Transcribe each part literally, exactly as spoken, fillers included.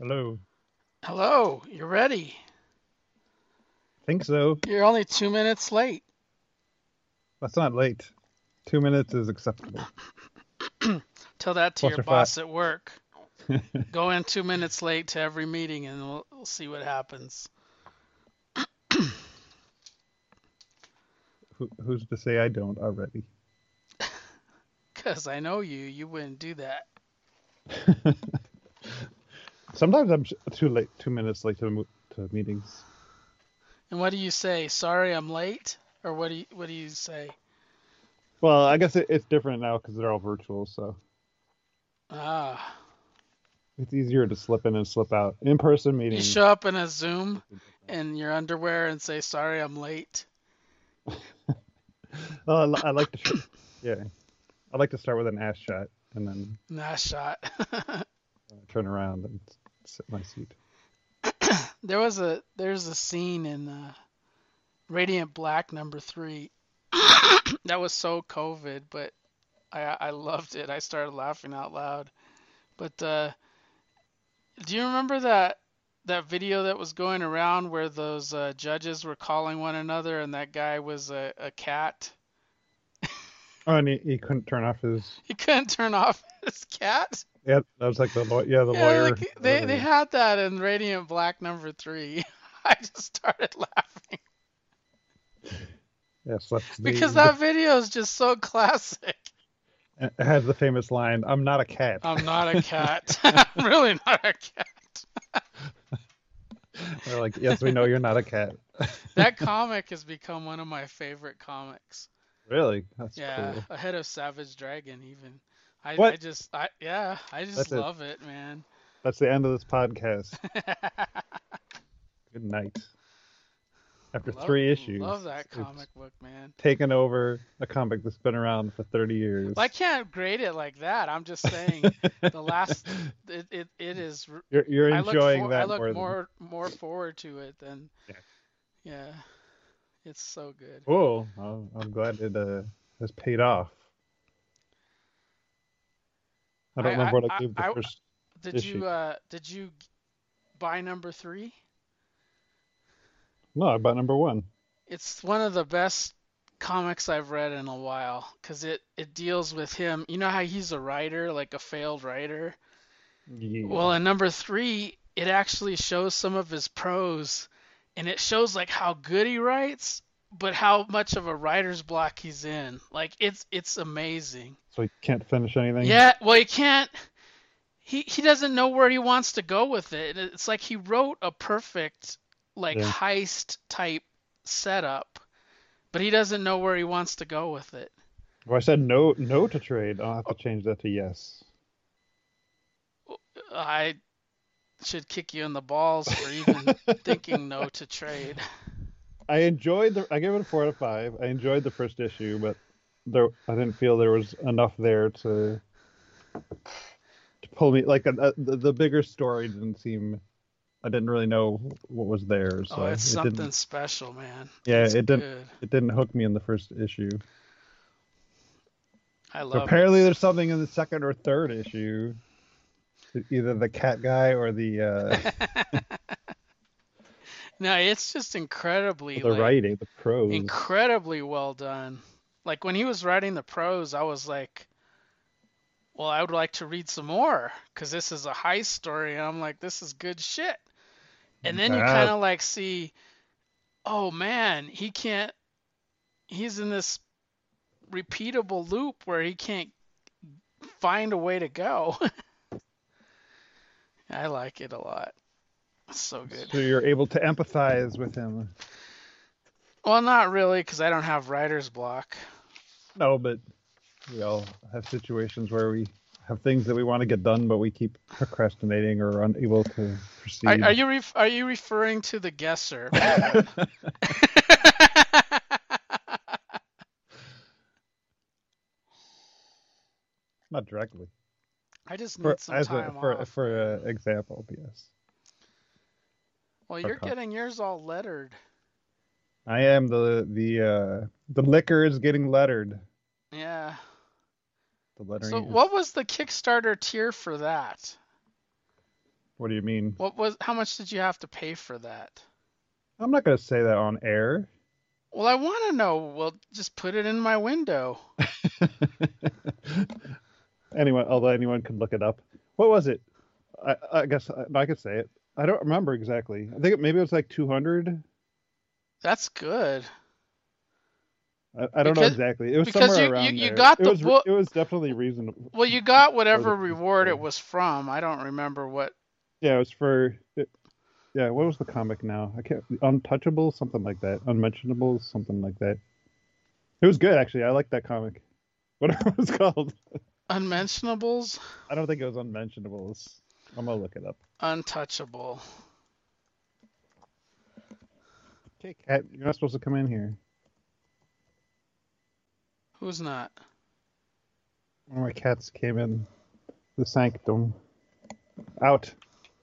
Hello. Hello, you ready? Think so. You're only two minutes late. That's not late. Two minutes is acceptable. Tell that to Plus your or five. boss at work. Go in two minutes late to every meeting and we'll, we'll see what happens. Who, who's to say I don't already? Because I know you, you wouldn't do that. Sometimes I'm too late. Two minutes late to to meetings. And what do you say? Sorry, I'm late? Or what do you, what do you say? Well, I guess it, it's different now because they're all virtual, so Ah, it's easier to slip in and slip out. In-person you meetings. show up in a Zoom in your underwear and say, sorry, I'm late. Well, I, I like to, sh- yeah, I like to start with an ass shot and then Nice shot. uh, turn around and sit in my seat. There was a, there's a scene in uh, Radiant Black number three that was so COVID, but I I loved it. I started laughing out loud. But uh, do you remember that that video that was going around where those uh, judges were calling one another and that guy was a, a cat? Oh, and he, he couldn't turn off his. He couldn't turn off his cat. Yeah, that was like the law- yeah the Yeah, lawyer, like they whatever they he is. had that in Radiant Black number three. I just started laughing Yes, that's because the, the that video is just so classic. it has the famous line, "I'm not a cat." I'm not a cat. I'm really not a cat. They're like, "Yes, we know you're not a cat." That comic has become one of my favorite comics. Really? That's Yeah, cool. ahead of Savage Dragon even. I I What? just I yeah, I just That's it. love it, man. That's the end of this podcast. Good night. After Love three love issues, that it's comic book, man. taken over a comic that's been around for thirty Well, I years. can't grade it like that. I'm just saying the last it it, it is r- You're you're I look enjoying for I that look more than more more forward to it than yeah. yeah, it's so good. Cool. I'm, I'm glad it uh, has paid off. I don't I I remember what I I, gave the I first did issue. you uh did you buy number three? No, I bought number one. It's one of the best comics I've read in a while because it it deals with him. You know how he's a writer, like a failed writer? Well, Yeah. in number three, it actually shows some of his prose and it shows like how good he writes, but how much of a writer's block he's in. Like it's it's amazing. So he can't finish anything. Yeah, well, he can't he he doesn't know where he wants to go with it. It's like he wrote a perfect like Yeah. heist type setup, but he doesn't know where he wants to go with it. Well, I said no, no to trade. I'll have to change that to yes. I should kick you in the balls for even thinking no to trade. I enjoyed the. I gave it a four out of five. I enjoyed the first issue, but there, I didn't feel there was enough there to to pull me. Like uh, the the bigger story didn't seem. I didn't really know what was there, Oh, so it's it something didn't. special, man. Yeah, It's it didn't. good. It didn't hook me in the first issue. I So love it. apparently, there's something in the second or third issue. Either the cat guy or the uh, No, it's just incredibly the like writing, the prose. incredibly well done. Like when he was writing the prose, I was like, well, I would like to read some more because this is a heist story, and I'm like, this is good shit. And then you kind Ah, of like see, oh man, he can't. He's in this repeatable loop where he can't find a way to go. I like it a lot. It's so good. so you're able to empathize with him. Well, not really, because I don't have writer's block. No, but we all have situations where we have things that we want to get done, but we keep procrastinating or unable to Are, are proceed. you ref- are you referring to the guesser, Brad? Not directly. I just For need some as a time for off, for man. a example, yes. Well, Or you're con- getting yours all lettered. I am the the uh the liquor is getting lettered. Yeah. The So lettering is what was the Kickstarter tier for that? What do you mean? What was? How much did you have to pay for that? I'm not gonna say that on air. Well, I want to know. Well, just put it in my window. Anyone, although anyone could look it up. What was it? I, I guess I, I could say it. I don't remember exactly. I think it, maybe it was like two hundred. That's good. I, I don't know Because exactly. It was because somewhere you you, around you there. got It the was re- book. it was definitely reasonable Well, you got for the whatever price reward to it pay. was from. I don't remember what. Yeah, it was for it, yeah. What was the comic now? I can't. Untouchable, something like that. Unmentionables, something like that. It was good actually. I like that comic. Whatever it was called. Unmentionables, I don't think it was Unmentionables. I'm gonna look it up. untouchable. Okay, cat, you're not supposed to come in here. Who's not? One of my cats came in the sanctum. Out.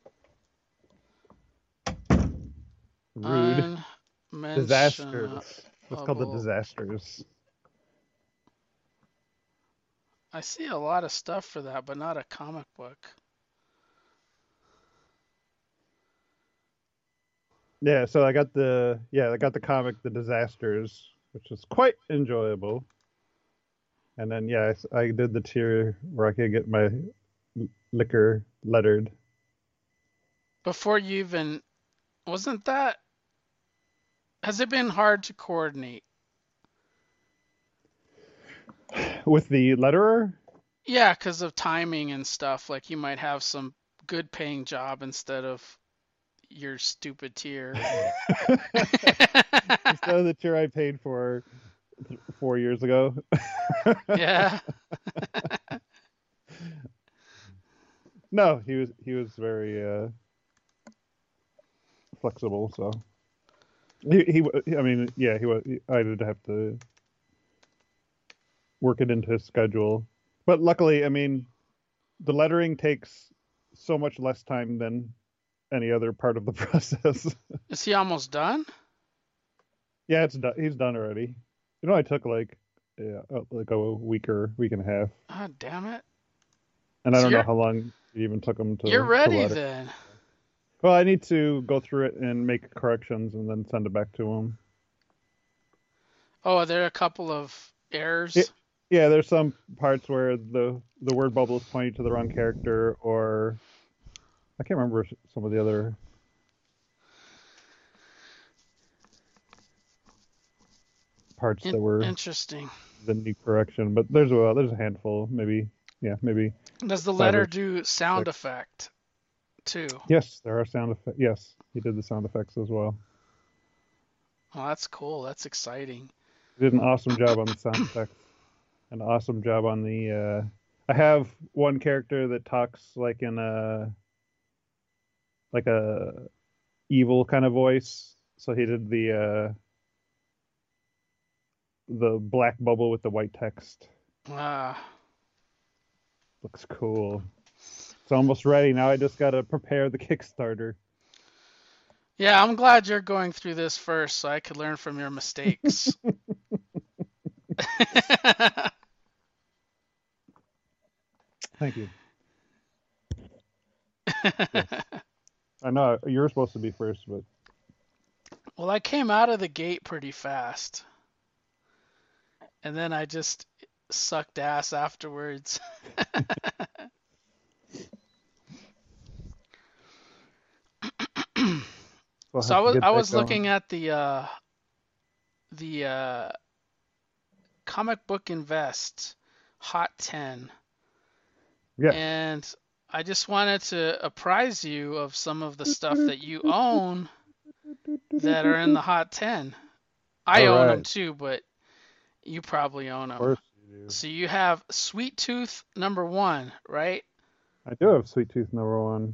Rude. Unmentionable. Disasters. It's called the disasters. I see a lot of stuff for that, but not a comic book. Yeah, so I got the yeah, I got the comic The Disasters, which is quite enjoyable. And then yeah, I, I did the tier where I could get my liquor lettered. Before you even, wasn't that, has it been hard to coordinate? With the letterer? Yeah, because of timing and stuff. Like you might have some good paying job instead of your stupid tier. Instead of the tier I paid for th- four years ago. Yeah. No, he was he was very uh, flexible. So he he I mean yeah he was I did have to work it into his schedule, but luckily I mean the lettering takes so much less time than any other part of the process. Is he almost done? Yeah, it's done. He's done already. You know, I took like yeah uh, like a week or week and a half, Oh, damn it. and I So don't know you're how long it even took him to you're to ready letter. then. Well, I need to go through it and make corrections and then send it back to him. Oh, are there a couple of Yeah, errors? yeah, there's some parts where the the word bubble is pointing to the wrong character, or I can't remember some of the other parts In- that were interesting. the new correction. But there's a there's a handful, maybe yeah, maybe Does the five letter or do sound six. effect too? Yes, there are sound effects. Yes, he did the sound effects as well. Oh, that's cool. That's exciting. He did an awesome job on the sound effects. An awesome job on the. Uh, I have one character that talks like in a like a evil kind of voice. So he did the uh, the black bubble with the white text. Ah, Looks cool. It's almost ready. Now I just gotta prepare the Kickstarter. yeah, I'm glad you're going through this first so I could learn from your mistakes. Thank you. Yes. I know you were supposed to be first, but Well, I came out of the gate pretty fast. And then I just sucked ass afterwards. we'll So I have to was get I that was going. looking at the uh the uh Comic Book Invest Hot ten, Yes. and I just wanted to apprise you of some of the stuff that you own that are in the Hot ten. I All own them right. too, but you probably own Of them. course you do. So you have Sweet Tooth number one, right? I do have Sweet Tooth number one.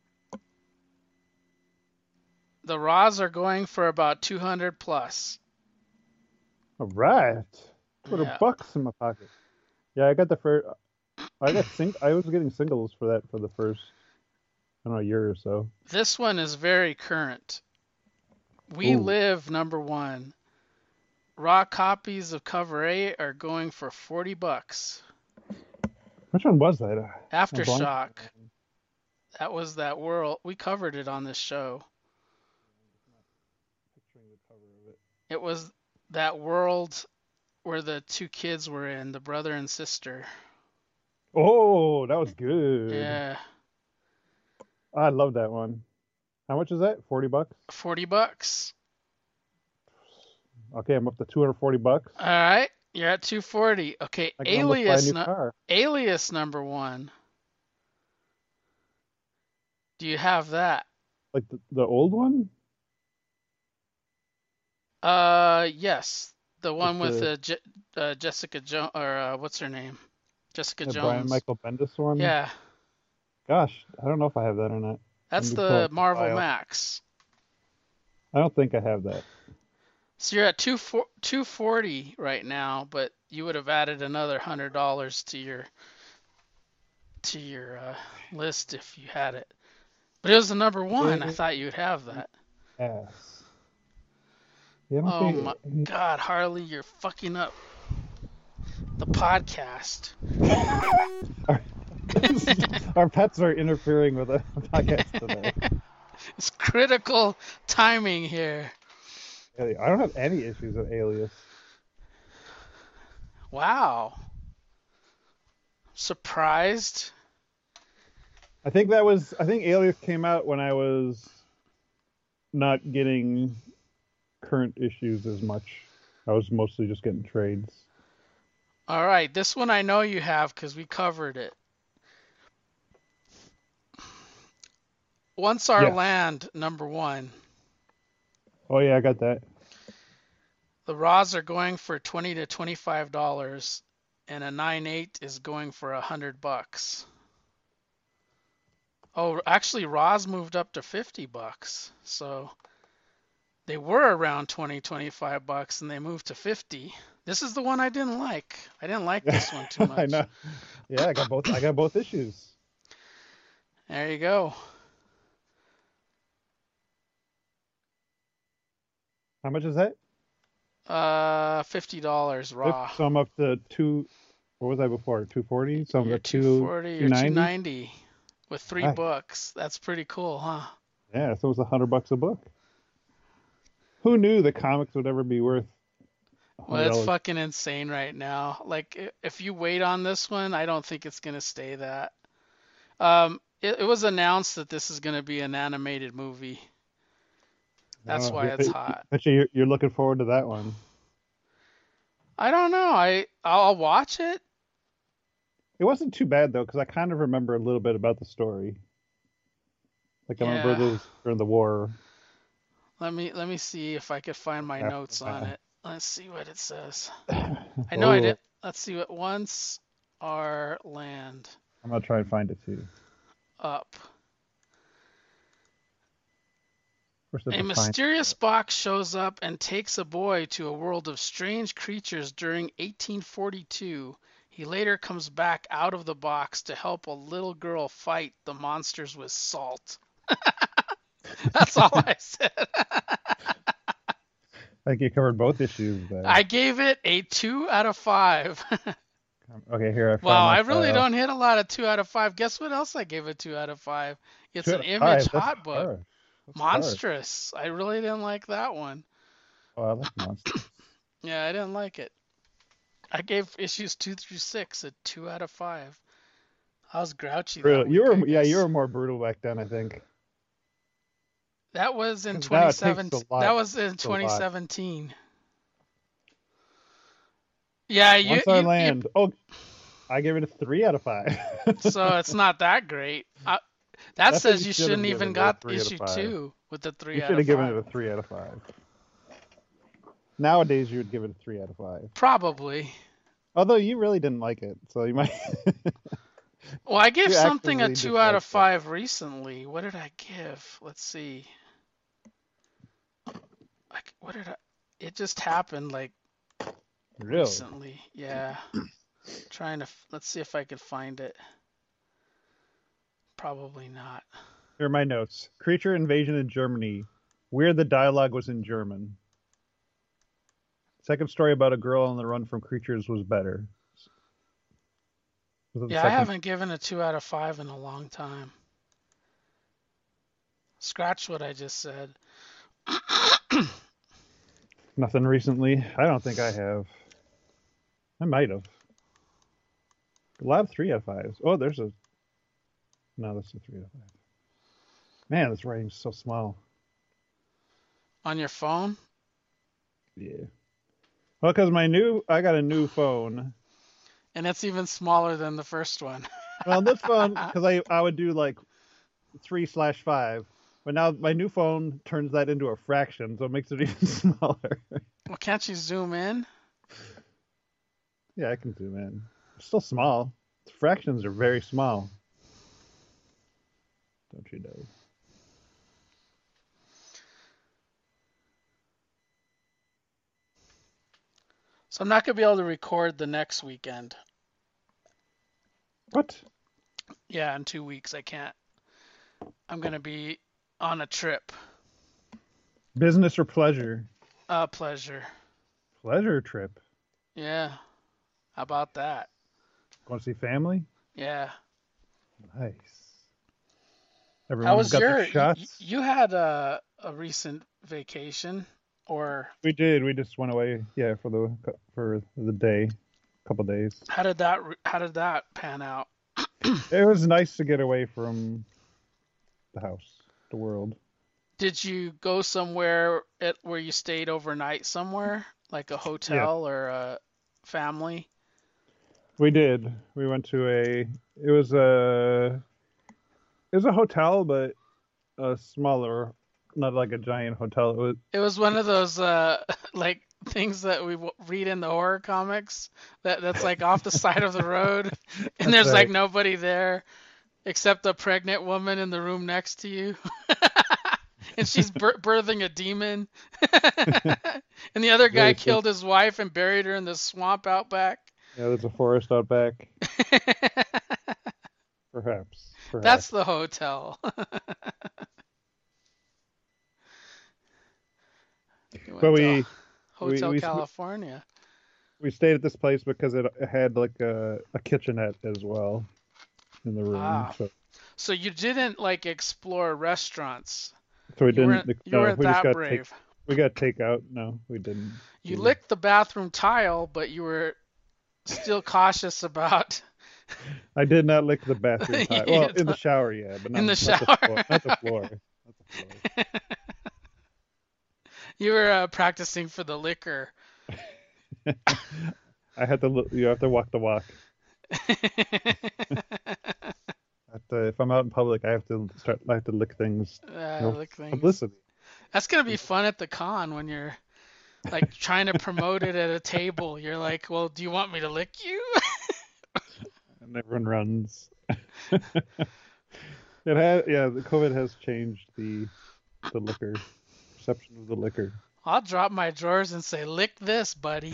The raws are going for about two hundred plus. All right. two hundred Yeah. bucks in my pocket. Yeah, I got the first. I got sing. I was getting singles for that for the first, I don't know, year or so. This one is very current. We Ooh. Live number one. Raw copies of cover A are going for forty bucks. Which one was that? I'm blanking. Aftershock. That was that world. We covered it on this show. Picturing the cover of it. It was that world where the two kids were in, the brother and sister. Oh, that was good. Yeah. I love that one. How much is that? Forty bucks. Forty bucks. Okay, I'm up to two hundred forty bucks. All right, you're at two forty. Okay, I can almost buy a Alias. new nu- car. Alias number one. Do you have that? Like the, the old one? Uh, yes, the one With with the uh, Je- uh, Jessica Jones, or uh, what's her name? Jessica the Brian Jones. Michael Bendis one? Yeah, Gosh, I don't know if I have that or not. that's Let me pull the up the Marvel file. Max. I don't think I have that. So you're at two four two forty right now, but you would have added another hundred dollars to your to your uh, list if you had it. But it was the number one. I thought you'd have that. Yes. Yeah, I don't Oh think my God, Harley, you're fucking up the podcast. our, our pets are interfering with the podcast today. It's critical timing here. I don't have any issues with Alias. Wow. Surprised. I think that was. I think Alias came out when I was not getting current issues as much. I was mostly just getting trades. All right, this one I know you have because we covered it. Once Our Yes. Land, number one. Oh yeah, I got that. The Raws are going for twenty to twenty-five dollars, and a nine eight is going for a hundred bucks. Oh, actually, Raws moved up to fifty bucks. So they were around twenty, twenty-five bucks, and they moved to fifty. This is the one I didn't like. I didn't like this one too much. I know. Yeah, I got both. I got both issues. There you go. How much is that? Uh, fifty dollars raw. So I'm up to two. What was I before? Two forty. So I'm You're at two two forty or two two ninety. ninety with three Nice. books. That's pretty cool, huh? Yeah, so it was a hundred bucks a book. Who knew that comics would ever be worth? Well, it's one hundred dollars? fucking insane right now. Like, i- if you wait on this one, I don't think it's gonna stay that. Um, it, it was announced that this is gonna be an animated movie. That's Oh, why yeah, it's I hot. bet you you're, you're looking forward to that one. I don't know. I I'll watch it. It wasn't too bad though, because I kind of remember a little bit about the story. Like I remember Yeah. those during the war. Let me let me see if I could find my After notes on that. it. Let's see what it says. I know I Oh, did. Let's see what Once Our Land I'm gonna try and find it too. up. Where's the A find- mysterious box shows up and takes a boy to a world of strange creatures during eighteen forty-two. He later comes back out of the box to help a little girl fight the monsters with salt. That's all I said. I think you covered both issues there. I gave it a two out of five. Okay, here I found Wow, my I really file. don't hit a lot of two out of five. Guess what else I gave a two out of five? It's Two an out of Image five, that's hot book. harsh. That's harsh. Monstrous. I really didn't like that one. Oh, I like monsters. Yeah, I didn't like it. I gave issues two through six a two out of five. I was grouchy that Brutal. week, You I were, yeah, guess. you were more brutal back then, I think. That was in 'Cause now it takes twenty seventeen. a lot- That was in takes a lot. twenty seventeen. Yeah, you, Once Our you- Land. Oh, I gave it a three out of five. you so it's not that great. I, that That's what says you you should have shouldn't given even it a got three out of issue five. two with the three You out should of have given five. it a three out of five. Nowadays, you would give it a three out of five. Probably. Although you really didn't like it, so you might. Well, I gave You something a actively two out of disliked it. five recently. What did I give? Let's see. Like, what did I? It just happened like Really? recently. Yeah. Trying to. f- Let's see if I can find it. Probably not. Here are my notes. Creature invasion in Germany. Weird the dialogue was in German. Second story about a girl on the run from creatures was better. Was it the Yeah, I second- haven't given a two out of five in a long time. Scratch what I just said. Nothing recently. I don't think I have. I might have. A lot of three out of fives. Oh, there's a. No, that's a three out of five. Man, this writing's so small. On your phone? Yeah. Well, because my new, I got a new phone. And it's even smaller than the first one. Well, this phone, because I, I would do like three slash five, but now my new phone turns that into a fraction, so it makes it even smaller. Well, can't you zoom in? Yeah, I can zoom in. It's still small. Fractions are very small. Don't you know? So I'm not going to be able to record the next weekend. What? Yeah, in two weeks I can't. I'm going to be on a trip. Business or pleasure? Uh, pleasure. Pleasure trip. Yeah. How about that? Want to see family? Yeah. Nice. How Everyone's was got your? their You, shots. you had a a recent vacation, or We did. We just went away. Yeah, for the for the day, couple days. how did that how did that pan out? It was nice to get away from the house, the world. Did you go somewhere at where you stayed overnight somewhere, like a Yeah, hotel or a family? we did. We went to a. It was a. It was a hotel, but a smaller, not like a giant hotel. It was. It was one of those uh like things that we w- read in the horror comics that that's like off the side of the road and That's there's like right. nobody there except a pregnant woman in the room next to you. And she's bir- birthing a demon. And the other guy Very true. killed his wife and buried her in the swamp out back. Yeah, there's a forest out back. Perhaps. That's Perhaps. the hotel. You But went to we we Hotel we California. we stayed at this place because it had like a, a kitchenette as well in the room. Ah, So so you didn't like explore restaurants. so we You didn't. weren't you No, weren't we just that got take. brave. We got takeout. No, we didn't You do. licked the bathroom tile, but you were still cautious about I did not lick the bathroom tile. Well, in the shower, yeah, but in not the not the shower. floor. Not the floor. Not the You were uh, practicing for the liquor. floor. I had to. look- You have to walk the walk. I have to, if I'm out in public, I have to start. I have to lick things. uh, No lick things. publicity. That's gonna be fun at the con when you're like trying to promote it at a table. You're like, well, do you want me to lick you? And everyone runs. It has, yeah. The COVID has changed the the liquor perception of the liquor. I'll drop my drawers and say, lick this, buddy.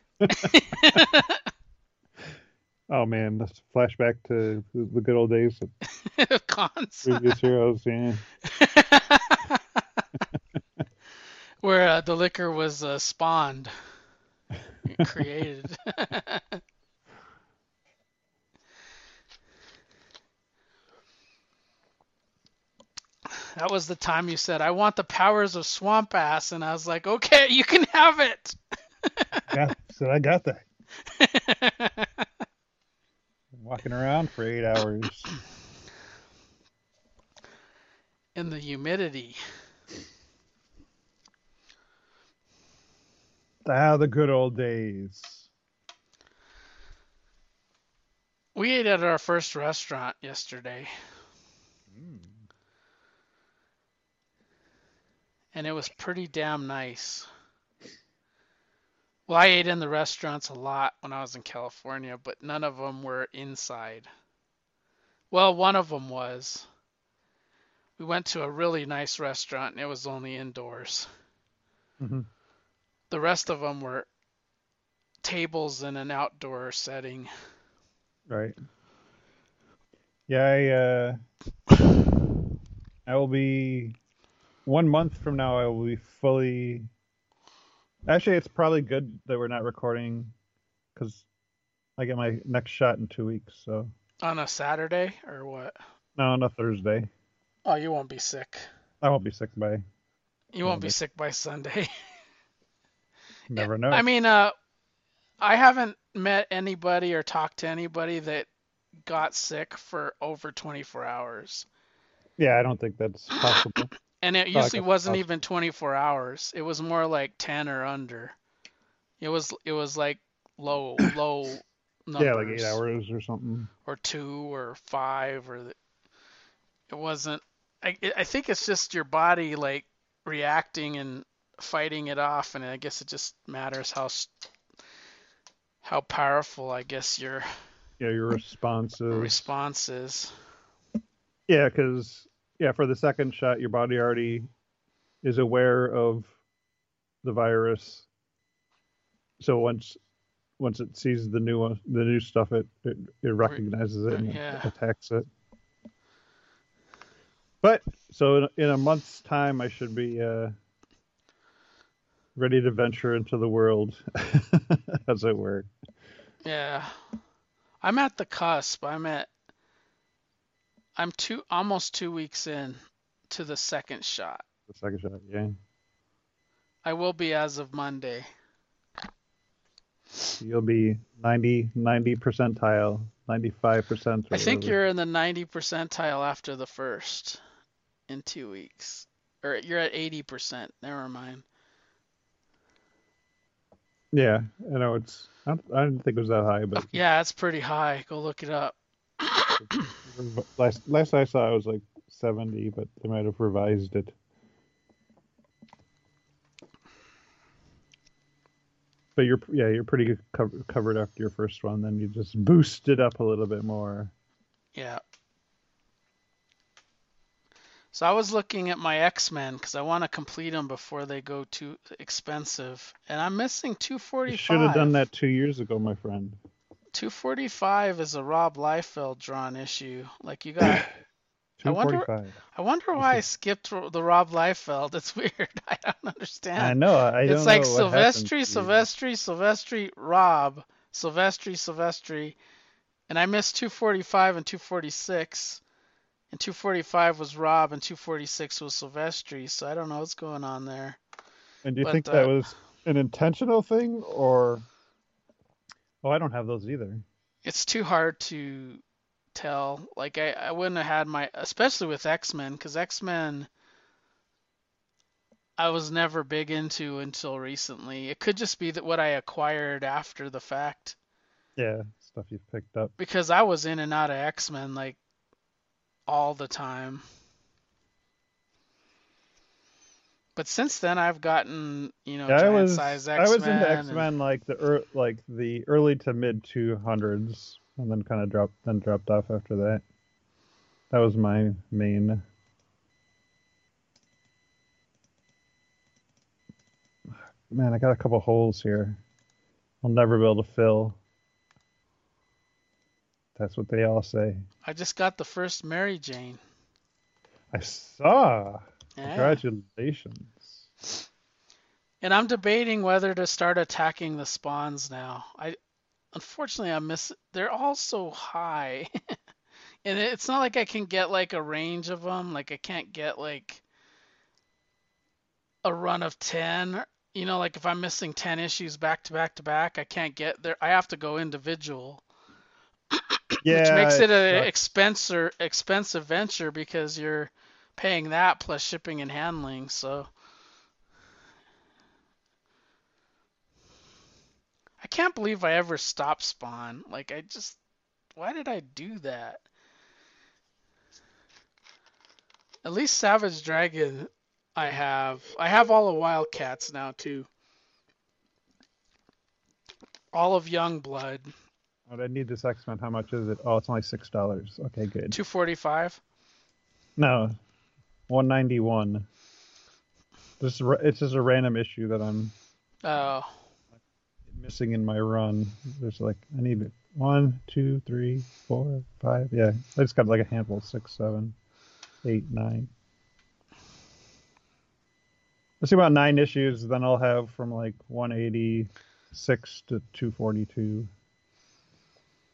Oh man, that's a flashback to the the good old days of Cons. previous heroes. Yeah, Where uh, the liquor was uh, spawned, created. That was the time you said, I want the powers of swamp ass. And I was like, okay, you can have it. got so I got that. Walking around for eight hours. In the humidity. Ah, the good old days. We ate at our first restaurant yesterday, Mm. and it was pretty damn nice. Well, I ate in the restaurants a lot when I was in California, but none of them were inside. Well, one of them was. We went to a really nice restaurant, and it was only indoors. Mm-hmm. The rest of them were tables in an outdoor setting. Right. Yeah, I uh, I will be one month from now. I will be fully. Actually, it's probably good that we're not recording because I get my next shot in two weeks. So On a Saturday or what? no, on a Thursday. Oh, you won't be sick. I won't be sick by You won't be Monday. sick by Sunday. Yeah, Never know. I mean, uh, I haven't met anybody or talked to anybody that got sick for over twenty-four hours. Yeah, I don't think that's possible. And it Not like usually that's wasn't possible. even twenty-four hours. It was more like ten or under. It was it was like low low Yeah, like eight numbers, hours or something. or two or five, or the, it wasn't. I I think it's just your body like reacting and fighting it off, and I guess it just matters how how powerful I guess your Yeah, your responses. response is. Yeah, because yeah, for the second shot, your body already is aware of the virus. So once once it sees the new one, the new stuff, it it, it recognizes it and Yeah. attacks it. But so in, in a month's time, I should be uh, ready to venture into the world, as it were. Yeah. I'm at the cusp. I'm at I'm two almost two weeks in to the second shot. The second shot, yeah. I will be as of Monday. You'll be ninety, ninety percentile, ninety-five percent or I think whatever. you're in the ninety percentile after the first in two weeks. Or you're at eighty percent. Never mind. Yeah, I know it's. I, don't, I didn't think it was that high, but Yeah, it's pretty high. Go look it up. last last I saw it was like seventy, but they might have revised it. But you're yeah, you're pretty good cover, covered after your first one. Then you just boost it up a little bit more. Yeah. So I was looking at my X-Men because I want to complete them before they go too expensive, and I'm missing You should have done two forty-five. that two years ago, my friend. two forty-five is a Rob Liefeld drawn issue. Like you got. I Two wonder. forty-five. I wonder You why I should. skipped the Rob Liefeld. It's weird. I don't I understand. know. I It's don't like know what happened Silvestri, to you. Silvestri, Silvestri, Rob, Silvestri, Silvestri, and I missed two forty-five and two forty-six. And two forty-five was Rob, and two forty-six was Silvestri. So I don't know what's going on there. And do you But think that uh, was an intentional thing, or? Oh, I don't have those either. it's too hard to tell. Like I, I wouldn't have had my, especially with X-Men, because X-Men I was never big into until recently. It could just be that what I acquired after the fact, Yeah, stuff you've picked up. because I was in and out of X-Men like all the time. But since then, I've gotten, you know, Yeah, I giant was size I was into X-Men X and Men like the er, like the early to mid two hundreds, and then kind of dropped then dropped off after that. That was my main. Man, I got a couple holes here. I'll never be able to fill. That's what they all say. I just got the first Mary Jane. I saw. Yeah. Congratulations. And I'm debating whether to start attacking the spawns now. I unfortunately I miss they're all so high. And it's not like I can get like a range of them. Like I can't get like a run of ten. You know, like if I'm missing ten issues back to back to back, I can't get there. I have to go individual, which Yeah, makes it it an sucks. expensive expensive venture because you're paying that plus shipping and handling. So I can't believe I ever stopped Spawn. Like I just, why did I do that? At least Savage Dragon I have. I have all the Wildcats now too. All of Youngblood. Oh, I need this X Men. How much is it? Oh, it's only six dollars. Okay, good. two forty-five. No, one ninety one. This it's just a random issue that I'm Oh, missing in my run. There's like I need one, two, three, four, five. Yeah, I just got like a handful. Six, seven, eight, nine. Let's see about nine issues. Then I'll have from like one eighty-six to two forty-two.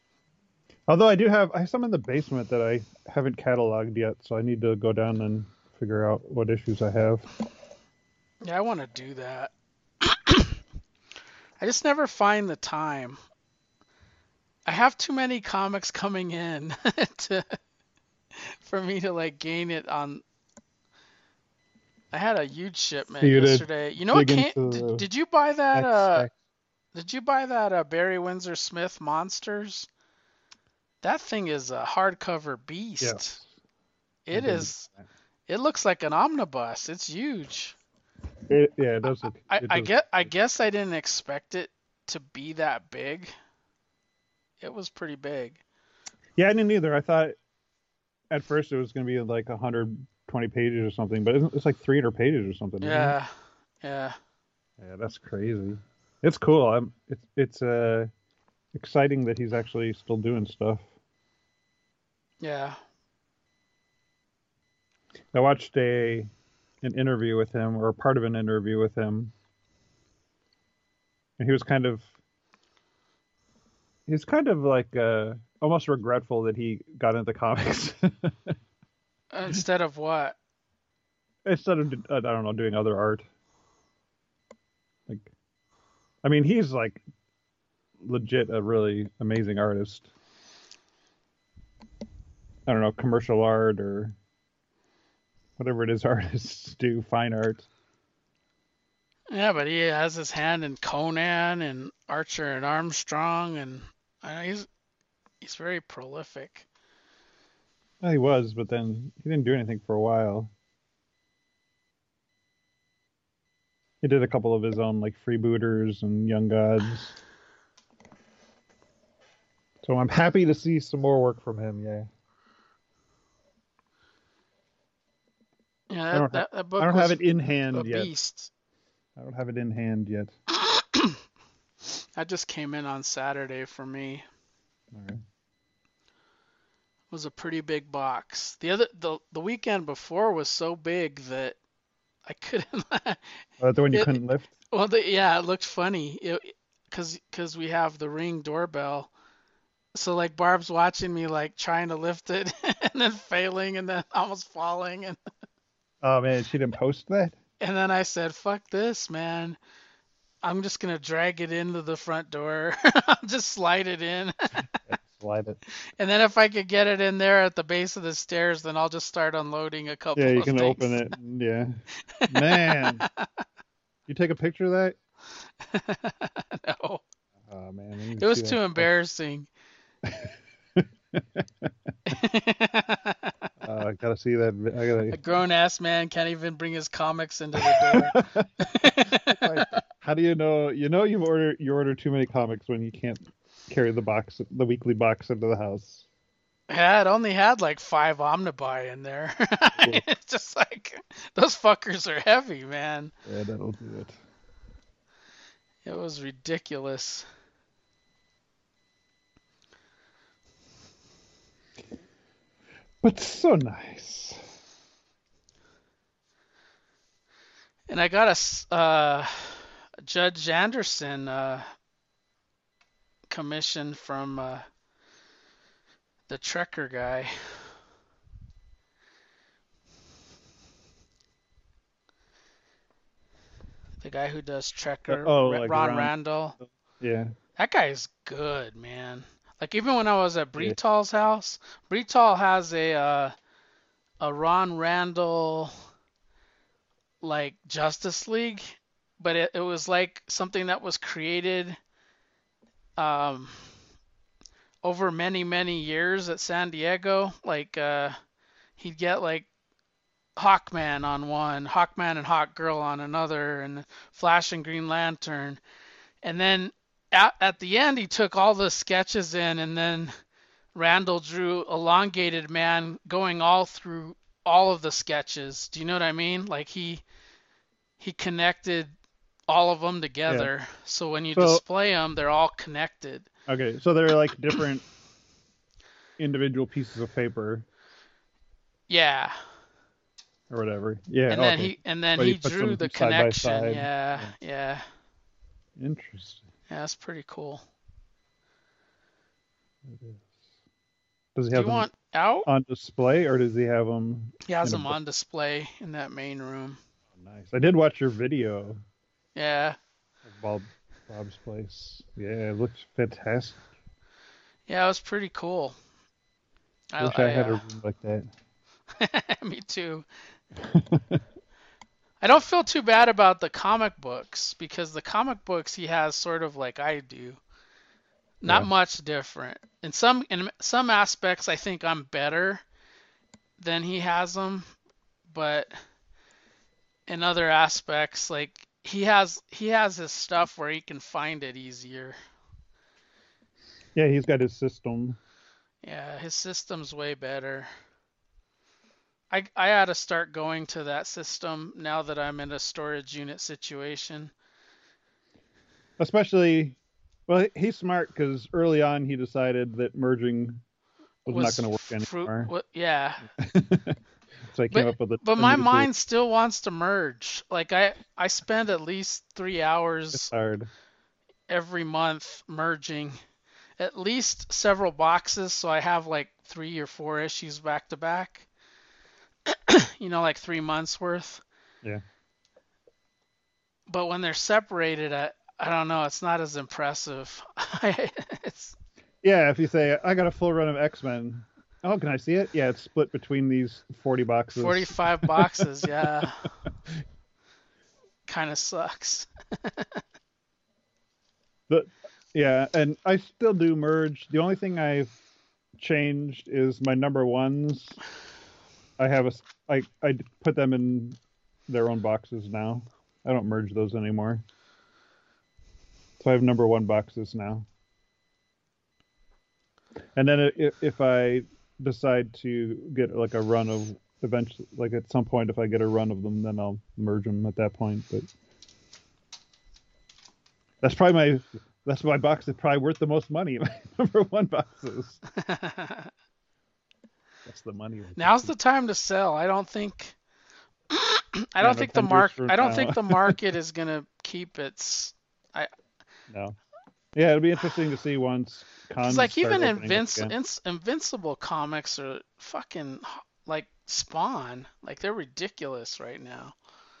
Although I do have I have some in the basement that I haven't cataloged yet, so I need to go down and figure out what issues I have. Yeah, I want to do that. I just never find the time. I have too many comics coming in to for me to like gain it on. I had a huge For shipment you to yesterday. You know what dig came? into Did, the did you buy that? X Uh, X. did you buy that uh, Barry Windsor Smith Monsters? That thing is a hardcover Yeah, beast. I It did. is. It looks like an omnibus. It's huge. It, yeah, it does look. I, It I does. get. I guess I didn't expect it to be that big. It was pretty big. Yeah, I didn't either. I thought at first it was going to be like one hundred twenty pages or something, but it's like three hundred pages or something, isn't it? Yeah. Yeah. Yeah, that's crazy. It's cool. I'm. It's it's uh exciting that he's actually still doing stuff. Yeah. I watched a an interview with him, or part of an interview with him, and he was kind of he's kind of like uh almost regretful that he got into comics Instead of what? instead of uh, I don't know, doing other art. Like, I mean, he's like legit a really amazing artist. I don't know, commercial art or whatever it is artists do, fine art. Yeah, but he has his hand in Conan and Archer and Armstrong, and I know he's he's very prolific. Well, he was, but then he didn't do anything for a while. He did a couple of his own, like Freebooters and Young Gods. So I'm happy to see some more work from him. Yeah. Yeah, I that don't, that, that I book don't was have it in a hand yet. beast. I don't have it in hand yet. That just came in on Saturday for me. All right. It was a pretty big box. The other the the weekend before was so big that I couldn't. Oh, that's the one you it, couldn't lift? well, the, yeah, it looked funny. It, cause cause we have the Ring doorbell. So like Barb's watching me like trying to lift it and then failing and then almost falling and Oh, man, she didn't post that? and then I said, "Fuck this, man. I'm just gonna drag it into the front door. I'll just slide it in. Yeah, slide it. And then if I could get it in there at the base of the stairs, then I'll just start unloading a couple Yeah, you of can things." open it. Yeah. Man, you take a picture of that? No. Oh, man, I need It to was see too that. embarrassing. Uh, I gotta see that. I A gotta. grown ass man can't even bring his comics into the door. Like, how do you know? You know you order you order too many comics when you can't carry the box, the weekly box into the house. Yeah, it only had like five omnibuy in there. Cool. It's just like those fuckers are heavy, man. Yeah, that'll do it. It was ridiculous. But so nice. And I got a s- uh, Judge Anderson uh, commission from uh, the Trekker guy. The guy who does Uh, Trekker, oh, Ra- like Ron around. Randall. Yeah, That guy is good, man. Like even when I was at yeah, Bretal's house, Bretal has a uh, a Ron Randall like Justice League, but it, it was like something that was created um, over many many years at San Diego. Like uh, he'd get like Hawkman on one, Hawkman and Hawkgirl on another, and Flash and Green Lantern. And then at, at the end, he took all the sketches in, and then Randall drew Elongated Man going all through all of the sketches. Do you know what I mean? Like he he connected all of them yeah. together. So when you So display them, they're all connected. okay, so they're like different individual pieces of paper Yeah. or whatever. Yeah, And then okay. he and then But he he puts drew them the side by connection. side. Yeah, Yeah. yeah. Interesting. Yeah, that's pretty cool. It is. Does he Do have you them? want Out? on display, or does he have them He has in a them book? on display in that main room. Oh, nice. I did watch your video Yeah. of Bob Bob's place. Yeah, it looks fantastic. Yeah, it was pretty cool. I, Wish I I had a uh, room like that. me too. I don't feel too bad about the comic books because the comic books he has sort of like I do. Not Yeah. much different. In some in some aspects I think I'm better than he has them, but in other aspects like he has he has his stuff where he can find it easier. Yeah, he's got his system. Yeah, his system's way better. I I had to start going to that system now that I'm in a storage unit situation. Especially, well, he's smart because early on he decided that merging was not Was going to work fruit anymore. what yeah. So I came But up with a, but a my new solution. mind still wants to merge. Like I I spend at least three It's hours hard. every month merging at least several boxes so I have like three or four issues back to back. You know, like three months worth. Yeah. But when they're separated, I I don't know, it's not as impressive. It's Yeah, if you say I got a full run of X-Men, oh, can I see it? Yeah, it's split between these forty boxes. forty-five boxes, yeah. Kind of sucks. But yeah, and I still do merge. The only thing I've changed is my number ones. I have a s- I I put them in their own boxes now. I don't merge those anymore. So I have number one boxes now. And then if, if I decide to get like a run of eventually, like at some point, if I get a run of them, then I'll merge them at that point. But that's probably my that's my box that's probably worth the most money. My number one boxes. That's the money right Now's there. the time to sell. I don't think I Yeah, don't no, think the ten years mark from I don't think now, the market is gonna keep its I no. Yeah, it'll be interesting to see once because cons like start even opening up Invinci- again. Inc- Invincible comics are fucking like Spawn. Like they're ridiculous right now.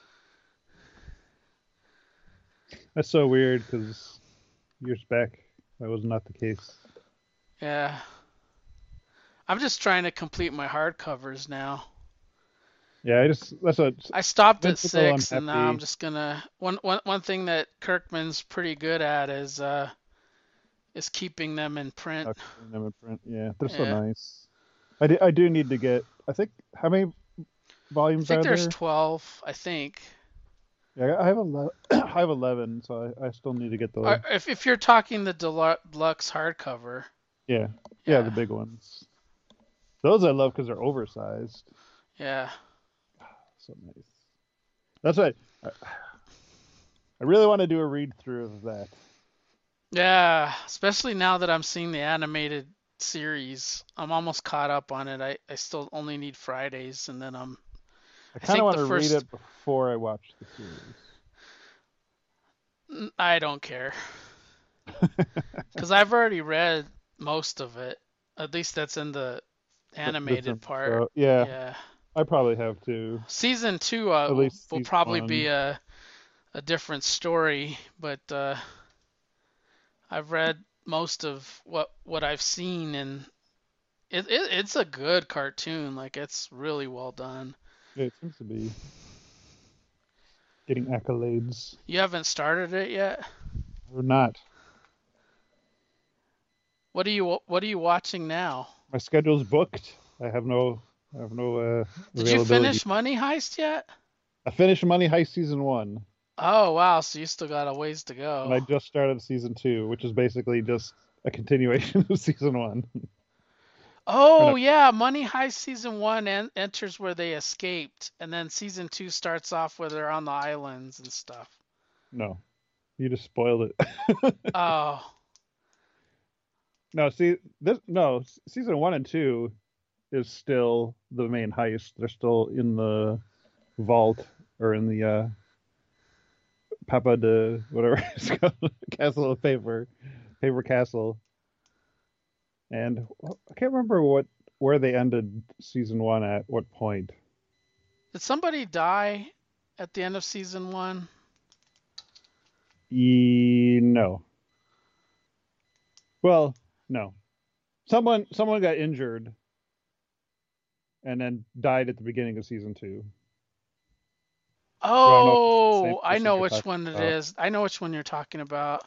That's so weird because years back that was not the case. Yeah. I'm just trying to complete my hardcovers now. Yeah, I just that's what I stopped at Invincible. I'm six, and now I'm happy. just gonna one one one thing that Kirkman's pretty good at is uh is keeping them in print. Not keeping them in print. Yeah, they're so Yeah, nice. I do, I do need to get. I think how many I volumes think are there's there? twelve. I think. Yeah, I have eleven. I have eleven, so I, I still need to get Or the if if you're talking the delu- deluxe hardcover, yeah yeah the yeah, big ones. Those I love because they're oversized. yeah, So nice. That's what I, I really want to do a read through of that. yeah. Especially now that I'm seeing the animated series, I'm almost caught up on it. I I still only need Fridays, and then I'm. I I kind of think want the to read first. it before I watch the series. I don't care. Because I've already read most of it. At least that's in the That's animated in the part. show. Yeah, Yeah. I probably have to. Season two uh, At will, least will season probably be one. a, a different story, but uh, I've read most of what what I've seen, and it, it it's a good cartoon. Like it's really well done. Yeah, it seems to be getting accolades You haven't started it yet? or not. What are you what are you watching now? My schedule's booked. I have no I have no uh, Did you availability. finish Money Heist yet? I finished Money Heist season one, Oh wow, so you still got a ways to and go. I just started season two, which is basically just a continuation of season one. Or Oh no, yeah, Money Heist season one en- enters where they escaped, and then season two starts off where they're on the islands and stuff. no, you just spoiled it. Oh, No, see this. No, season one and two is still the main heist. They're still in the vault or in the uh, Papa de whatever it's called, Castle of Paper, Paper Castle. And I can't remember what. where they ended season one at what point. Did somebody die at the end of season one? E no. Well, no. Someone someone got injured and then died at the beginning of season two. But I don't know if it's the same Oh, I person know you're which talking one it about. is. I know which one you're talking about.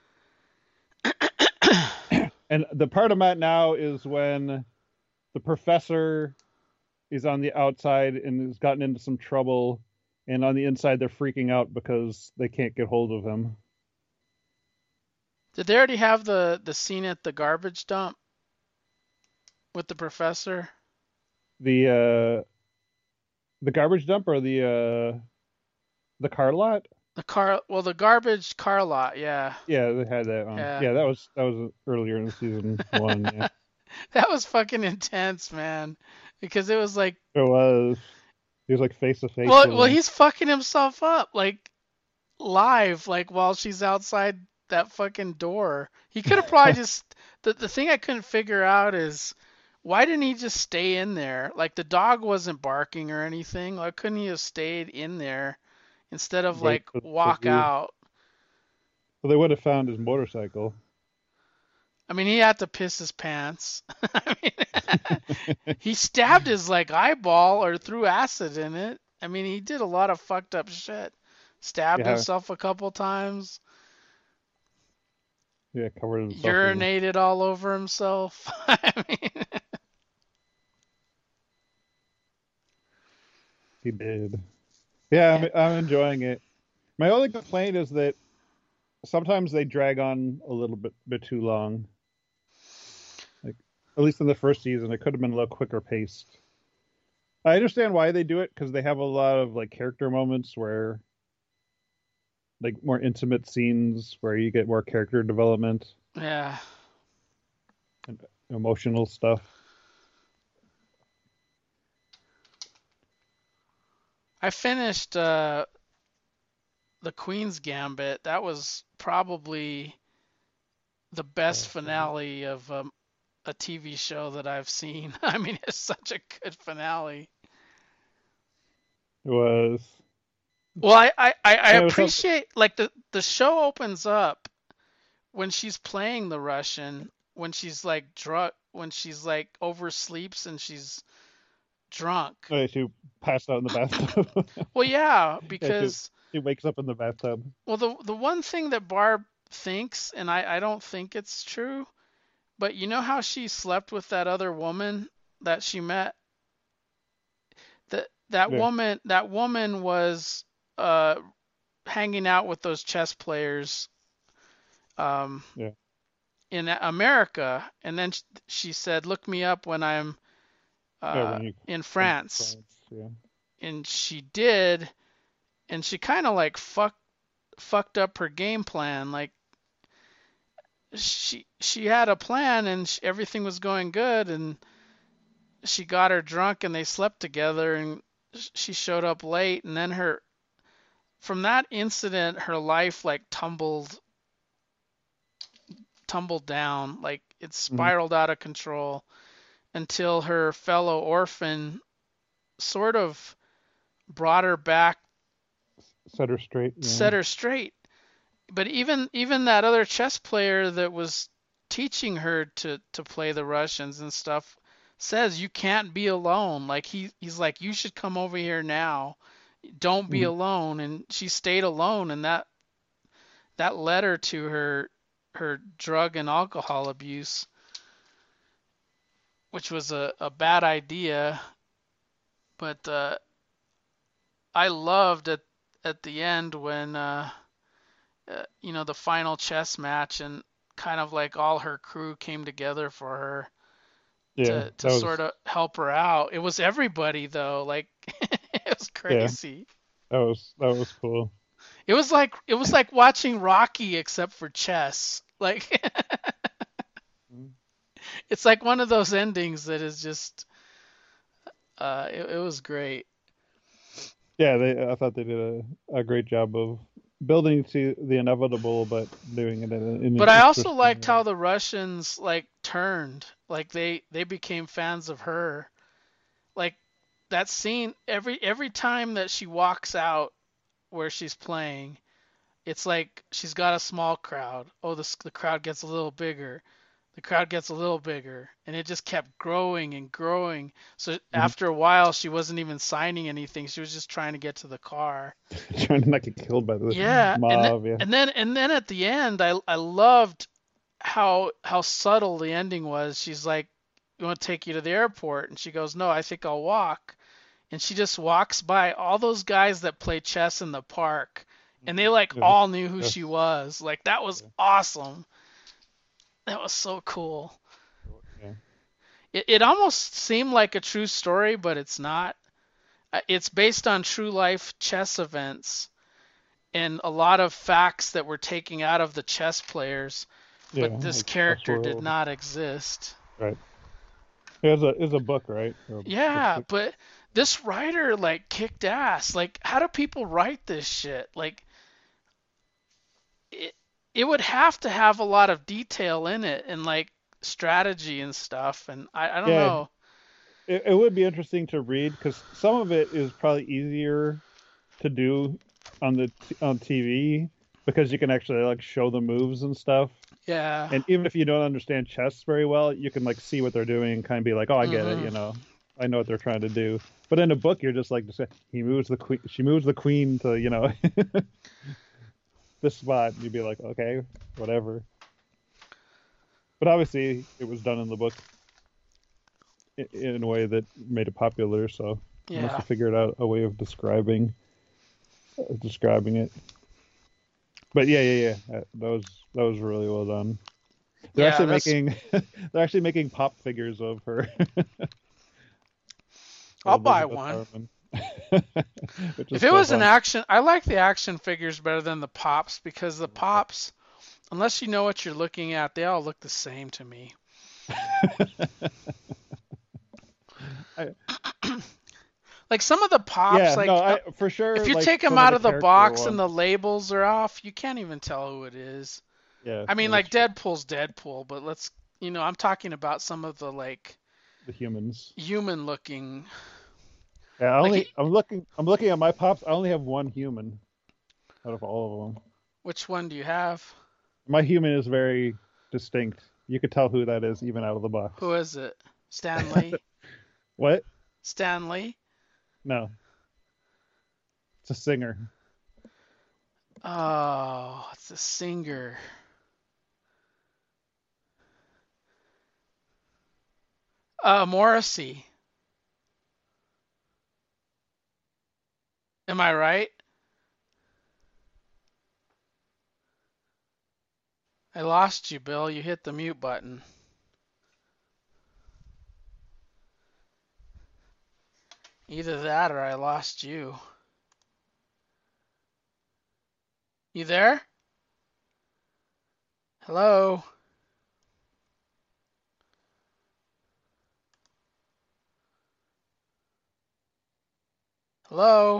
And the part I'm at now is when the professor is on the outside and has gotten into some trouble, and on the inside they're freaking out because they can't get hold of him. Did they already have the the scene at the garbage dump with the professor? The uh the garbage dump or the uh the car lot? The car, well, the garbage car lot, yeah. Yeah, they had that on. Yeah. Yeah, that was that was earlier in season one. Yeah, That was fucking intense, man. Because it was like, it was. He was like face to face well, with well, him. he's fucking himself up like live, like while she's outside that fucking door. He could have probably just the the thing I couldn't figure out is why didn't he just stay in there? Like the dog wasn't barking or anything. Why couldn't he have stayed in there instead of Wait like for them to walk leave. out? Well, they would have found his motorcycle. I mean, he had to piss his pants. I mean, he stabbed his like eyeball or threw acid in it. I mean, he did a lot of fucked up shit. Stabbed Yeah, himself a couple times, yeah, covered himself in. urinated all over himself. I mean, He did. Yeah, yeah, I'm, I'm enjoying it. My only complaint is that sometimes they drag on a little bit bit too long. Like at least in the first season, it could have been a little quicker paced. I understand why they do it because they have a lot of like character moments where like more intimate scenes where you get more character development yeah. and emotional stuff. I finished uh, the Queen's Gambit. That was probably the best Oh, shit. finale of um, a T V show that I've seen. I mean, it's such a good finale. It was. Well, I, I, I I Yeah, it was something. appreciate like the the show opens up when she's playing the Russian, when she's like drunk, when she's like oversleeps and she's drunk. Oh, she passed out in the bathtub. Well, yeah, Yeah, she because she wakes up in the bathtub. well the the one thing that Barb thinks, and I I don't think it's true, but you know how she slept with that other woman that she met? That that Yeah, woman that woman was uh hanging out with those chess players um yeah, in America, and then she said, "Look me up when I'm yeah. uh, When you in come to France," France, yeah. and she did, and she kind of like fucked fucked up her game plan. Like she she had a plan, and she, everything was going good, and she got her drunk, and they slept together, and she showed up late, and then her from that incident, her life like tumbled tumbled down, like it Hmm. spiraled out of control until her fellow orphan sort of brought her back, Set her straight. Yeah. set her straight. But even even that other chess player that was teaching her to to play the Russians and stuff says you can't be alone. Like he he's like you should come over here now. Don't be Hmm. alone. And she stayed alone, and that that led her to her her drug and alcohol abuse, which was a, a bad idea. But uh, I loved at at the end when uh, uh, you know the final chess match and kind of like all her crew came together for her Yeah, to to that sort was. of help her out. It was everybody though, like it was Yeah, crazy. that was that was cool. It was like it was like watching Rocky except for chess. Like Mhm. it's like one of those endings that is just uh it, it was great. Yeah, they. I thought they did a, a great job of. building to the inevitable, but doing it in, in But an I also interesting liked way. how the Russians like turned, like they they became fans of her. Like that scene every every time that she walks out where she's playing, it's like she's got a small crowd. Oh, the the crowd gets a little bigger. The crowd gets a little bigger, and it just kept growing and growing. So Mhm. after a while, she wasn't even signing anything. She was just trying to get to the car. Trying to not get killed by the Yeah, and th- mob. Yeah, and then and then at the end, I I loved how how subtle the ending was. She's like, "We want to take you to the airport," and she goes, "No, I think I'll walk." And she just walks by all those guys that play chess in the park, and they like yeah, just, all knew who she just was. Like that was yeah, awesome. That was so cool. yeah, It it almost seemed like a true story, but it's not. Uh, It's based on true life chess events and a lot of facts that were taken out of the chess players, yeah, but this like Chess character did World, not exist. right? It's a it's a book, right? Or book Yeah, six. but this writer like kicked ass. Like, how do people write this shit? Like, it it would have to have a lot of detail in it and like strategy and stuff. And I I don't Yeah, know. it, it would be interesting to read because some of it is probably easier to do on the t on T V because you can actually like show the moves and stuff. Yeah. And even if you don't understand chess very well, you can like see what they're doing and kind of be like, "Oh, I get it," Mhm. you know. I know what they're trying to do. But in a book, you're just like, just say, he moves the queen, she moves the queen to, you know, this spot. And you'd be like, okay, whatever. But obviously, it was done in the book in, in a way that made it popular. So they must Yeah. have figured out a way of describing uh, describing it. But yeah, yeah, yeah. Uh, That was that was really well done. They're Yeah, actually that's making they're actually making pop figures of her, I'll buy Elizabeth one. Harmon, which If is it so was an fun. action, I like the action figures better than the pops because the pops, unless you know what you're looking at, they all look the same to me. I, Like some of the pops, yeah, no, like uh, I for if sure you like take them some of out the of the character box and ones. the labels are off, you can't even tell who it is. Yeah, I mean, that is like true. Deadpool's Deadpool, but let's, you know, I'm talking about some of the like The humans. human looking. Yeah, I Like, he, only I'm looking I'm looking at my pops. I only have one human out of all of them. which one do you have? My human is very distinct. You could tell who that is even out of the box. Who is it? Stanley? What? Stanley? No, it's a singer. Oh, it's a singer. Uh, Morrissey. Am I right? I lost you, Bill. You hit the mute button. Either that or I lost you. You there? Hello? Hello?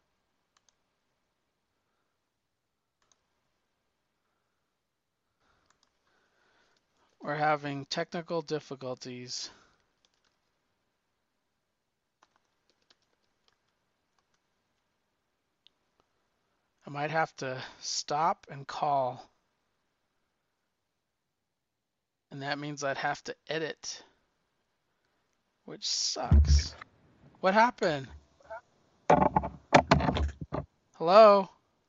We're having technical difficulties. I might have to stop and call, and that means I'd have to edit, which sucks. What happened? Hello?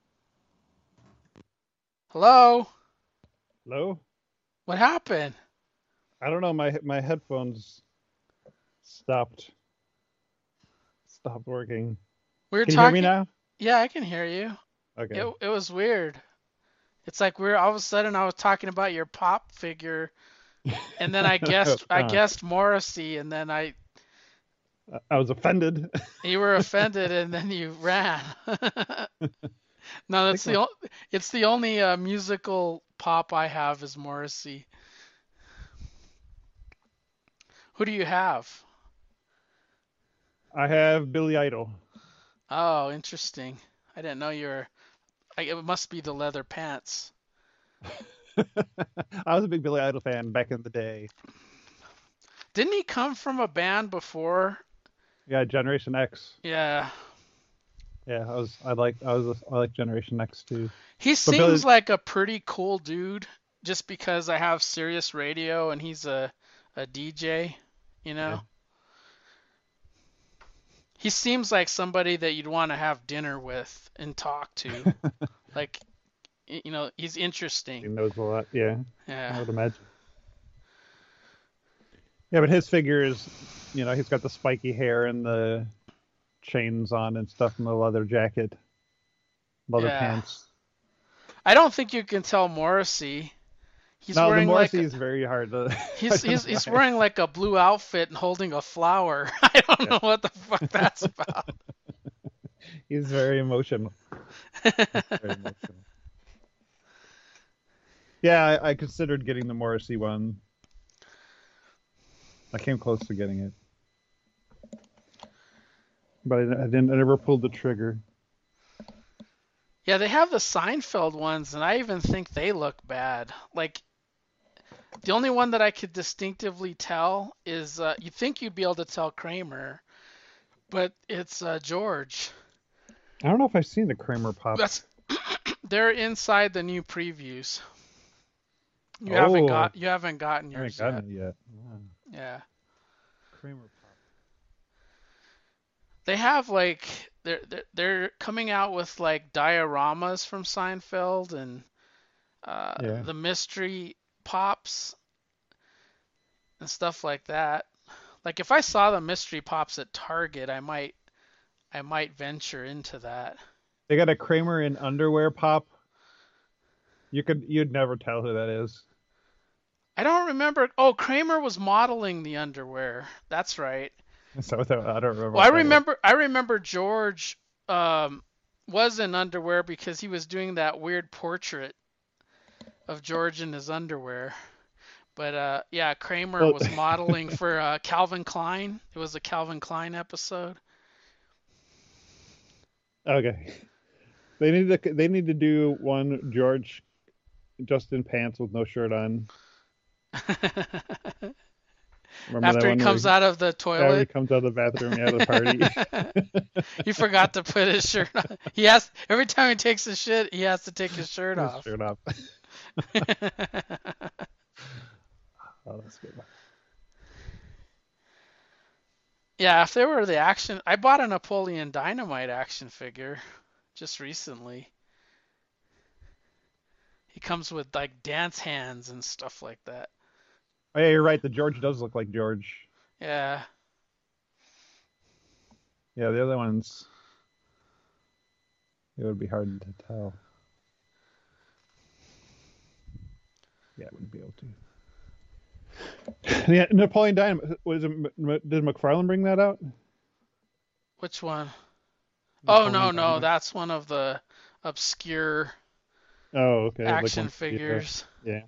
Hello? Hello? What happened? I don't know. My my headphones stopped stopped working. We were Can you hear me talking. now? Yeah, I can hear you. Okay. It it was weird. It's like we're all of a sudden I was talking about your pop figure, and then I I was guessed I gone. guessed Morrissey, and then I I was offended. you were offended, and then you ran. No, I that's think my the o- it's the only uh, musical pop I have is Morrissey. Who do you have? I have Billy Idol. Oh, interesting. I didn't know you were Like, it must be the leather pants. I was a big Billy Idol fan back in the day. Didn't he come from a band before? Yeah, Generation X. Yeah. Yeah, I was I like I was I like Generation X too. He But Billy, seems like a pretty cool dude just because I have Sirius Radio and he's a a D J, you yeah, know? He seems like somebody that you'd want to have dinner with and talk to. Like, y- you know, he's he interesting. knows a lot. Yeah, I Yeah. would imagine. Yeah, but his figure is, you know, he's got the spiky hair and the chains on and stuff and the leather jacket, leather Yeah. pants. I don't think you can tell Morrissey. He's No, the wearing like Morrissey a, is very hard to he's he's he's identify. wearing like a blue outfit and holding a flower. I don't Yeah, know what the fuck that's about. he's very emotional. He's very emotional. Yeah, I, I considered getting the Morrissey one. I came close to getting it, but I, I didn't. I never pulled the trigger. Yeah, they have the Seinfeld ones, and I even think they look bad. Like, the only one that I could distinctively tell is uh, you think you'd be able to tell Kramer, but it's uh, George. I don't know if I've seen the Kramer pops. That's they're inside the new previews. You haven't Oh, got you haven't gotten I haven't yours gotten yet. it yet. Wow. Yeah. Kramer pop. They have like they're they're, they're coming out with like dioramas from Seinfeld and uh, Yeah. the mystery pops and stuff like that. Like if I saw the mystery pops at Target, I might I might venture into that. They got a Kramer in underwear pop. You could you'd never tell who that is. I don't remember. Oh, Kramer was modeling the underwear. That's right. So that, I don't remember Well, I what that is. remember I remember George um, was in underwear because he was doing that weird portrait of George in his underwear. But uh, yeah, Kramer Well, was modeling for uh, Calvin Klein. It was a Calvin Klein episode. okay. They need to they need to do one George just in pants with no shirt on. Remember that After he one where comes he, out of the yeah, he toilet. comes out of the bathroom at the party. He forgot to put his shirt on. He has every time he takes a shit, he has to take his shirt His off. shirt off. Oh, that's good. Yeah, if there were the action, I bought a Napoleon Dynamite action figure just recently. He comes with like dance hands and stuff like that. Oh yeah, you're right. The George does look like George. Yeah. Yeah, the other ones it would be hard to tell. Yeah, I wouldn't be able to. Yeah, Napoleon Dynamite. Was it, did McFarlane bring that out? Which one? Oh no, Napoleon no, Dynamite. that's one of the obscure Oh, okay. Like action one. Yeah, figures. yeah.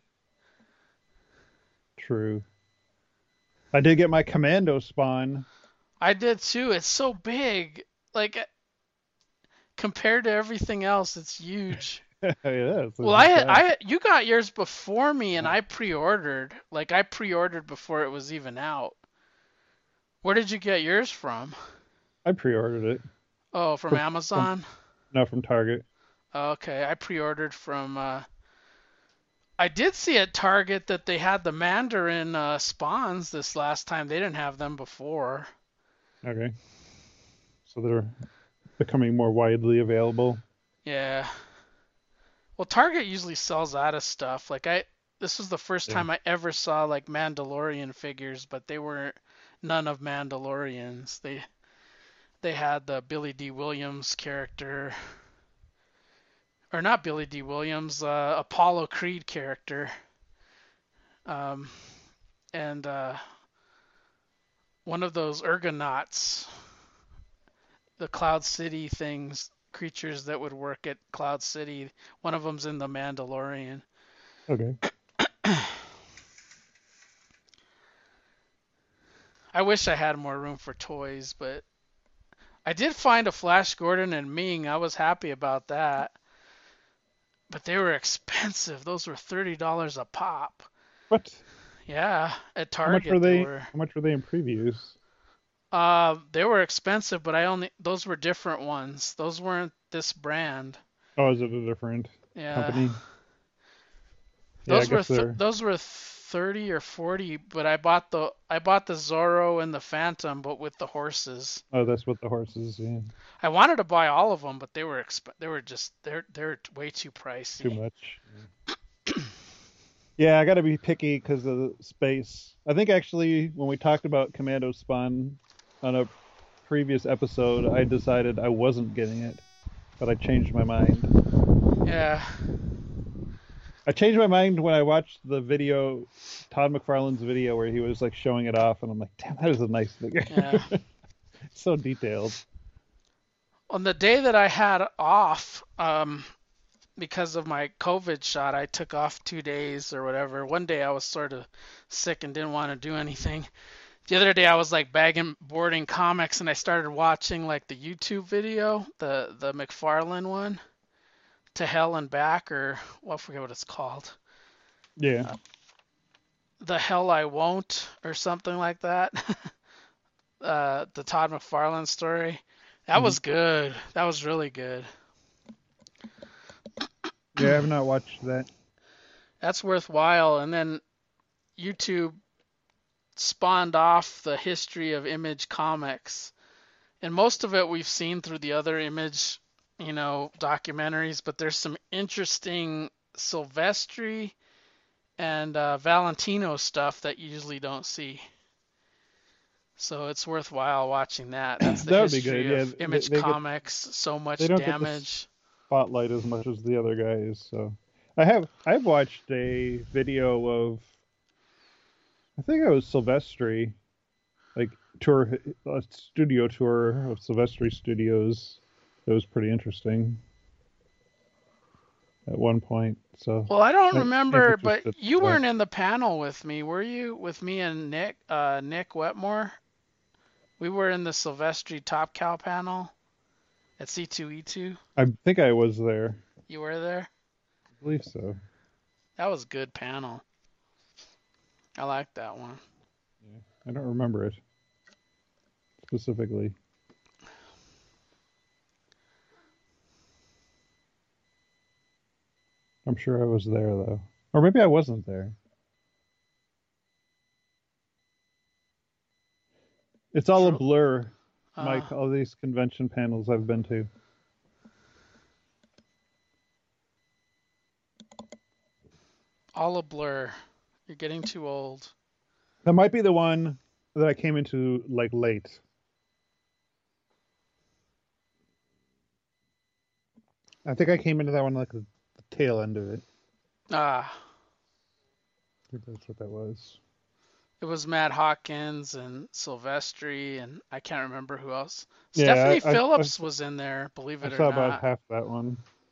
True. I did get my Commando spawn. I did too. It's so big. Like compared to everything else, it's huge. Yeah, it's Well, I a had, size. I you got yours before me and I pre-ordered. Like I pre-ordered before it was even out. Where did you get yours from? I pre-ordered it Oh, from from from Amazon? no from Target. Oh, okay, I pre-ordered from uh I did see at Target that they had the Mandarin uh, spawns this last time. They didn't have them before. Okay, so they're becoming more widely available. Yeah. Well, Target usually sells out of stuff. Like I this was the first Yeah. time I ever saw like Mandalorian figures, but they were none of Mandalorians. They they had the Billy D. Williams character, or not Billy D. Williams, uh, Apollo Creed character, um, and uh, one of those Ergonauts, the Cloud City things, creatures that would work at Cloud City. One of them's in the Mandalorian. Okay. I wish I had more room for toys, but I did find a Flash Gordon and Ming. I was happy about that. but they were expensive. Those were thirty dollars a pop. What? Yeah, at How much were Target they they? were. How much were they in previews? Uh, they were expensive, but I only those were different ones. Those weren't this brand. Oh, is it a different Yeah, company? Yeah, I those were guess th they're. those were thirty or forty, but I bought the I bought the Zorro and the Phantom, but with the horses. Oh, that's what the horses. Yeah, I wanted to buy all of them, but they were exp they were just they're they're way too too pricey. much. Yeah, I got to be picky because of the space. I think actually when we talked about Commando Spawn on a previous episode, I decided I wasn't getting it, but I changed my mind. Yeah. I changed my mind when I watched the video, Todd McFarlane's video where he was like showing it off, and I'm like, damn, that is a nice figure. Yeah. So detailed. On the day that I had off, um, because of my COVID shot, I took off two days or whatever. One day I was sort of sick and didn't want to do anything. The other day I was like bagging boarding comics and I started watching like the YouTube video, the the McFarlane one, To Hell and Back, or well, I forget what it's called. Yeah. Uh, The Hell I Won't or something like that. uh, the Todd McFarlane story. That Mm-hmm. was good. That was really good. Yeah, I have not watched that. That's worthwhile. And then YouTube spawned off the history of Image Comics. And most of it we've seen through the other Image, you know, documentaries, but there's some interesting Silvestri and uh, Valentino stuff that you usually don't see. So it's worthwhile watching that. That's the That would be history good. of Yeah, Image they, they get, Comics. So much they don't get the damage. spotlight as much as the other guys. So I have I've watched a video of I think it was Silvestri, like tour a studio tour of Silvestri Studios. It was pretty interesting at one point. So Well, I don't I remember, can't but just you uh, weren't in the panel with me, were you? With me and Nick, uh, Nick Wetmore. We were in the Silvestri Top Cow panel at C two E two. I think I was there. You were there? I believe so. That was a good panel. I liked that one. Yeah. I don't remember it specifically. I'm sure I was there though. Or maybe I wasn't there. It's all a True. blur, Uh, Mike, all these convention panels I've been to. all a blur. You're getting too old. That might be the one that I came into like late. I think I came into that one like the, the tail end of it. Ah, I think that's what that was. it was Matt Hawkins and Silvestri, and I can't remember who else. Yeah, Stephanie I, I, Phillips was in there, believe I it or saw about not. half that one.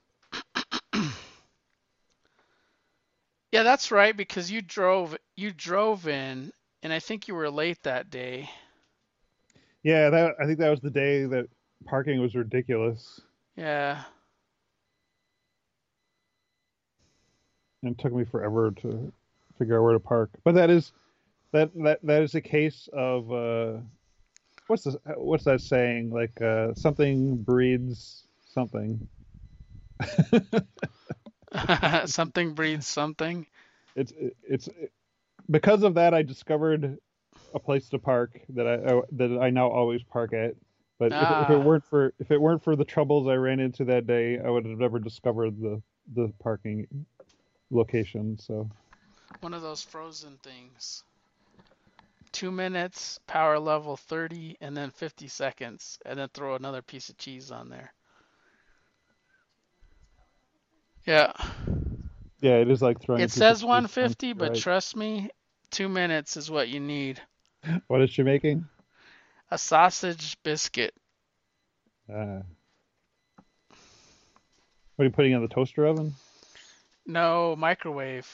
Yeah, that's right, because you drove you drove in, and I think you were late that day. Yeah, that I think that was the day that parking was ridiculous. Yeah. And it took me forever to figure out where to park. But that is that that that is a case of uh, what's this, what's that saying? Like uh, something breeds something. Something breeds something. It's it's because of that I discovered a place to park that I that I now always park at. But if, if it Ah, weren't for if it weren't for the troubles I ran into that day, I would have never discovered the the parking location. So one of those frozen things. Two minutes, power level thirty, and then fifty seconds, and then throw another piece of cheese on there. Yeah. yeah, it is like throwing. It a piece of says cheese on- one fifty, but right. trust me, two minutes is what you need. What is she making? A sausage biscuit. Uh, what are you putting in the toaster oven? No, microwave.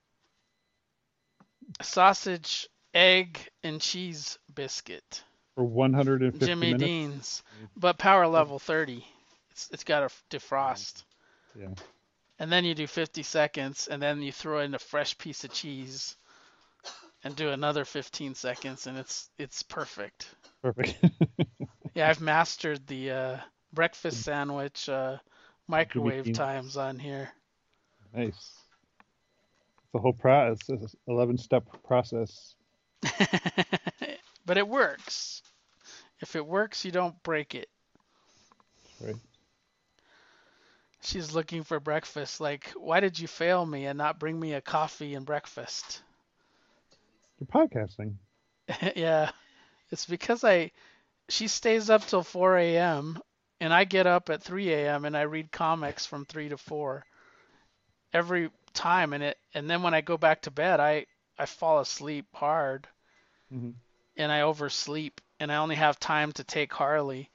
A sausage, egg, and cheese biscuit. For one hundred fifty Jimmy minutes? Dean's. But power level thirty. It's, it's got to defrost. Yeah. And then you do fifty seconds, and then you throw in a fresh piece of cheese and do another fifteen seconds, and it's it's perfect. Perfect. Yeah, I've mastered the uh, breakfast sandwich uh, microwave Jubilee. times on here. Nice. It's a whole process. It's an eleven step process. But it works. If it works, you don't break it. Right. She's looking for breakfast. Like, why did you fail me and not bring me a coffee and breakfast? You're podcasting. Yeah, it's because I. She stays up till four a m and I get up at three a m and I read comics from three to four every time, and it. And then when I go back to bed, I I fall asleep hard Mm-hmm. and I oversleep, and I only have time to take Harley.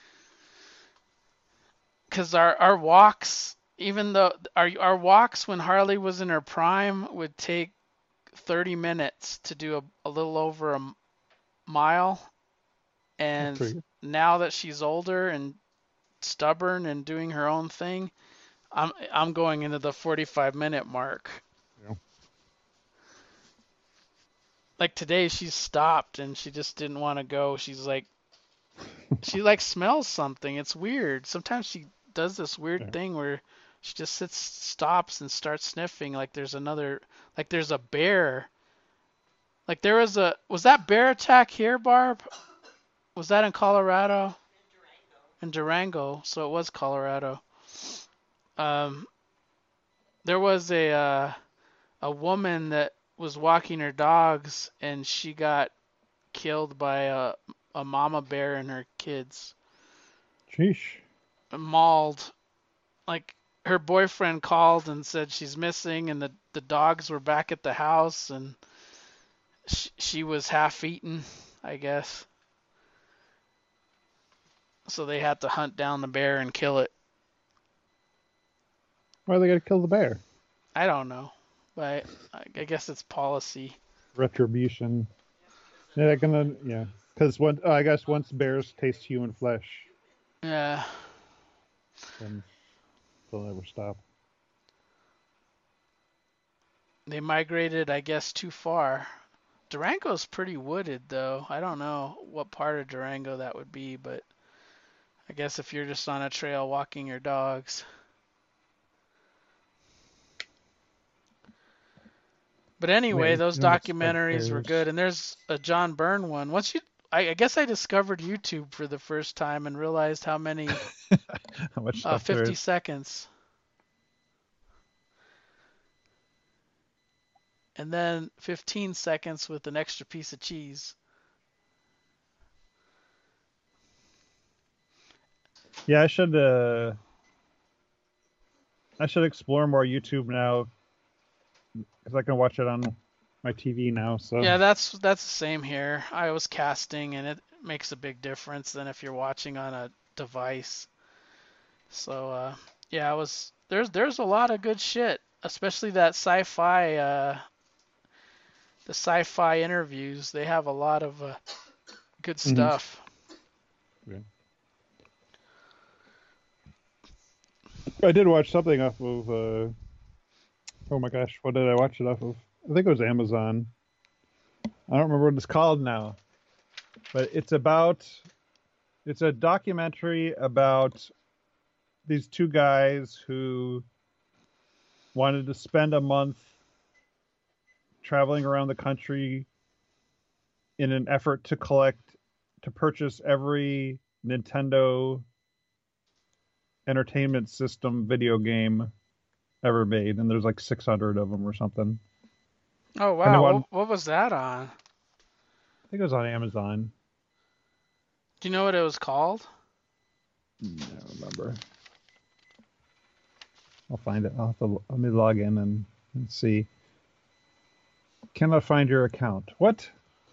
Because our our walks, even though our our walks when Harley was in her prime, would take thirty minutes to do a, a little over a mile, That's and pretty good. now that she's older and stubborn and doing her own thing, I'm I'm going into the forty-five minute mark. Yeah. Like today, she stopped and she just didn't want to go. She's like, she like smells something. It's weird. Sometimes she does this weird Yeah. thing where she just sits, stops, and starts sniffing like there's another, like there's a bear. Like there was a, was that bear attack here, Barb? Was that in Colorado? In Durango, so it was Colorado. Um, there was a uh, a woman that was walking her dogs and she got killed by a a mama bear and her kids. Sheesh. Mauled. Like her boyfriend called and said she's missing, and the the dogs were back at the house, and she, she was half eaten, I guess. So they had to hunt down the bear and kill it. Why are they gotta kill the bear? I don't know, but I, I guess it's policy. Retribution. Yeah, they're gonna. Yeah, because one. Oh, I guess once bears taste human flesh, Yeah. then they'll never stop. They migrated, I guess, too far. Durango's pretty wooded, though. I don't know what part of Durango that would be, but I guess if you're just on a trail walking your dogs. But anyway, Man, those you don't expect documentaries were bears. good, and there's a John Byrne one. Once you, I, I guess I discovered YouTube for the first time and realized how many How much uh, stuff there fifty is. seconds, and then fifteen seconds with an extra piece of cheese. Yeah, I should. Uh, I should explore more YouTube now because I can watch it on my T V now. So Yeah, that's that's the same here. I was casting, and it makes a big difference than if you're watching on a device. So uh, yeah, I was there's there's a lot of good shit, especially that sci-fi uh, the sci-fi interviews. They have a lot of uh, good Mhm. stuff. Yeah. I did watch something off of. Uh, oh my gosh, what did I watch it off of? I think it was Amazon. I don't remember what it's called now, but it's about. It's a documentary about these two guys who wanted to spend a month traveling around the country in an effort to collect to purchase every Nintendo Entertainment System video game ever made, and there's like six hundred of them or something. Oh And they wow, want, what what was that on? I think it was on Amazon. Do you know what it was called? I don't remember. I'll find it. I'll have to let me log in and, and see. Cannot find your account. What?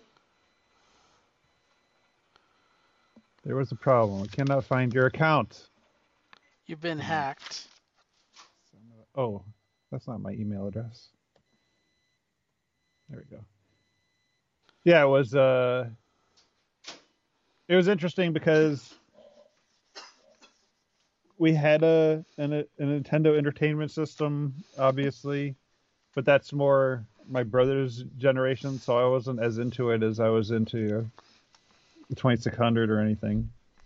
There was a problem. I cannot find your account. You've been Hmm. hacked. Oh, that's not my email address. There we go. Yeah, it was. Uh, it was interesting because we had a an, a Nintendo Entertainment System, obviously, but that's more my brother's generation, so I wasn't as into it as I was into the twenty-six hundred or anything.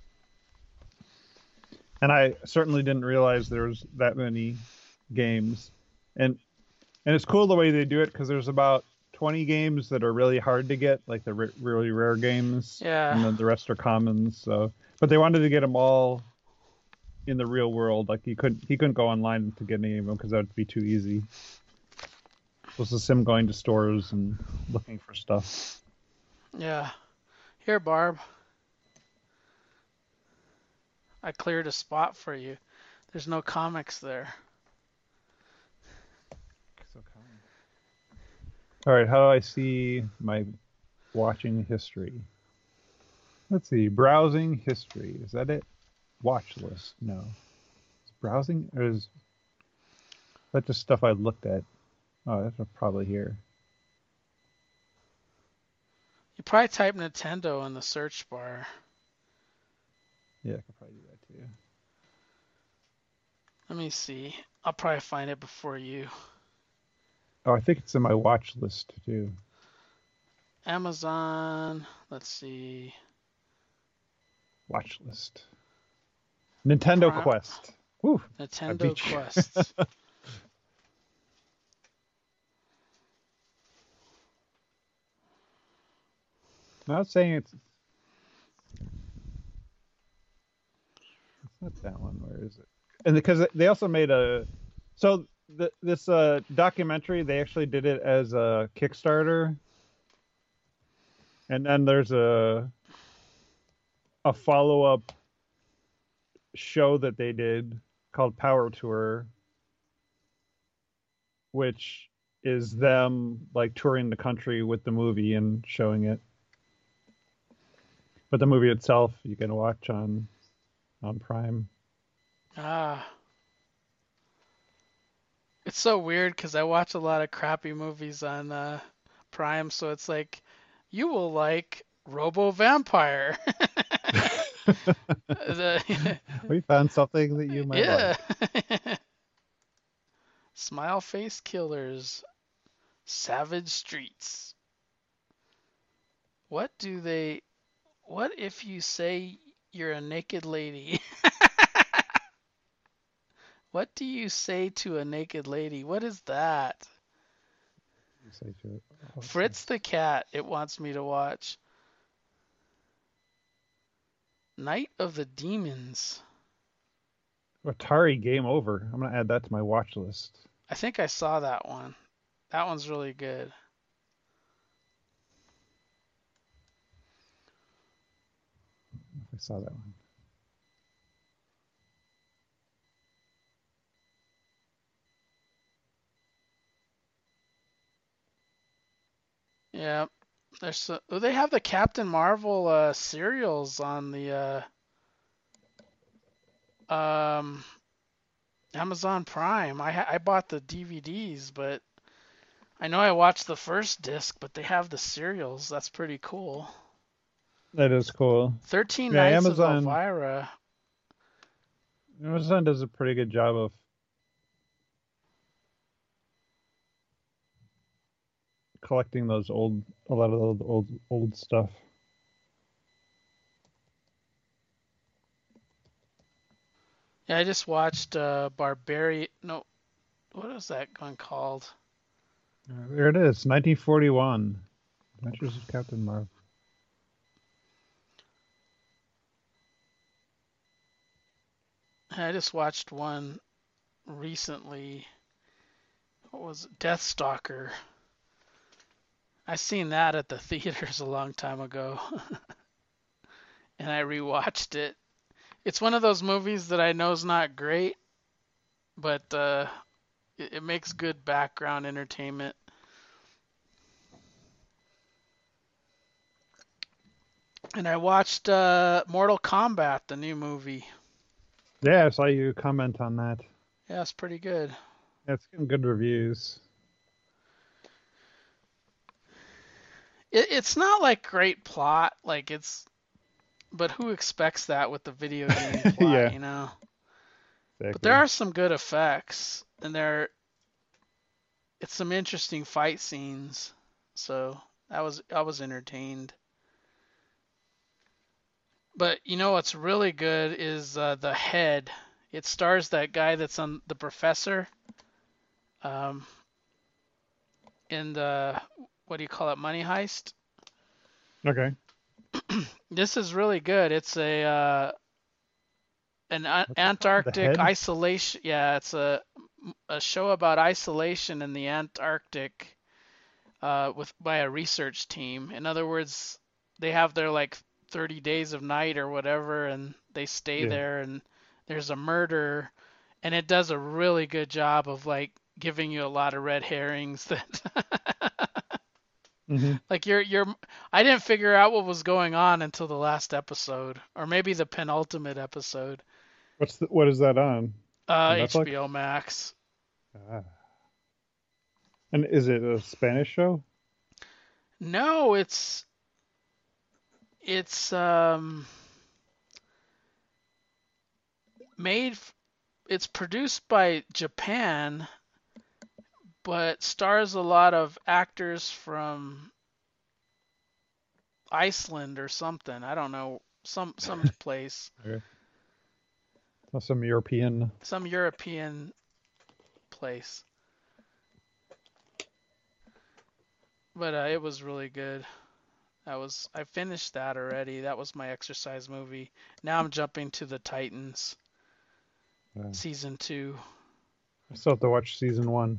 And I certainly didn't realize there was that many games. And and it's cool the way they do it because there's about twenty games that are really hard to get, like the r- really rare games, Yeah. and then the rest are commons. So, but they wanted to get them all in the real world. Like he couldn't he couldn't go online to get any of them because that would be too easy. It was just him going to stores and looking for stuff. Yeah. Here, Barb. I cleared a spot for you. There's no comics there. So kind. All right, how do I see my watching history? Let's see, browsing history. Is that it? Watch list. No. Is browsing or is that just stuff I looked at? Oh, that's probably here. You probably type Nintendo in the search bar. Yeah, I could probably do that too. Let me see. I'll probably find it before you. Oh, I think it's in my watch list too. Amazon. Let's see. Watch list. Nintendo Prime. Quest. Woo, Nintendo Quest. I'm not saying it's. It's not that one. Where is it? And because they also made a. So the, this uh, documentary, they actually did it as a Kickstarter. And then there's a a follow-up show that they did called Power Tour, which is them like touring the country with the movie and showing it. But the movie itself you can watch on on Prime. Ah. It's so weird because I watch a lot of crappy movies on uh, Prime, so it's like, you will like Robo Vampire. the, We found something that you might yeah. like. Smile Face Killers. Savage Streets. What do they... What if you say you're a naked lady? What do you say to a naked lady? What is that? You say to it. Oh, Fritz the Cat, it wants me to watch. Night of the Demons. Atari Game Over. I'm gonna add that to my watch list. I think I saw that one. That one's really good. I saw that one. Yeah, there's so, oh, they have the Captain Marvel uh, serials on the uh, um, Amazon Prime. I ha- I bought the D V Ds, but I know I watched the first disc, but they have the serials. That's pretty cool. That is cool. Thirteen Yeah, Nights Amazon, of Elvira. Amazon does a pretty good job of collecting those old, a lot of old, old, old stuff. Yeah, I just watched uh, Barbarian. No, what is that one called? Uh, there it is, nineteen forty-one. Adventures of Captain Marvel. I just watched one recently. What was it? Deathstalker. I seen that at the theaters a long time ago, and I rewatched it. It's one of those movies that I know is not great, but uh, it, it makes good background entertainment. And I watched uh, Mortal Kombat, the new movie. Yeah, I saw you comment on that. Yeah, it's pretty good. Yeah, it's getting good reviews. It, it's not like great plot, like it's, but who expects that with the video game plot, Yeah. you know? But there Exactly. are some good effects, and there it's some interesting fight scenes. So I was I was entertained. But you know what's really good is uh, The Head. It stars that guy that's on The Professor. Um, in the what do you call it, Money Heist. Okay. This is really good. It's a uh, an a- What's it called? The Antarctic Head? isolation. Yeah, it's a a show about isolation in the Antarctic uh, with by a research team. In other words, they have their like thirty days of night or whatever, and they stay Yeah. there, and there's a murder, and it does a really good job of like giving you a lot of red herrings that hmm like you're you're I didn't figure out what was going on until the last episode, or maybe the penultimate episode. What's the, what is that on? Uh, On Netflix? H B O Max. Ah. And is it a Spanish show? No, it's it's um made f- it's produced by Japan, but stars a lot of actors from Iceland or something. I don't know, some some place, Okay. Oh, some European. some European place. But uh, it was really good. That was I finished that already. That was my exercise movie. Now I'm jumping to the Titans Uh, season two. I still have to watch season one.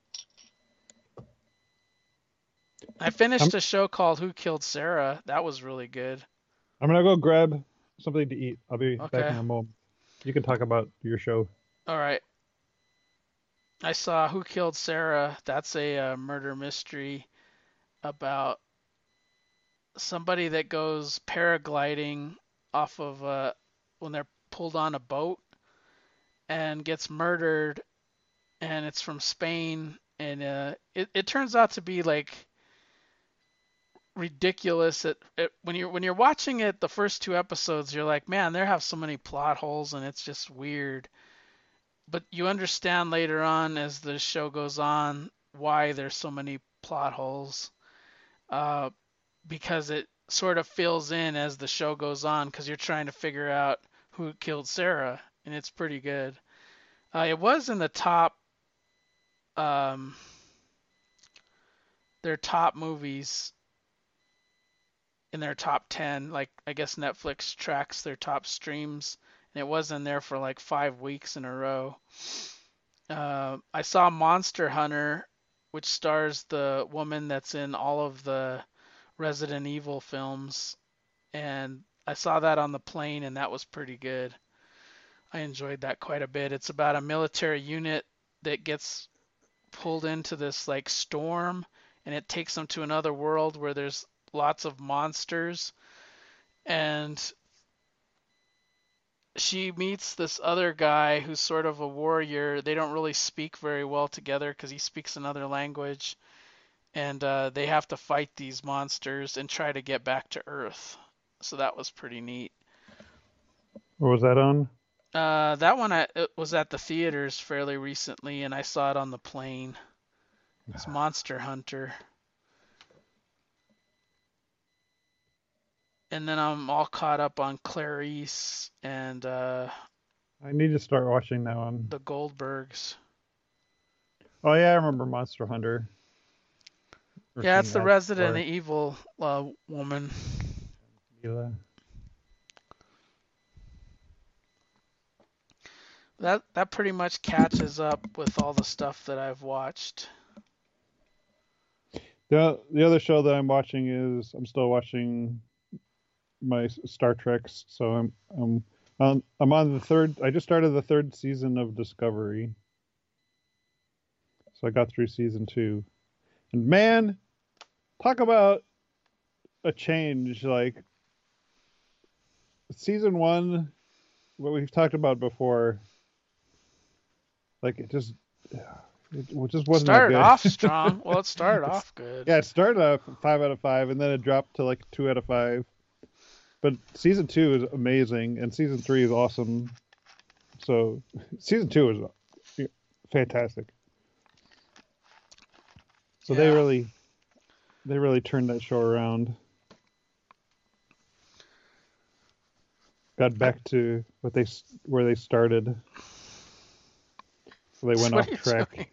I I'm finished a show called Who Killed Sarah. That was really good. I'm gonna go grab something to eat. I'll be back Okay. in a moment. You can talk about your show. All right. I saw Who Killed Sarah. That's a uh, murder mystery about somebody that goes paragliding off of uh, when they're pulled on a boat and gets murdered, and it's from Spain, and uh, it it turns out to be like ridiculous. It, it when you're when you're watching it, the first two episodes, you're like, man, they have so many plot holes, and it's just weird. But you understand later on as the show goes on why there's so many plot holes, uh, because it sort of fills in as the show goes on because you're trying to figure out who killed Sarah, and it's pretty good. Uh, it was in the top, um, their top movies in their top ten. Like, I guess Netflix tracks their top streams, and it was in there for like five weeks in a row. Uh, I saw Monster Hunter, which stars the woman that's in all of the Resident Evil films, and I saw that on the plane, and that was pretty good. I enjoyed that quite a bit. It's about a military unit that gets pulled into this like storm, and it takes them to another world where there's lots of monsters, and she meets this other guy who's sort of a warrior. They don't really speak very well together because he speaks another language, and uh, they have to fight these monsters and try to get back to Earth. So that was pretty neat. What was that on? Uh, that one I, it was at the theaters fairly recently, and I saw it on the plane. It's Monster Hunter. And then I'm all caught up on Clarice and uh, I need to start watching that one. the Goldbergs. Oh yeah, I remember Monster Hunter. Or Yeah, seeing it's the that Resident before. Evil uh, woman. Mila. That that pretty much catches up with all the stuff that I've watched. The the other show that I'm watching is I'm still watching my Star Treks, so I'm I'm on I'm on the third. I just started the third season of Discovery, so I got through season two. And man, talk about a change! Like season one, what we've talked about before, like it just it just wasn't that Started off good. strong. Well, it started It's, off good. yeah, it started off five out of five, and then it dropped to like two out of five. But season two is amazing, and season three is awesome. So season two was fantastic. So Yeah. they really, they really turned that show around. Got back to what they where they started. So they went What off are you track. doing?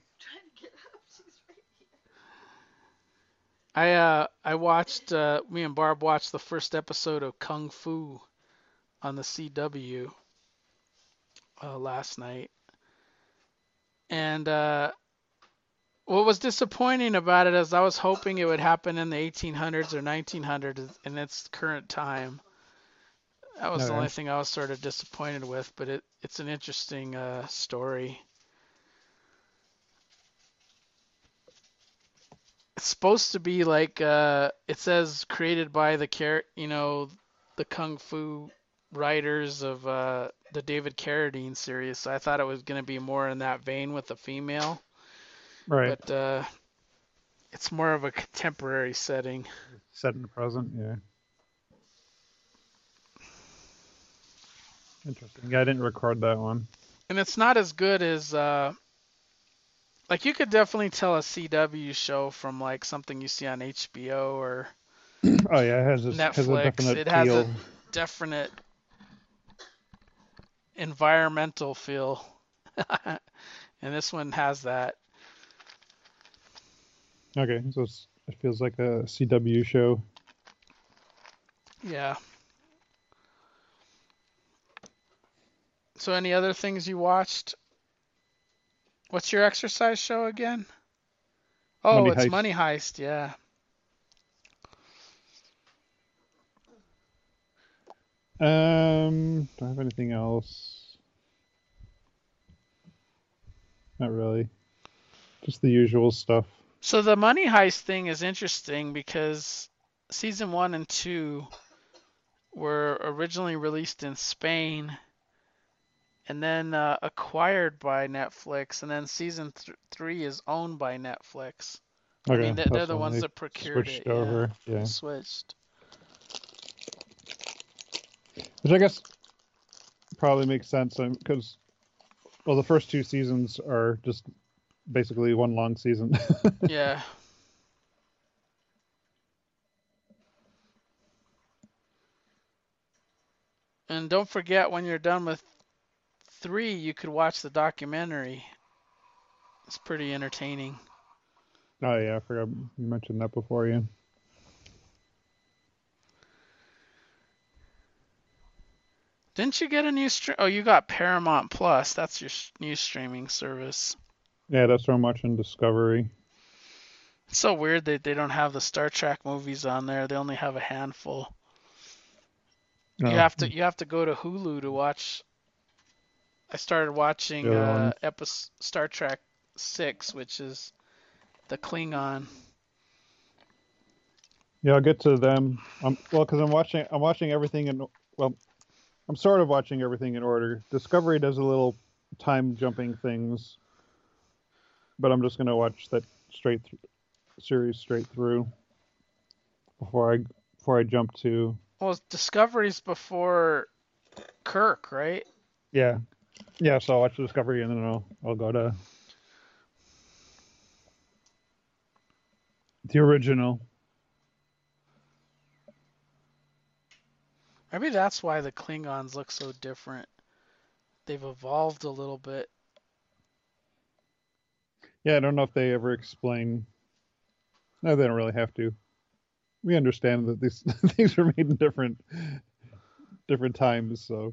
I uh I watched uh me and Barb watched the first episode of Kung Fu on the C W uh, last night, and uh, what was disappointing about it is I was hoping it would happen in the eighteen hundreds or nineteen hundreds in its current time. That was the Okay. only thing I was sort of disappointed with, but it it's an interesting uh, story. It's supposed to be like uh, it says created by the char- you know the Kung Fu writers of uh, the David Carradine series. So I thought it was going to be more in that vein with the female, Right. but uh, it's more of a contemporary setting. Set in the present, yeah. Interesting. Yeah, I didn't record that one. And it's not as good as uh, like you could definitely tell a C W show from like something you see on H B O or Oh yeah, it has this, has a Netflix. definite It has a feel. definite environmental feel. And this one has that. Okay, so it's, it feels like a C W show. Yeah. So any other things you watched? What's your exercise show again? Oh, Money it's Heist. Money Heist, yeah. Um, do I have anything else? Not really. Just the usual stuff. So the Money Heist thing is interesting because season one and two were originally released in Spain and then uh, acquired by Netflix, and then season th- three is owned by Netflix. I Okay, mean, they're, they're that's the when ones they that procured switched it, yeah. over. Yeah, Switched. which I guess probably makes sense because well, the first two seasons are just basically one long season. Yeah. And don't forget, when you're done with three, you could watch the documentary. It's pretty entertaining. Oh yeah, I forgot you mentioned that before. Yeah. Didn't you get a new stream? Oh, you got Paramount Plus. That's your sh- new streaming service. Yeah, that's what I'm watching Discovery. It's so weird that they don't have the Star Trek movies on there. They only have a handful. Oh, You have to you have to go to Hulu to watch. I started watching the other uh, ones. episode Star Trek six, which is the Klingon. Yeah, I'll get to them. Um, well, because I'm watching, I'm watching everything in. Well, I'm sort of watching everything in order. Discovery does a little time jumping things, but I'm just gonna watch that straight th- series straight through before I before I jump to. Well, Discovery's before Kirk, right? Yeah, yeah. So I'll watch Discovery and then I'll I'll go to the original. Maybe that's why the Klingons look so different. They've evolved a little bit. Yeah, I don't know if they ever explain. No, they don't really have to. We understand that these things were made in different different times, so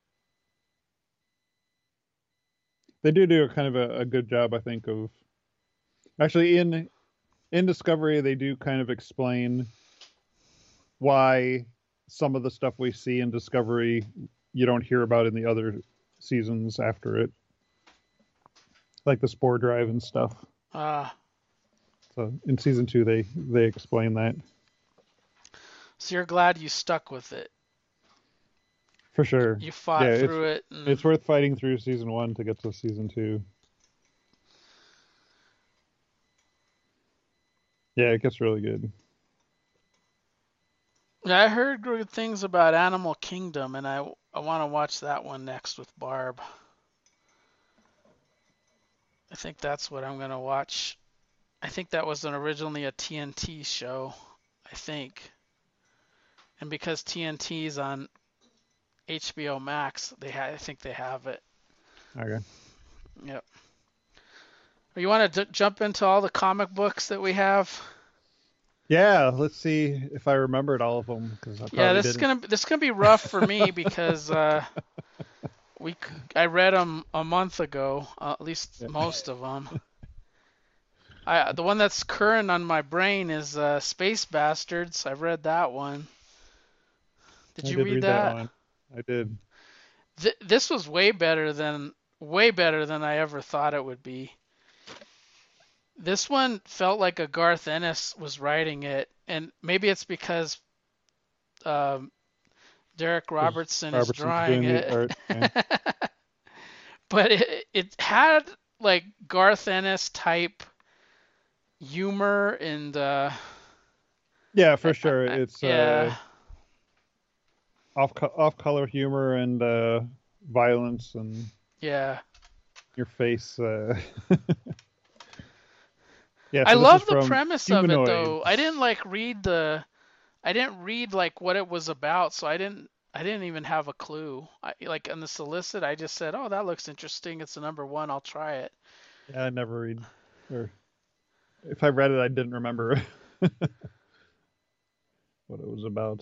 they do do a kind of a, a good job, I think, of actually in in Discovery they do kind of explain why some of the stuff we see in Discovery you don't hear about in the other seasons after it, like the spore drive and stuff. Ah, So in season two they they explain that so you're glad you stuck with it. for sure. You fought Yeah, it's through it. And... it's worth fighting through season one to get to season two. Yeah, it gets really good. Yeah, I heard good things about Animal Kingdom, and I I want to watch that one next with Barb. I think that's what I'm gonna watch. I think that was an originally a T N T show. I think, and because T N T's on H B O Max, they ha- I think they have it. Okay. Yep. You want to d- jump into all the comic books that we have? Yeah, let's see if I remembered all of them because I Yeah, probably this is didn't. gonna this is gonna be rough for me because uh, we c- I read them a month ago, uh, at least Yeah. most of them. I the one that's current on my brain is uh, Space Bastards. I've read that one. Did I you did read read that that? one. I did. Th- this was way better than way better than I ever thought it would be. This one felt like a Garth Ennis was writing it, and maybe it's because um, Derek Because Robertson is Robertson's drawing doing the it. art. Yeah. But it it had like Garth Ennis type humor and uh, Yeah, for I, I, sure. I- It's uh yeah, off co- off color humor and uh violence and yeah. your face. Uh... yeah, I so this is love the from premise of it though. I didn't Humanoids. like read the I didn't read like what it was about, so I didn't I didn't even have a clue. I, like on the solicit, I just said, "Oh, that looks interesting. It's a number one. I'll try it." Yeah, I never read, or if I read it, I didn't remember what it was about.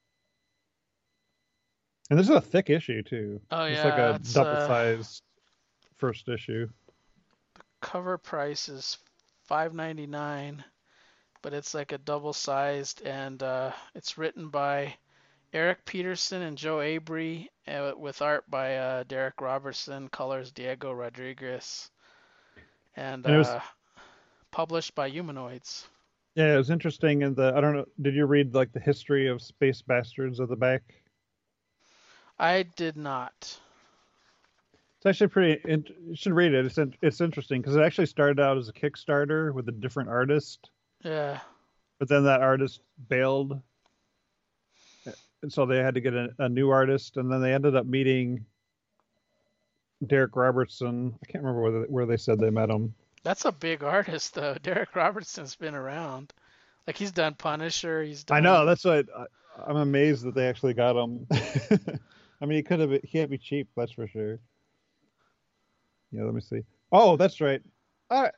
And this is a thick issue too. Oh It's like a yeah, it's double uh sized first issue. cover price is five ninety-nine, but it's like a double sized and uh it's written by Eric Peterson and Joe Abry uh, with art by uh, Derek Robertson, colors Diego Rodriguez, and And it was uh published by Humanoids. yeah, it was interesting. In the I don't know, did you read like the history of Space Bastards at the back? I did not. It's actually pretty. You should read it. It's it's interesting because it actually started out as a Kickstarter with a different artist, Yeah. but then that artist bailed, and so they had to get a, a new artist, and then they ended up meeting Derek Robertson. I can't remember where they, where they said they met him. That's a big artist though. Derek Robertson's been around. Like he's done Punisher, he's I know. done That's what I, I'm amazed that they actually got him. I mean, he could have. He can't be cheap. That's for sure. Yeah. Let me see. Oh, that's right. I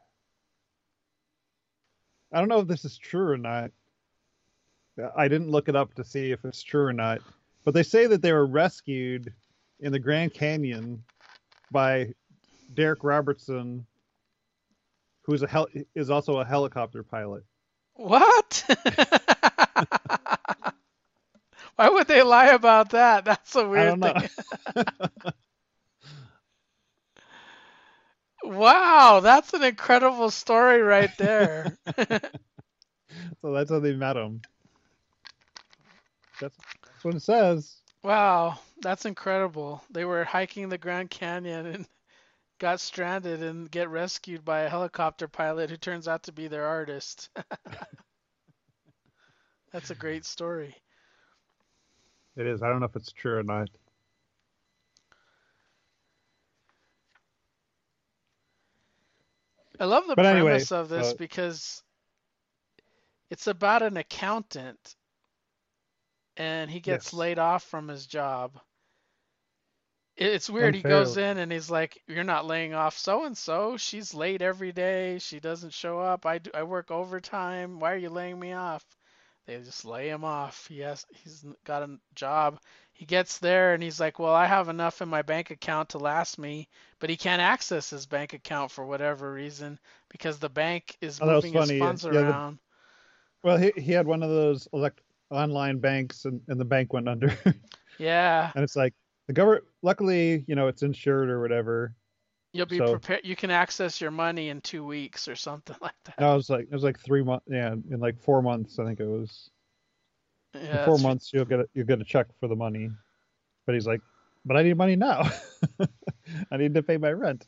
I don't know if this is true or not. I didn't look it up to see if it's true or not, but they say that they were rescued in the Grand Canyon by Derek Robertson, who's a hel- is also a helicopter pilot. What? Why would they lie about that? That's a I weird don't know. thing. Wow, that's an incredible story right there. So that's how they met him. That's that's what it says. Wow, that's incredible. They were hiking the Grand Canyon and got stranded and get rescued by a helicopter pilot who turns out to be their artist. That's a great story. It is. I don't know if it's true or not. I love the But anyway, premise of this so because it's about an accountant and he gets yes, laid off from his job. It's weird. He goes unfairly. in and he's like, "You're not laying off so and so. She's late every day. She doesn't show up. I, do, I work overtime. Why are you laying me off?" They just lay him off. He has he's got a job. He gets there and he's like, "Well, I have enough in my bank account to last me," but he can't access his bank account for whatever reason because the bank is Oh, that was moving his funny. funds Yeah, the around. well, he he had one of those elect online banks, and, and the bank went under. Yeah, And it's like the government. Luckily, you know, it's insured or whatever. you'll be So prepared. You can access your money in two weeks or something like that. no, it was like it was like three months. Yeah, in like four months, I think it was. In Yeah, four that's months, you'll get a, you'll get a check for the money. But he's like, but I need money now. I need to pay my rent.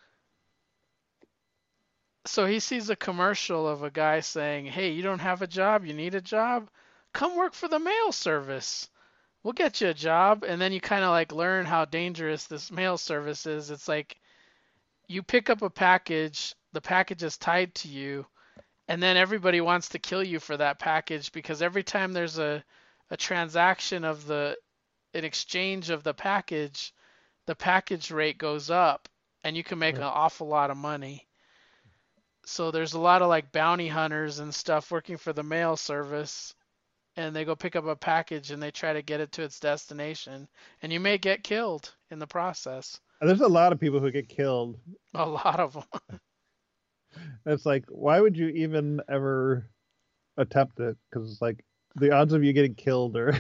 so he sees a commercial of a guy saying, "Hey, you don't have a job, you need a job? Come work for the mail service. We'll get you a job." And then you kind of like learn how dangerous this mail service is. It's like you pick up a package, the package is tied to you, and then everybody wants to kill you for that package because every time there's a a transaction of the an exchange of the package, the package rate goes up and you can make an Right. awful lot of money. So there's a lot of like bounty hunters and stuff working for the mail service, and they go pick up a package and they try to get it to its destination, and you may get killed in the process. And there's a lot of people who get killed. A lot of them. It's like, why would you even ever attempt it? Because it's like the odds of you getting killed are,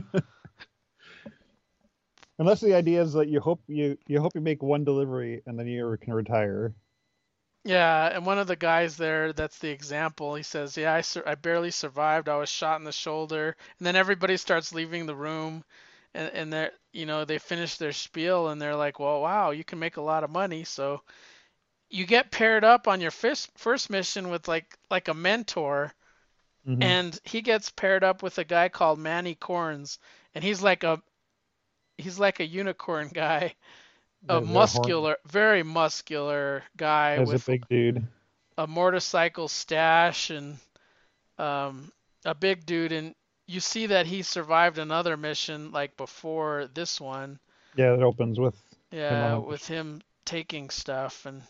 unless the idea is that you hope you you hope you make one delivery and then you can retire. Yeah, and one of the guys there, that's the example. He says, "Yeah, I sur- I barely survived. I was shot in the shoulder." And then everybody starts leaving the room, and and they're, you know, they finish their spiel and they're like, "Well, wow, you can make a lot of money." So you get paired up on your first first mission with like like a mentor, Hmm. and he gets paired up with a guy called Manny Corns, and he's like a he's like a unicorn guy, a Yeah, they're horn muscular, very muscular guy as a with big dude. a motorcycle stash and um, a big dude. And you see that he survived another mission like before this one. Yeah, it opens with him on Yeah, a with mission. him taking stuff, and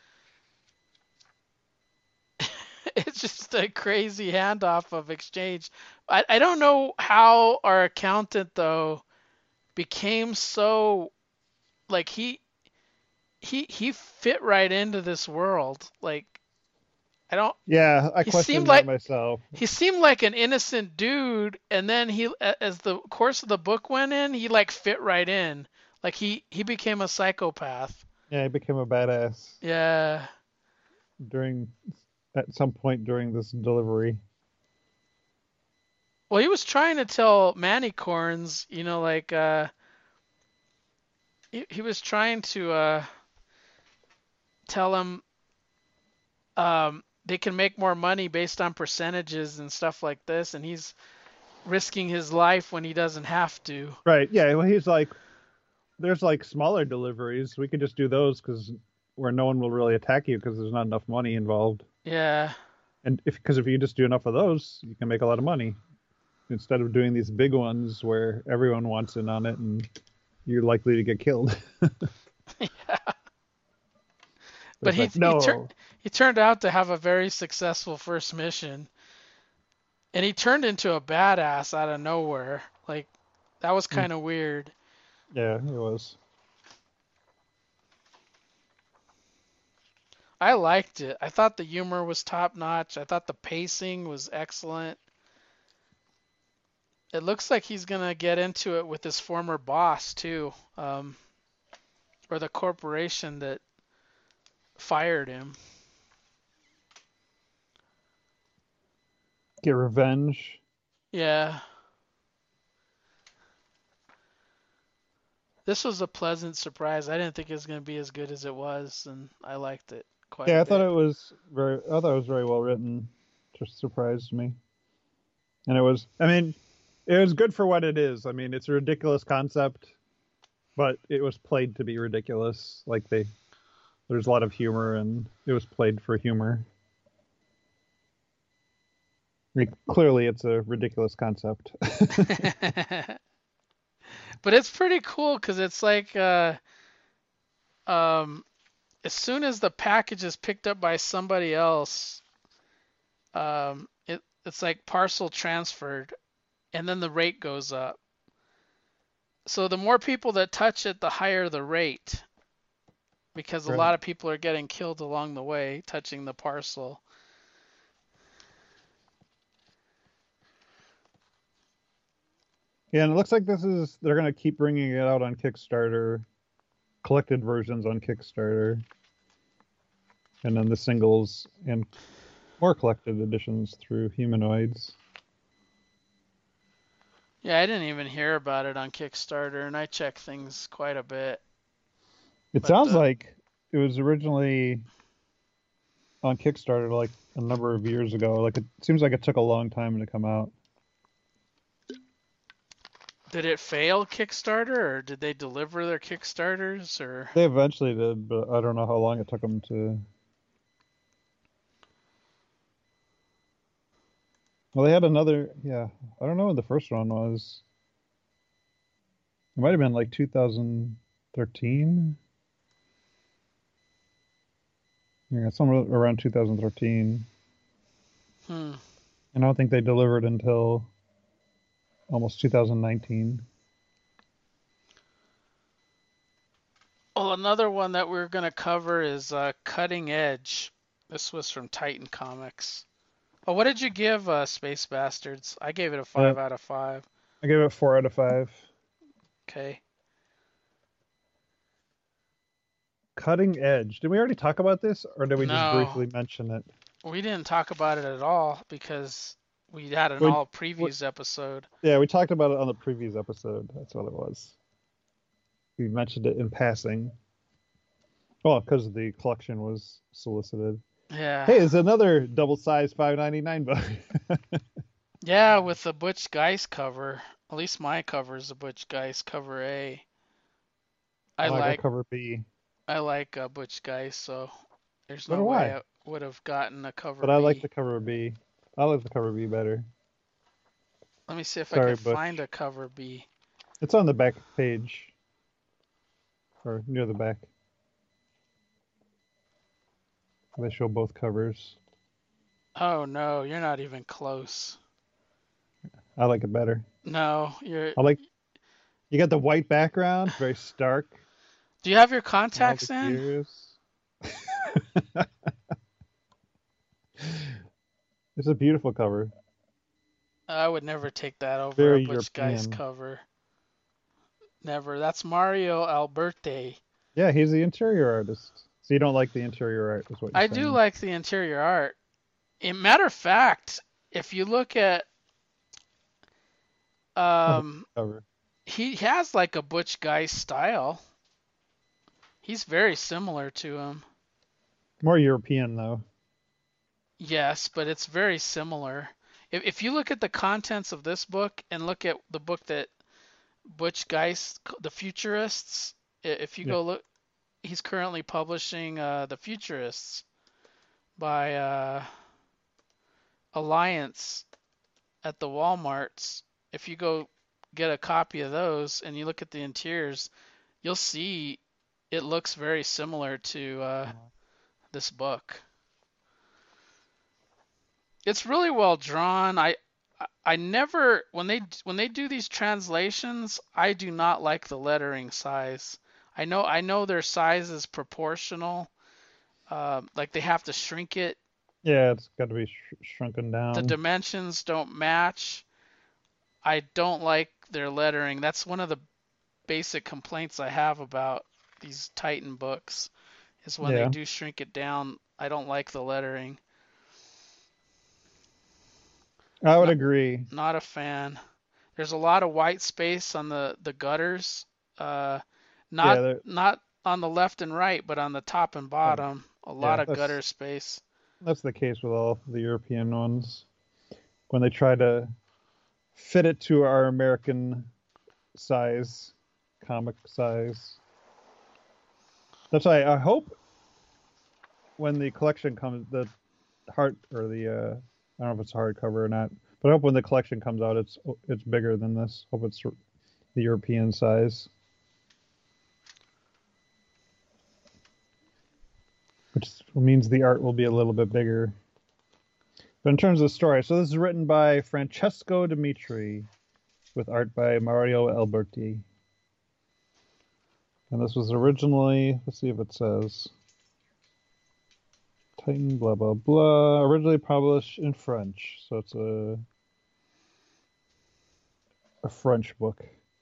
it's just a crazy handoff of exchange. I, I don't know how our accountant though became so like he he he fit right into this world. Like I don't Yeah, I he seemed questioned that like myself. he seemed like an innocent dude, and then he as the course of the book went in, he like fit right in. Like he he became a psychopath. Yeah, he became a badass Yeah. during at some point during this delivery. Well, he was trying to tell Manicorns, you know, like uh he, he was trying to uh tell him um they can make more money based on percentages and stuff like this, and he's risking his life when he doesn't have to. Right. Yeah. Well, he's like, there's like smaller deliveries. We could just do those because where no one will really attack you because there's not enough money involved. Yeah. And if because if you just do enough of those, you can make a lot of money instead of doing these big ones where everyone wants in on it and you're likely to get killed. But It's he like, he tur- no. he turned out to have a very successful first mission, and he turned into a badass out of nowhere. Like that was Mm. kind of weird. Yeah, it was. I liked it. I thought the humor was top notch. I thought the pacing was excellent. It looks like he's gonna get into it with his former boss too, um, or the corporation that fired him. Get revenge. Yeah, this was a pleasant surprise. I didn't think it was gonna be as good as it was, and I liked it quite a Yeah, I thought bit. it was very. I thought it was very well written. Just surprised me, and it was. I mean, it was good for what it is. I mean, it's a ridiculous concept, but it was played to be ridiculous. Like they, there's a lot of humor, and it was played for humor. I mean, clearly, it's a ridiculous concept. But it's pretty cool because it's like uh, um, as soon as the package is picked up by somebody else, um, it it's like parcel transferred, and then the rate goes up. So the more people that touch it, the higher the rate, because a Right. lot of people are getting killed along the way touching the parcel. Yeah, and it looks like this is they're gonna keep bringing it out on Kickstarter, collected versions on Kickstarter, and then the singles and more collected editions through Humanoids. Yeah, I didn't even hear about it on Kickstarter, and I check things quite a bit. It But sounds uh, like it was originally on Kickstarter like a number of years ago. Like it seems like it took a long time to come out. Did it fail Kickstarter, or did they deliver their Kickstarters, or? They eventually did, but I don't know how long it took them to. Well, they had another. Yeah, I don't know when the first one was. It might have been like two thousand thirteen. Yeah, somewhere around two thousand thirteen. Hmm. And I don't think they delivered until almost two thousand nineteen. Well, another one that we're going to cover is uh, Cutting Edge. This was from Titan Comics. Oh, what did you give uh, Space Bastards? I gave it a Uh, five out of five. I gave it four out of five. Okay. Cutting Edge. Did we already talk about this, or did we just No, briefly mention it? we didn't talk about it at all because we had an We, all we, previews episode. yeah, we talked about it on the previous episode. That's what it was. We mentioned it in passing. Well, because the collection was solicited. Yeah. Hey, it's another double-sized five ninety-nine book. Yeah, with the Butch Geist cover. At least my cover is the Butch Geist cover A. I Oh, I like got cover B. I like uh, Butch Geist, so there's So no do way I. I would have gotten a cover But I like B. the cover B. I like the cover B better. Let me see if I Sorry, can Butch. find a cover B. It's on the back page. Or near the back. They show both covers. Oh no, you're not even close. I like it better. No, you're. I like. You got the white background, very stark. Do you have your All contacts the in? gears. It's a beautiful cover. I would never take that over Very a Butch Geist European. cover. Never. That's Mario Alberti. Yeah, he's the interior artist. So you don't like the interior art, is what you're I saying. do like the interior art. In matter of fact, if you look at um cover. he has like a Butch Geist style. He's very similar to him. More European though. Yes, but it's very similar. If if you look at the contents of this book and look at the book that Butch Geist, The Futurists, i- if you Yeah. go look, he's currently publishing uh, The Futurists by uh, Alliance at the Walmarts. If you go get a copy of those and you look at the interiors, you'll see it looks very similar to uh, this book. It's really well drawn. I I- I never when they when they do these translations, I do not like the lettering size. I know I know their size is proportional. Uh, like they have to shrink it. Yeah, it's got to be sh- shrunken The down. dimensions don't match. I don't like their lettering. That's one of the basic complaints I have about these Titan books is when they Yeah. do shrink it down. I don't like the lettering. I would Not, agree. not a fan. There's a lot of white space on the the gutters. Uh, Yeah, not they're- not on the left and right, but on the top and bottom. A lot yeah, of that's- gutter space. That's the case with all the European ones. When they try to fit it to our American size, comic size. That's why I hope when the collection comes, the hard or the uh, I don't know if it's a hardcover or not, but I hope when the collection comes out, it's it's bigger than this. Hope it's the European size, which means the art will be a little bit bigger. But in terms of the story, so this is written by Francesco Dimitri, with art by Mario Alberti. And this was originally, let's see if it says, Titan, blah, blah, blah, originally published in French. So it's a, a French book.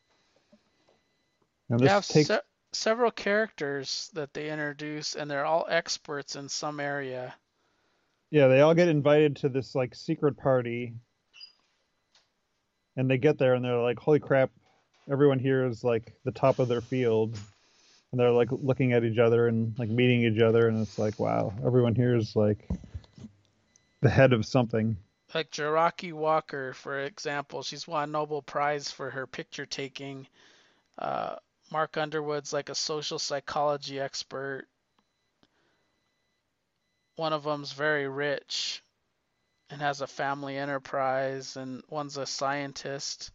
And They this have takes, se- several characters that they introduce, and they're all experts in some area. yeah, they all get invited to this like secret party. And they get there and they're like, holy crap, everyone here is like the top of their field. And they're like looking at each other and like meeting each other. And it's like, wow, everyone here is like the head of something. Like Jaraki Walker, for example, she's won a Nobel Prize for her picture taking. Uh, Mark Underwood's like a social psychology expert. One of them's very rich and has a family enterprise, and one's a scientist.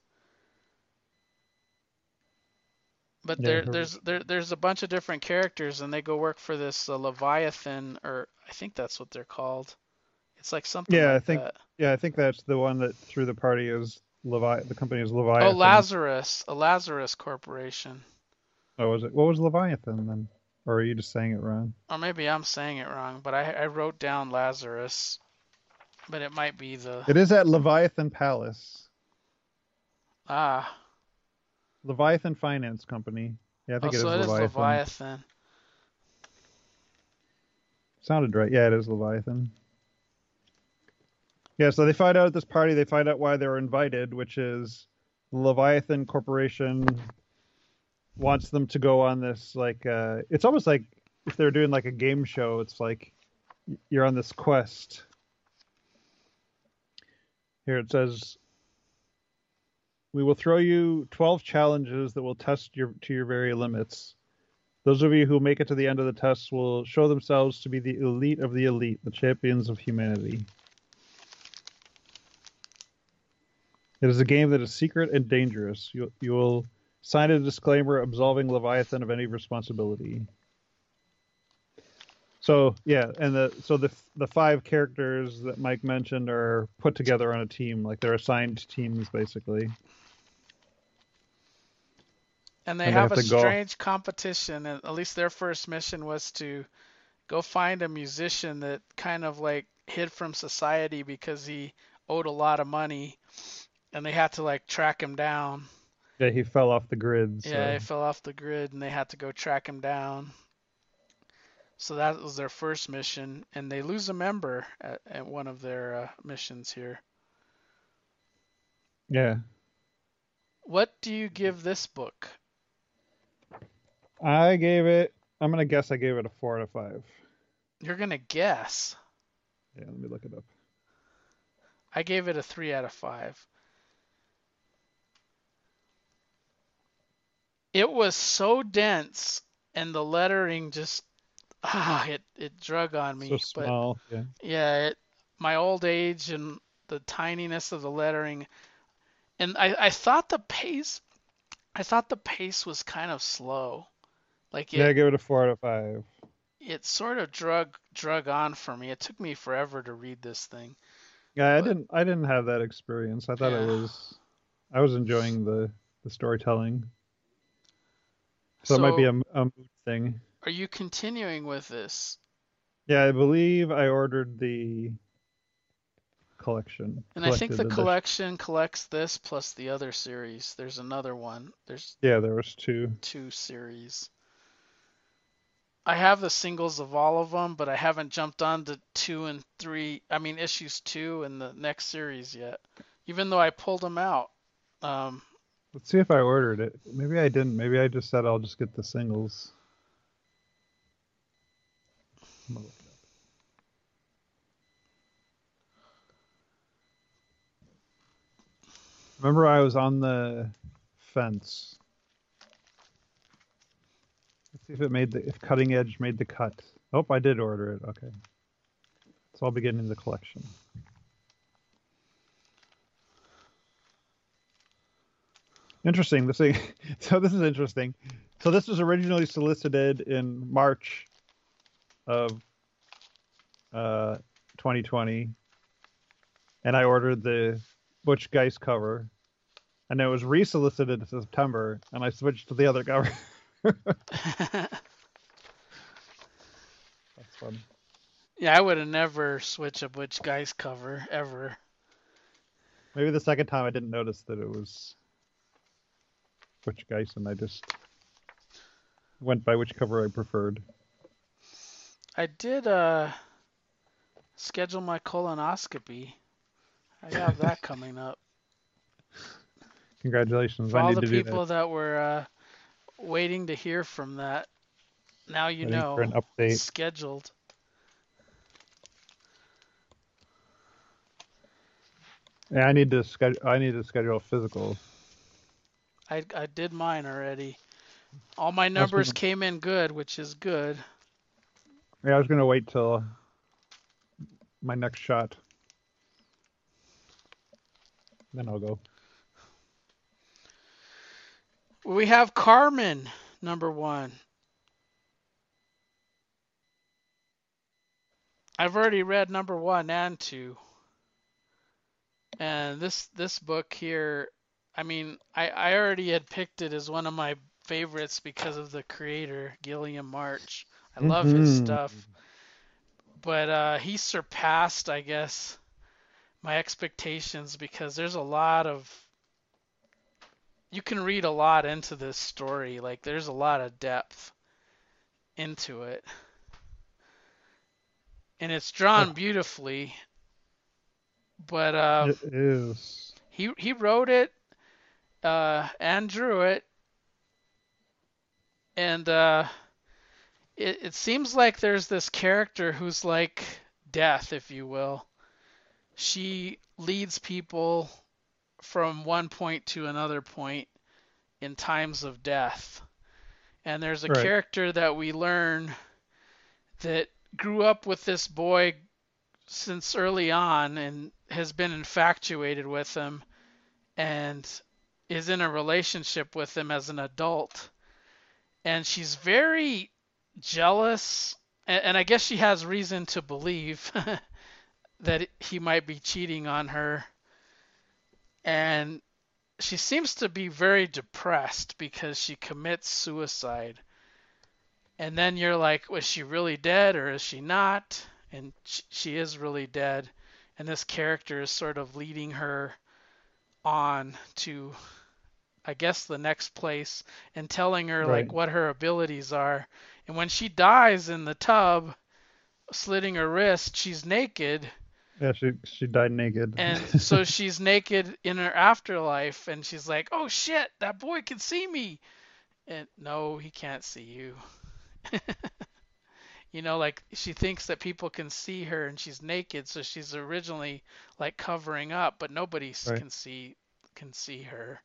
But Yeah, there, her- there's there, there's a bunch of different characters, and they go work for this uh, Leviathan, or I think that's what they're called. It's like something yeah, I like think that. yeah, I think that's the one that threw the party is Levi. The company is Oh, Leviathan. Lazarus, a Lazarus Corporation. Oh, was it? What was Leviathan then? Or are you just saying it wrong? Or maybe I'm saying it wrong, but I, I wrote down Lazarus, but it might be the It is at Leviathan Palace, ah. Leviathan Finance Company. Yeah, I Oh, think it so is it is Leviathan. Leviathan. Sounded right. Yeah, it is Leviathan. Yeah, so they find out at this party, they find out why they were invited, which is Leviathan Corporation wants them to go on this like uh it's almost like if they're doing like a game show, it's like you're on this quest. Here it says we will throw you twelve challenges that will test your to your very limits. Those of you who make it to the end of the tests will show themselves to be the elite of the elite, the champions of humanity. It is a game that is secret and dangerous. You, you will sign a disclaimer absolving Leviathan of any responsibility. So yeah, and the so the the five characters that Mike mentioned are put together on a team, like they're assigned teams basically. And they And they have have a to go. strange competition, and at least their first mission was to go find a musician that kind of like hid from society because he owed a lot of money, and they had to like track him down. Yeah, he fell off the grid, Yeah, so he fell off the grid, and they had to go track him down. So that was their first mission, and they lose a member at, at one of their uh, missions here. yeah. What do you give this book? I gave it I'm gonna guess I gave it a four out of five. You're gonna guess. Yeah, let me look it up. I gave it a three out of five. It was so dense, and the lettering just ah, it it drug on So me. But small, yeah. yeah, it, my old age and the tininess of the lettering, and I I thought the pace, I thought the pace was kind of slow. Like Yeah, it I gave it a four out of five. it sort of drug drug on for me. It took me forever to read this thing. Yeah, I But didn't I didn't have that experience. I thought it yeah. was I was enjoying the the storytelling. So it might be So a, a mood thing. are you continuing with this? Yeah, I believe I ordered the collection, And I think the collected edition. collection collects this plus the other series. There's another one. There's Yeah, there was two. two series. I have the singles of all of them, but I haven't jumped on to two and three. I mean, issues two and the next series yet, even though I pulled them out. Um, Let's see if I ordered it. Maybe I didn't. Maybe I just said I'll just get the singles. I'm gonna look it up. Remember, I was on the fence. Let's see if it made the if Cutting Edge made the cut. Oh, I did order it. Okay, so I'll be getting the collection. Interesting. This thing. So this is interesting. So this was originally solicited in March of uh, twenty twenty, and I ordered the Butch Geist cover, and it was resolicited in September, and I switched to the other cover. That's fun. yeah, I would have never switched a Butch Guys cover ever. Maybe the second time I didn't notice that it was Butch Geist, and I just went by which cover I preferred. I did uh schedule my colonoscopy. I have that coming up. Congratulations! For I all need the to do that. people that were uh, waiting to hear from that, now you Waiting for know. an It's update. scheduled. Yeah, I need to schedule. I need to schedule physicals. I I did mine already. All my I was numbers gonna. came in good, which is good. Yeah, I was gonna wait till my next shot, then I'll go. We have Carmen, number one. I've already read number one and two, and this this book here, I mean, I I already had picked it as one of my favorites because of the creator, Gilliam March. I love his Hmm. stuff, but uh, he surpassed, I guess, my expectations because there's a lot of you can read a lot into this story. Like there's a lot of depth into it, and it's Uh, drawn beautifully. But uh, it is. he he wrote it uh, and drew it, and uh, it it seems like there's this character who's like death, if you will. She leads people from one point to another point in times of death. And there's a Right. character that we learn that grew up with this boy since early on and has been infatuated with him and is in a relationship with him as an adult. And she's very jealous. And I guess she has reason to believe that he might be cheating on her. And she seems to be very depressed because she commits suicide. And then you're like, was she really dead or is she not? And she is really dead. And this character is sort of leading her on to, I guess, the next place and telling her Right. like what her abilities are. And when she dies in the tub, slitting her wrist, she's naked. Yeah, she she died naked. And so she's naked in her afterlife, and she's like, "Oh shit, that boy can see me." And no, he can't see you. You know, like she thinks that people can see her and she's naked, so she's originally like covering up, but nobody Right. can see can see her.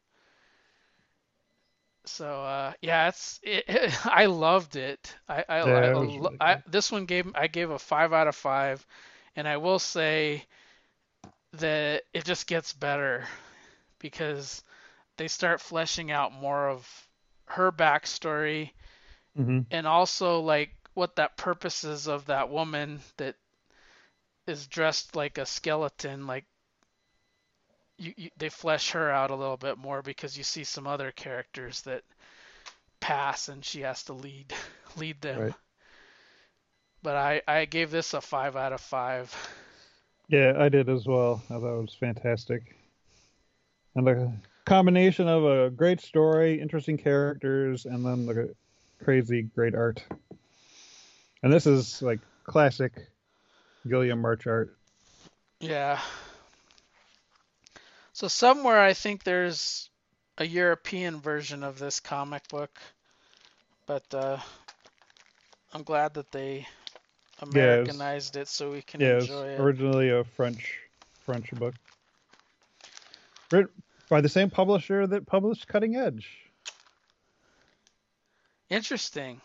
So uh, yeah, it's it, I loved it. I I, Yeah, I, it was really I good. this one gave I gave a five out of five, and I will say that it just gets better because they start fleshing out more of her backstory Hmm. and also like what that purpose is of that woman that is dressed like a skeleton. Like you, you, they flesh her out a little bit more because you see some other characters that pass and she has to lead lead them. Right. But I I gave this a five out of five. Yeah, I did as well. I thought it was fantastic. And the combination of a great story, interesting characters, and then the crazy great art. And this is like classic Gilliam March art. Yeah. So somewhere I think there's a European version of this comic book, but uh, I'm glad that they Yeah, it was, Americanized it so we can yeah, it was enjoy it. originally a French French book, written by the same publisher that published Cutting Edge. Interesting.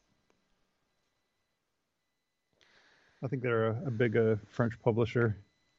I think they're a, a big uh, French publisher.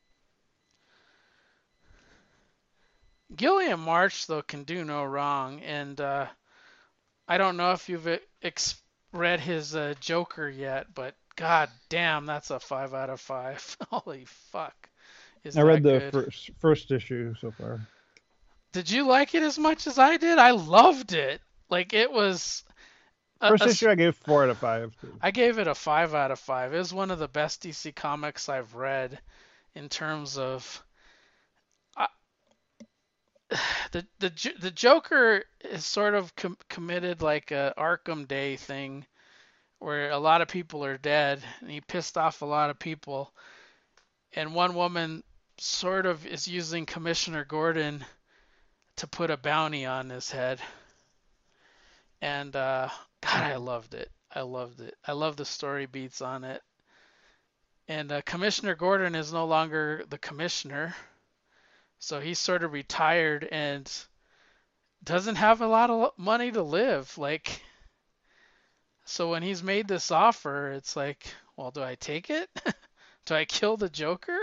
Gilliam March though can do no wrong, and uh, I don't know if you've ex- read his uh, Joker yet, but god damn, that's a five out of five. Holy fuck, is I read that the good? first first issue so far. Did you like it as much as I did? I loved it. Like it was a, First a issue I gave four out of five too. I gave it a five out of five. It was one of the best D C comics I've read in terms of uh, the the the Joker is sort of com- committed like a Arkham Day thing where a lot of people are dead and he pissed off a lot of people, and one woman sort of is using Commissioner Gordon to put a bounty on his head. And uh, God, I loved it. I loved it. I love the story beats on it. And uh, Commissioner Gordon is no longer the commissioner. So he's sort of retired and doesn't have a lot of money to live. Like, so when he's made this offer, it's like, well, do I take it? Do I kill the Joker?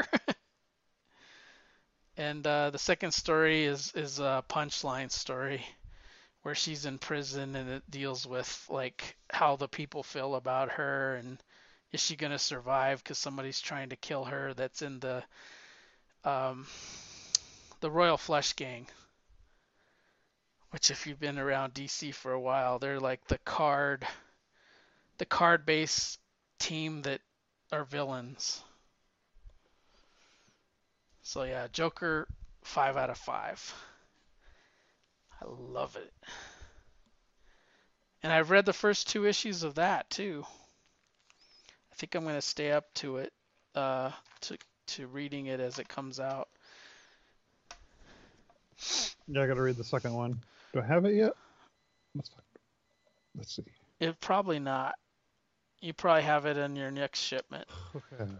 And uh, the second story is is a punchline story where she's in prison and it deals with like how the people feel about her and is she gonna survive because somebody's trying to kill her that's in the um, the Royal Flush Gang, which if you've been around D C for a while, they're like the card the card based team that are villains. So yeah, Joker five out of five. I love it. And I've read the first two issues of that too. I think I'm gonna stay up to it, uh, to to reading it as it comes out. Yeah, I gotta read the second one. Do I have it yet? Let's, let's see. It probably not. You probably have it in your next shipment. Okay.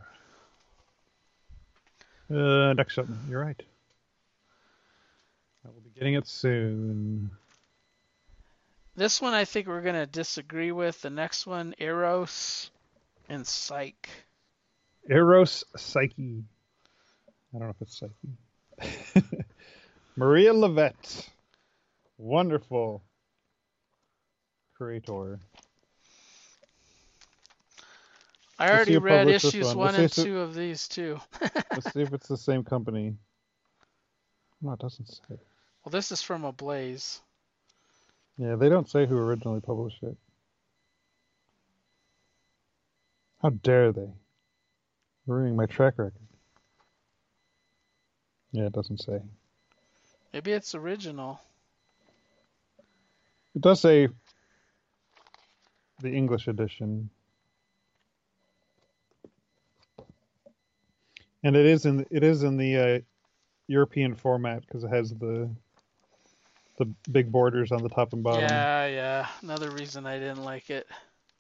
Uh, next shipment. You're right. I will be getting it soon. This one I think we're gonna disagree with. The next one, Eros and Psyche. Eros Psyche. I don't know if it's Psyche. Maria Levette. Wonderful creator. I already read issues one, one and two it, of these too. Let's see if it's the same company. No, it doesn't say. Well, this is from Ablaze. Yeah, they don't say who originally published it. How dare they? Ruining my track record. Yeah, it doesn't say. Maybe it's original. It does say the English edition. And it is in it is in the uh, European format because it has the the big borders on the top and bottom. Yeah, yeah. Another reason I didn't like it.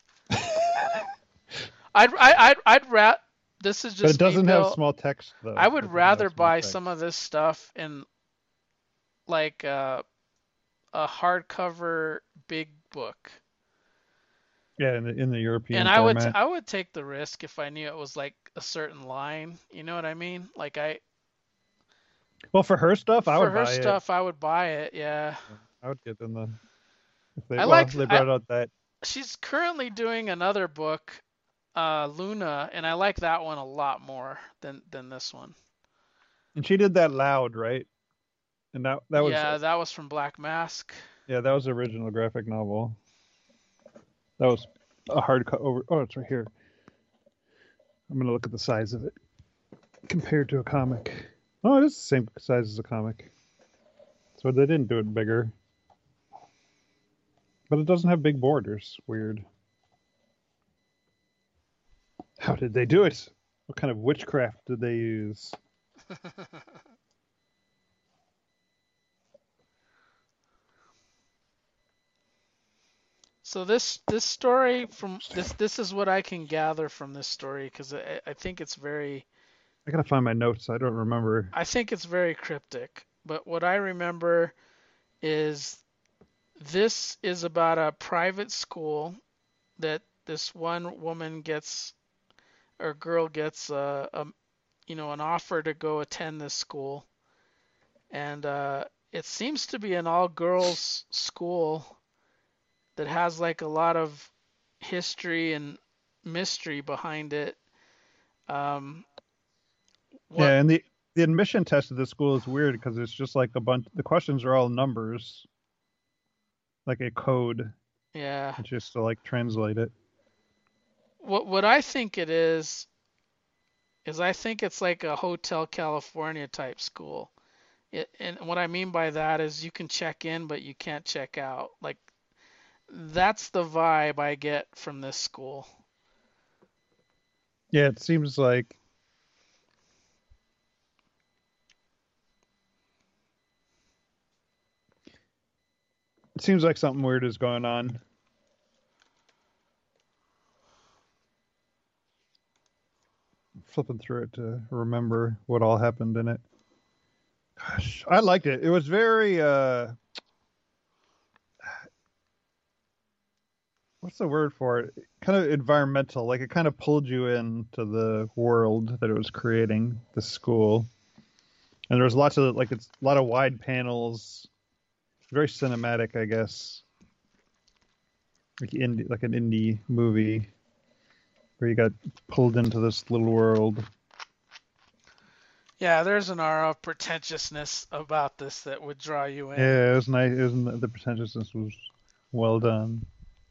I'd I, I'd I'd rat. This is just. But it doesn't me, have Bill. small text though. I would rather buy text. Some of this stuff in like uh, a hardcover big book. Yeah, in the in the European and format. I would I would take the risk if I knew it was like a certain line. You know what I mean? Like I. Well, for her stuff, I would buy it. For her stuff, it. I would buy it. Yeah. I would get in the. If they, I well, like. They brought I, out that. She's currently doing another book, uh, Luna, and I like that one a lot more than than this one. And she did that Loud, right? And that that was. Yeah, that was from Black Mask. Yeah, that was the original graphic novel. That was a hardcover. Over. Oh, it's right here. I'm gonna look at the size of it compared to a comic. Oh, it is the same size as a comic. So they didn't do it bigger. But it doesn't have big borders. Weird. How did they do it? What kind of witchcraft did they use? So this this story from this this is what I can gather from this story because I, I think it's very. I gotta find my notes. I don't remember. I think it's very cryptic, but what I remember is this is about a private school that this one woman gets or girl gets a, a you know an offer to go attend this school, and uh, it seems to be an all girls school that has like a lot of history and mystery behind it. Um, what... Yeah, and the the admission test of this school is weird because it's just like a bunch. The questions are all numbers, like a code. Yeah. Just to like translate it. What what I think it is is I think it's like a Hotel California type school. It, and what I mean by that is you can check in but you can't check out. Like that's the vibe I get from this school. Yeah, it seems like it seems like something weird is going on. Flipping through it to remember what all happened in it. God, Gosh, I liked it. It was very uh, what's the word for it? Kind of environmental. Like it kind of pulled you into the world that it was creating, the school. And there was lots of like it's a lot of wide panels, very cinematic, I guess. Like indie, like an indie movie where you got pulled into this little world. Yeah, there's an aura of pretentiousness about this that would draw you in. Yeah, it was nice. It was, the pretentiousness was well done.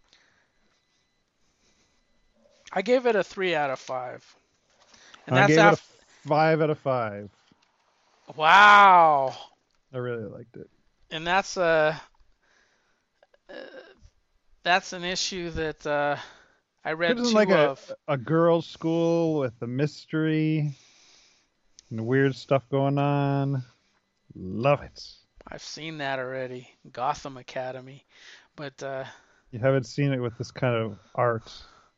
I gave it a three out of five, and I that's gave it a after. five out of five. Wow. I really liked it. And that's a uh, that's an issue that uh, I read It isn't two like a of. a girls' school with a mystery and weird stuff going on. Love it. I've seen that already, Gotham Academy, but uh, You haven't seen it with this kind of art.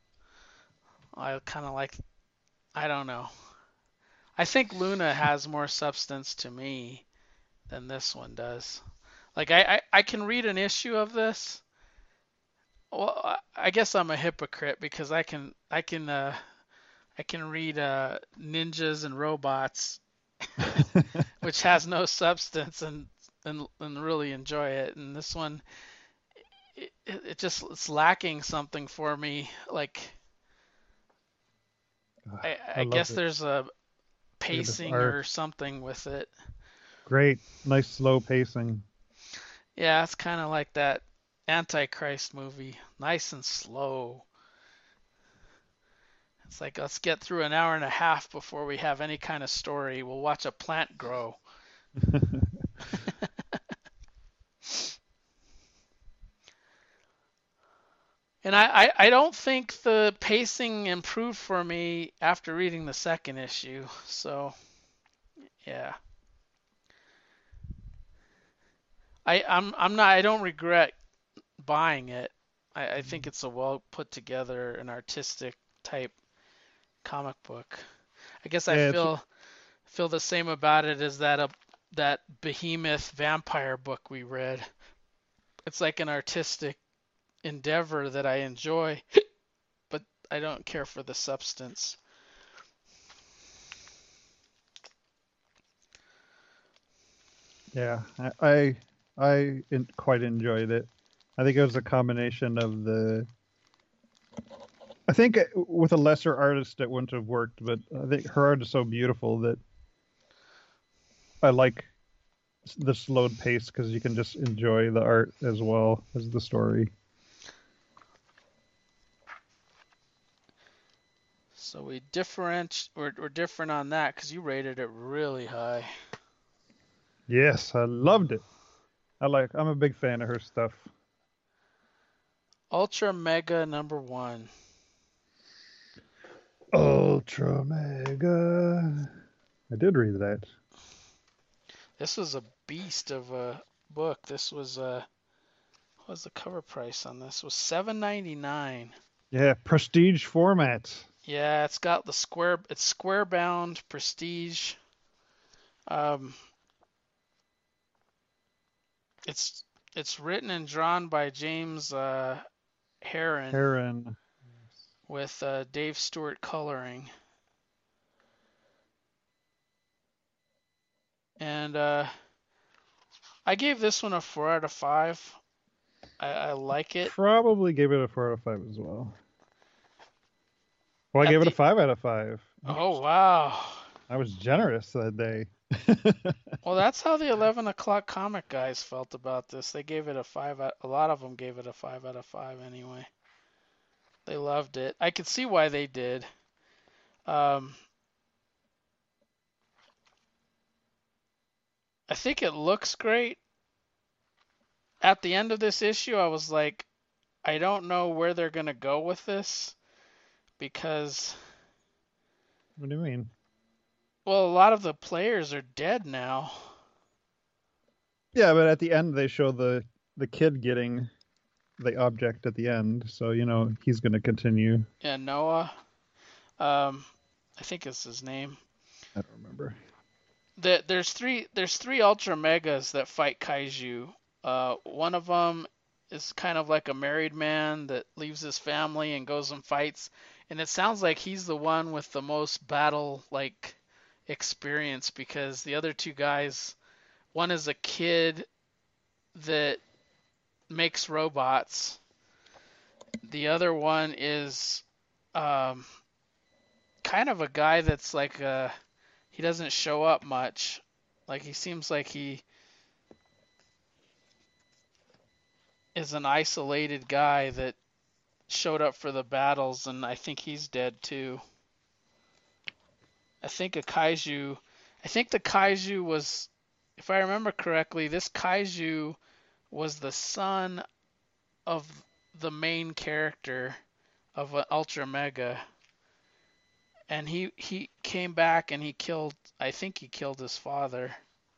I kind of like. I don't know. I think Luna has more substance to me than this one does. Like I, I, I can read an issue of this. Well, I I guess I'm a hypocrite because I can I can uh, I can read uh, ninjas and robots, which has no substance, and and and really enjoy it. And this one, it, it just it's lacking something for me. Like I, I I loved guess it. there's a Look at this pacing art. or something with it. Great, nice slow pacing. Yeah, it's kind of like that Antichrist movie, nice and slow. It's like let's get through an hour and a half before we have any kind of story. We'll watch a plant grow. And I, I, I don't think the pacing improved for me after reading the second issue. So yeah. I, I'm I'm not I don't regret buying it. I, I think it's a well put together and artistic type comic book. I guess I Yeah, it's feel feel the same about it as that uh, that behemoth vampire book we read. It's like an artistic endeavor that I enjoy, but I don't care for the substance. yeah. I I, I in, quite enjoyed it. I think it was a combination of the. I think with a lesser artist it wouldn't have worked, but I think her art is so beautiful that I like the slowed pace because you can just enjoy the art as well as the story. So we different we're, we're different on that because you rated it really high. Yes, I loved it. I like. I'm a big fan of her stuff. Ultra Mega number one. Ultra Mega. I did read that. This was a beast of a book. This was uh what was the cover price on this? It was seven ninety-nine. Yeah, prestige format. Yeah, it's got the square. It's square bound prestige. Um, it's it's written and drawn by James uh, Herron Heron. with uh, Dave Stewart coloring. And uh, I gave this one a four out of five. I, I like it. Probably gave it a four out of five as well. Well, I At gave it the a five out of five. Oh wow. I was generous that day. Well, that's how the eleven o'clock comic guys felt about this. They gave it a five out. A lot of them gave it a five out of five anyway. They loved it. I could see why they did. Um, I think it looks great. At the end of this issue, I was like, I don't know where they're gonna go with this because, What do you mean? well, a lot of the players are dead now. Yeah, but at the end they show the the kid getting the object at the end, so you know he's going to continue. Yeah, Noah. Um, I think it's his name. I don't remember. the, there's three there's three Ultra Megas that fight Kaiju. Uh, one of them is kind of like a married man that leaves his family and goes and fights, and it sounds like he's the one with the most battle like experience because the other two guys, one is a kid that makes robots. The other one is um, kind of a guy that's like a, he doesn't show up much. Like he seems like he is an isolated guy that showed up for the battles, and I think he's dead too. I think a kaiju, I think the kaiju was, if I remember correctly, this kaiju was the son of the main character of an Ultra Mega, and he he came back and he killed, I think he killed his father.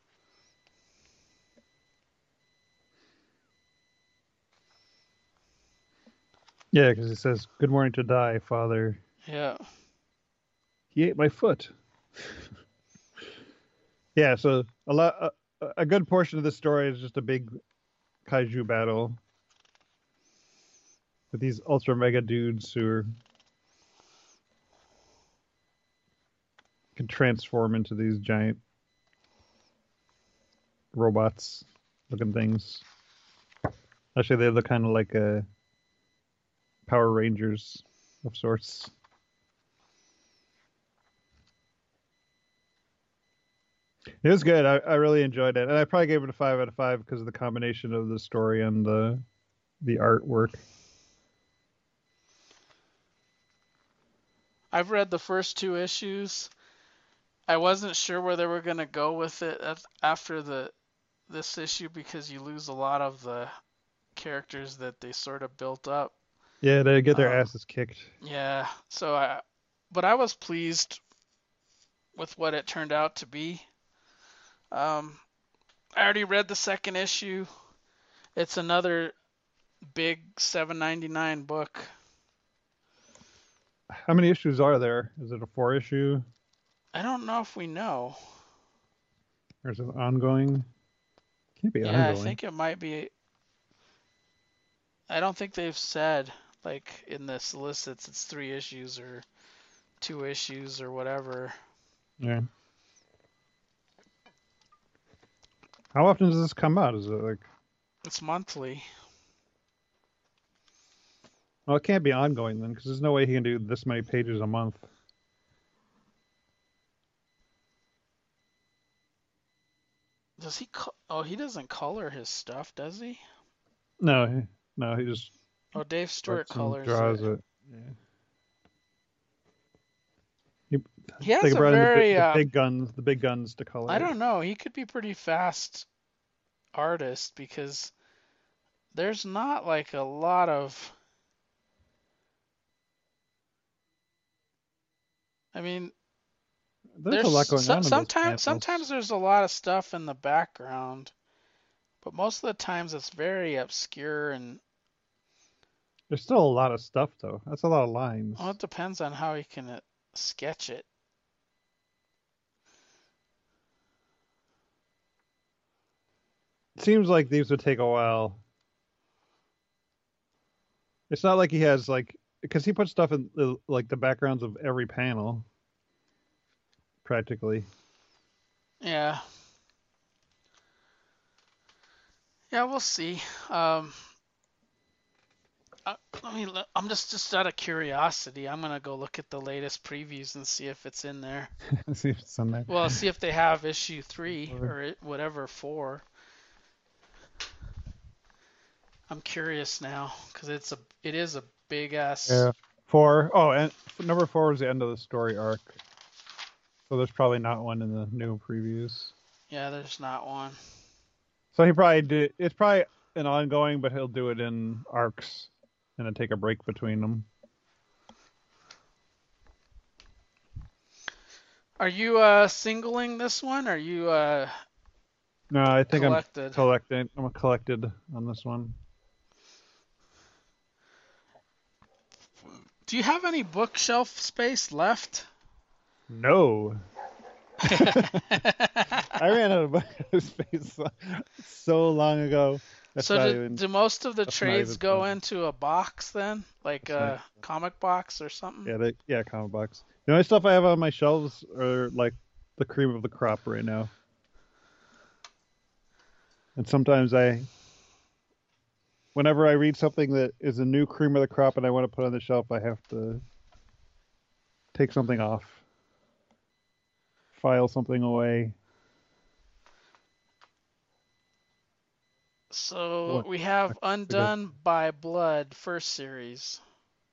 Yeah, because it says, "Good morning to die, father." Yeah. He ate my foot. Yeah, so a lot, a, a good portion of the story is just a big kaiju battle with these ultra mega dudes who are, can transform into these giant robots looking things. Actually, they look kind of like a Power Rangers of sorts. It was good. I, I really enjoyed it, and I probably gave it a five out of five because of the combination of the story and the the artwork. I've read the first two issues. I wasn't sure where they were gonna go with it after the this issue because you lose a lot of the characters that they sort of built up. Yeah, they get their Um, asses kicked. yeah. So I, but I was pleased with what it turned out to be. Um, I already read the second issue. It's another big seven ninety-nine book. How many issues are there? Is it a four issue? I don't know if we know. Or is it ongoing? Can't be Yeah, I ongoing. think it might be. I don't think they've said, like in the solicits, it's three issues or two issues or whatever. Yeah. How often does this come out? Is it like? It's monthly. Well, it can't be ongoing then, because there's no way he can do this many pages a month. Does he? Co- oh, he doesn't color his stuff, does he? No, he, no, he just Oh, Dave Stewart writes and colors draws it. it. Yeah. He, He they has a brought in the big, very. the Uh, big guns, the big guns to I color it. don't know. He could be pretty fast artist because there's not like a lot of. I mean, There's a lot there's going so, on in those sometimes sometimes panels. there's a lot of stuff in the background, but most of the times it's very obscure and There's still a lot of stuff though. That's a lot of well, lines. it depends on how he can uh, sketch it. It seems like these would take a while. It's not like he has like because he puts stuff in the, like the backgrounds of every panel practically. Yeah. Yeah, we'll see. Um, I, I mean, I'm just just out of curiosity. I'm gonna go look at the latest previews and see if it's in there. See if it's on there. Well, see if they have issue three Or- or it, whatever four. I'm curious now because it's a it is a big ass. Yeah, four. Oh, and number four was the end of the story arc. So there's probably not one in the new previews. Yeah, there's not one. So he probably did. It's probably an ongoing, but he'll do it in arcs and then take a break between them. Are you uh singling this one? Or are you uh No, I think collected? I'm collected. I'm collected on this one. Do you have any bookshelf space left? No. I ran out of bucket space so, so long ago. That's So not do, even. do most of the That's not trades even go funny. into a box then? Like That's not even a comic box or something? Yeah, they, yeah, comic box. The only stuff I have on my shelves are like the cream of the crop right now. And sometimes I, whenever I read something that is a new cream of the crop and I want to put on the shelf, I have to take something off, file something away. So What? we have Undone by Blood, first series.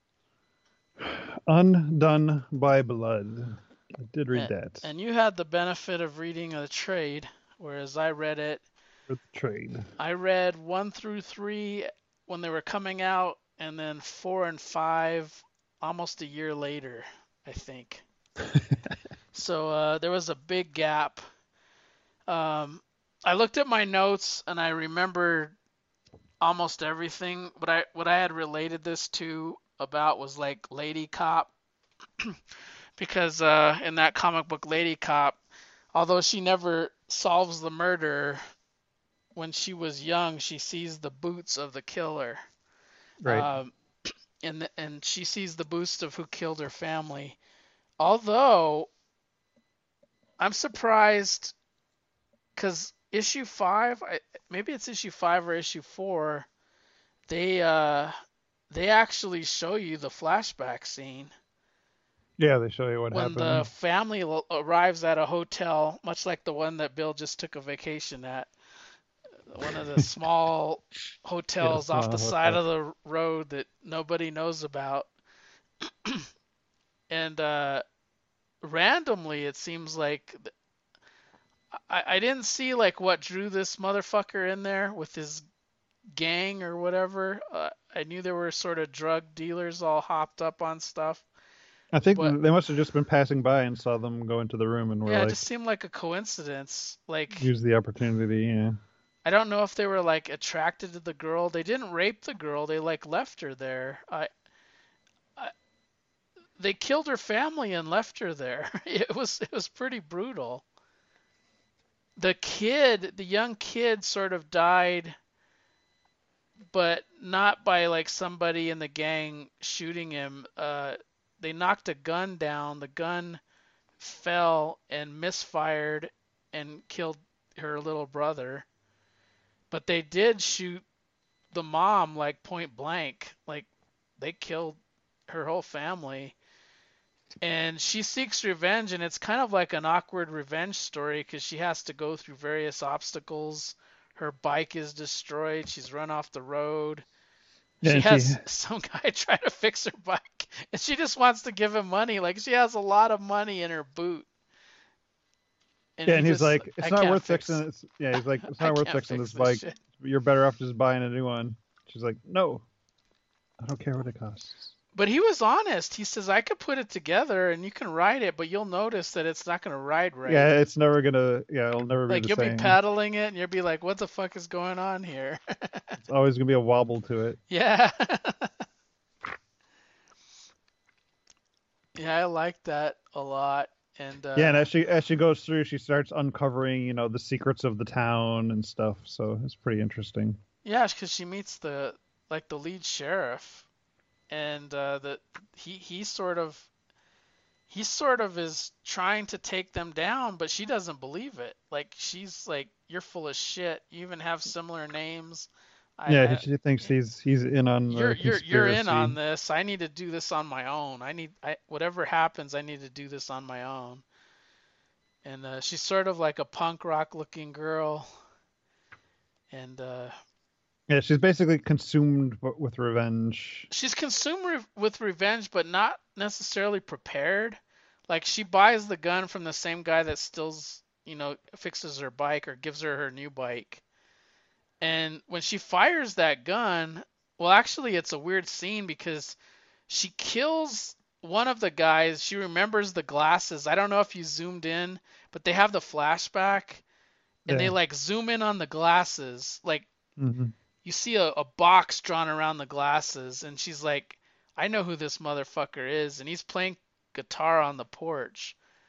Undone by Blood. I did read And, that. and you had the benefit of reading a trade, whereas I read it. For the trade. I read one through three when they were coming out, and then four and five almost a year later, I think. So uh, there was a big gap. Um, I looked at my notes and I remembered almost everything. What I what I had related this to about was like Lady Cop, because uh, in that comic book, Lady Cop, although she never solves the murder, when she was young, she sees the boots of the killer. Right. Um, and the, and she sees the boots of who killed her family. Although I'm surprised because issue five, I, maybe it's issue five or issue four, they uh they actually show you the flashback scene Yeah, they show you what when the happened. family l- arrives at a hotel, much like the one that Bill just took a vacation at, one of the small hotels Yes, off the uh, side hotel. of the road that nobody knows about. And uh, randomly, it seems like I, I didn't see like what drew this motherfucker in there with his gang or whatever. Uh, I knew there were sort of drug dealers all hopped up on stuff, I think but they must have just been passing by and saw them go into the room and were yeah, it just like, seemed like a coincidence. Like use the opportunity. Yeah. I don't know if they were like attracted to the girl. They didn't rape the girl. They like left her there. I, I they killed her family and left her there. It was it was pretty brutal. The kid, the young kid, sort of died, but not by like somebody in the gang shooting him. Uh, they knocked a gun down. The gun fell and misfired and killed her little brother. But they did shoot the mom like point blank. Like they killed her whole family. And she seeks revenge, and it's kind of like an awkward revenge story because she has to go through various obstacles. Her bike is destroyed. She's run off the road. Yeah, She and she, has some guy try to fix her bike, and she just wants to give him money. Like she has a lot of money in her boot, and yeah, he and he's just, like, I it's not can't worth fix, fixing this. Yeah, he's like, it's I not worth can't fixing this fix this bike. shit. You're better off just buying a new one. She's like, no, I don't care what it costs. But he was honest. He says I could put it together and you can ride it, but you'll notice that it's not gonna ride right. Yeah, it's never gonna. Yeah, it'll never be Like the you'll be same. paddling it and you'll be like, what the fuck is going on here? It's always gonna be a wobble to it. Yeah. Yeah, I like that a lot. And Yeah, uh and as she as she goes through, she starts uncovering, you know, the secrets of the town and stuff. So it's pretty interesting. yeah, because she meets the like the lead sheriff, and uh the he he sort of he sort of is trying to take them down, but she doesn't believe it. Like she's like, "You're full of shit. You even have similar names. I, Yeah, he, I she thinks he's he's in on you're the you're you're in on conspiracy. this. I need to do this on my own. I need I whatever happens, I need to do this on my own." And uh, she's sort of like a punk rock looking girl, and uh, Yeah, she's basically consumed w- with revenge. she's consumed re- with revenge, but not necessarily prepared. Like she buys the gun from the same guy that steals, you know, fixes her bike or gives her her new bike. And when she fires that gun, well, actually, it's a weird scene because she kills one of the guys. She remembers the glasses. I don't know if you zoomed in, but they have the flashback and they Yeah. like zoom in on the glasses. Like Hmm. you see a, a box drawn around the glasses, and she's like, I know who this motherfucker is, and he's playing guitar on the porch.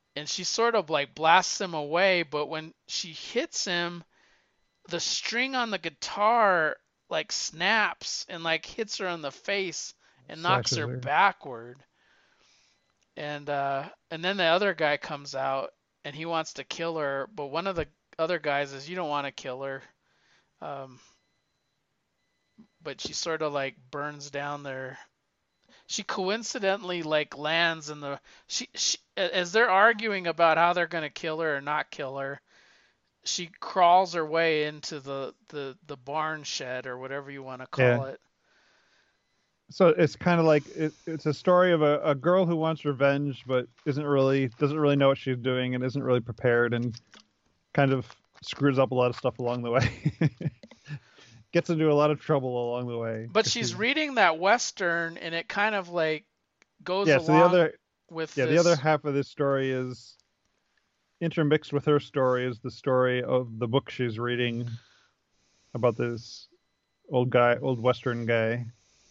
and she sort of like blasts him away, but when she hits him, the string on the guitar like snaps and like hits her in the face and knocks Slashes her her. backward. And uh and then the other guy comes out and he wants to kill her, but one of the other guys says you don't want to kill her. Um but she sort of like burns down their she coincidentally like lands in the she, she as they're arguing about how they're going to kill her or not kill her, she crawls her way into the the the barn shed or whatever you want to Yeah. call it. So it's kind of like it, it's a story of a, a girl who wants revenge, but isn't really doesn't really know what she's doing and isn't really prepared, and kind of screws up a lot of stuff along the way. Gets into a lot of trouble along the way. But 'cause she's she's reading that western and it kind of like goes yeah. So the along other with yeah the this. other half of this story is intermixed with her story is the story of the book she's reading about this old guy, old Western guy.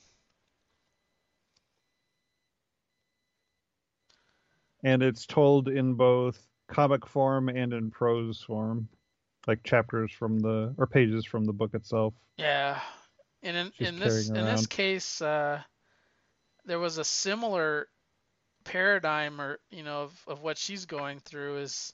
And it's told in both comic form and in prose form, like chapters from the or pages from the book itself. Yeah. And in, She's in this carrying in this around. case, uh, there was a similar paradigm, or you know, of, of what she's going through is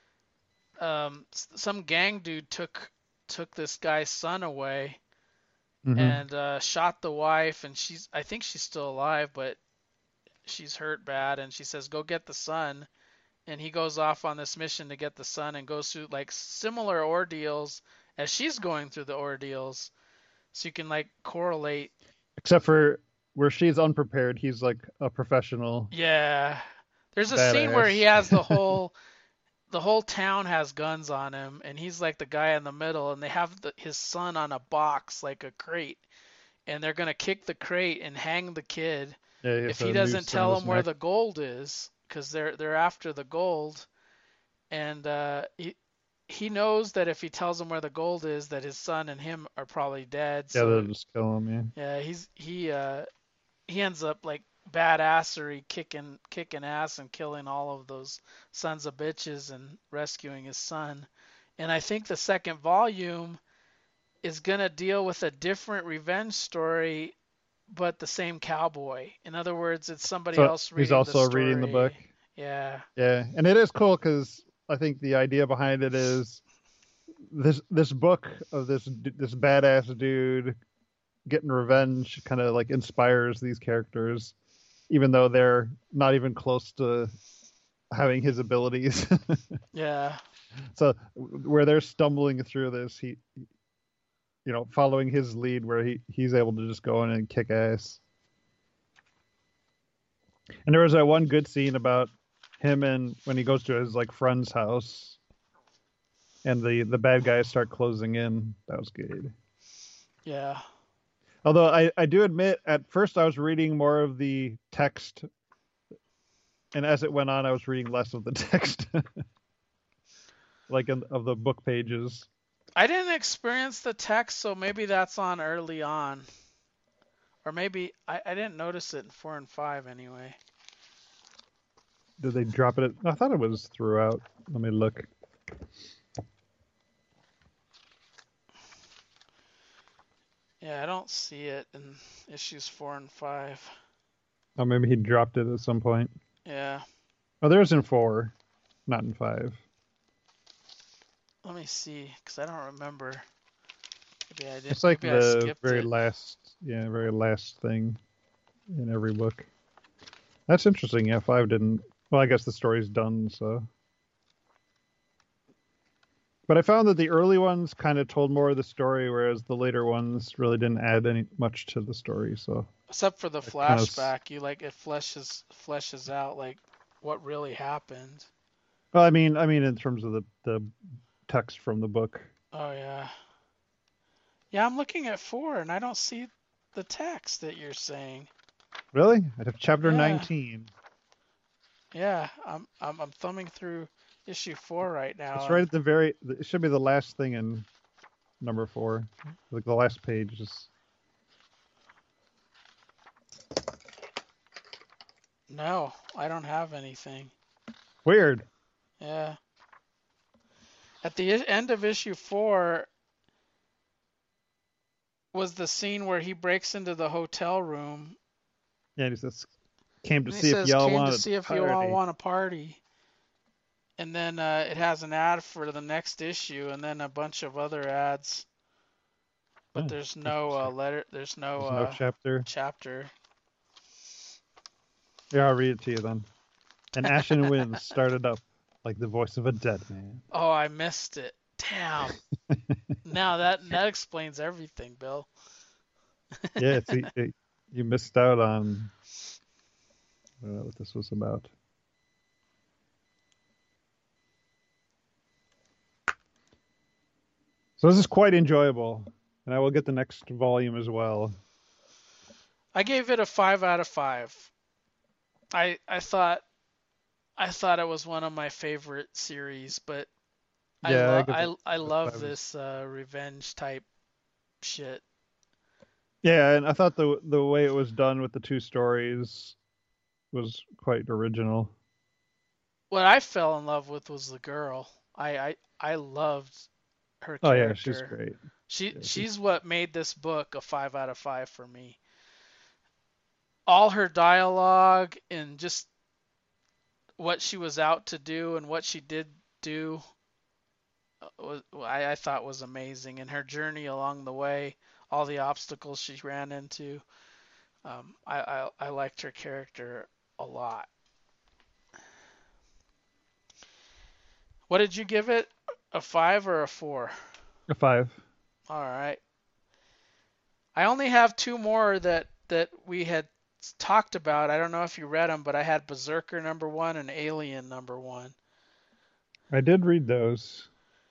um, some gang dude took took this guy's son away Mm-hmm. and uh, shot the wife, and she's I think she's still alive, but she's hurt bad, and she says go get the son, and he goes off on this mission to get the son and goes through like similar ordeals as she's going through the ordeals, so you can like correlate. Except for where she's unprepared, he's like a professional Yeah. There's a scene where he badass. has the whole the whole town has guns on him and he's like the guy in the middle and they have the, his son on a box like a crate and they're going to kick the crate and hang the kid Yeah, he if has he a doesn't noose around tell his him where neck. the gold is cuz they're they're after the gold and uh he he knows that if he tells him where the gold is that his son and him are probably dead, Yeah, they'll so just kill him. yeah, he's he uh he ends up like badassery kicking kicking ass and killing all of those sons of bitches and rescuing his son. And I think the second volume is gonna deal with a different revenge story, but the same cowboy. In other words, it's somebody So else he's reading the also reading the book. story. Yeah. Yeah, and it is cool because I think the idea behind it is this this book of this this badass dude getting revenge kind of like inspires these characters, even though they're not even close to having his abilities. Yeah. So where they're stumbling through this, he, you know, following his lead, where he he's able to just go in and kick ass. And there was that one good scene about him and when he goes to his like friend's house, and the the bad guys start closing in. That was good. Yeah. Although I I do admit, at first I was reading more of the text, and as it went on, I was reading less of the text, like in, of the book pages. I didn't experience the text, so maybe that's on early on. Or maybe I, I didn't notice it in four and five anyway. Did they drop it? I thought it was throughout. Let me look. Yeah, I don't see it in issues four and five. Oh, maybe he dropped it at some point. Yeah. Oh, there's in four, not in five. Let me see, because I don't remember. Maybe I didn't. It's like Maybe I the skipped very it. last, yeah, very last thing in every book. That's interesting. Yeah, five didn't. Well, I guess the story's done, so. But I found that the early ones kind of told more of the story, whereas the later ones really didn't add any much to the story. So. Except for the Kind of, flashback, you like it fleshes fleshes out like what really happened. well, I mean, I mean, in terms of the the text from the book. Oh yeah. Yeah, I'm looking at four and I don't see the text that you're saying. Really? I have chapter Yeah. nineteen. Yeah, I'm I'm I'm thumbing through issue four right now. It's right at the very. It should be the last thing in number four, like the last page. Is... No, I don't have anything. Weird. Yeah. At the i- end of issue four was the scene where he breaks into the hotel room Yeah, and he says, "Came to and he see if says, y'all "Came to wanted to see if you all party." want a party." And then uh, it has an ad for the next issue, and then a bunch of other ads. But Yeah, there's no uh, interesting. letter. There's no There's no uh, chapter. chapter. Yeah, I'll read it to you then. And Ashen Winds started up like the voice of a dead man. Oh, I missed it. Damn. Now that that explains everything, Bill. Yeah, it's it, you missed out on I don't know what this was about. So this is quite enjoyable, and I will get the next volume as well. I gave it a five out of five. I I thought I thought it was one of my favorite series, but I Yeah, I love give it I I a love five. this uh, revenge type shit. Yeah, and I thought the the way it was done with the two stories was quite original. What I fell in love with was the girl. I I, I loved her Oh yeah, she's character. great. She Yeah, she's she's what made this book a five out of five for me. All her dialogue and just what she was out to do and what she did do uh, was I, I thought was amazing, and her journey along the way, all the obstacles she ran into. Um, I, I I liked her character a lot. What did you give it? A five or a four? a five. All right. I only have two more that that we had talked about. I don't know if you read them, but I had Berserker number one and Alien number one. I did read those.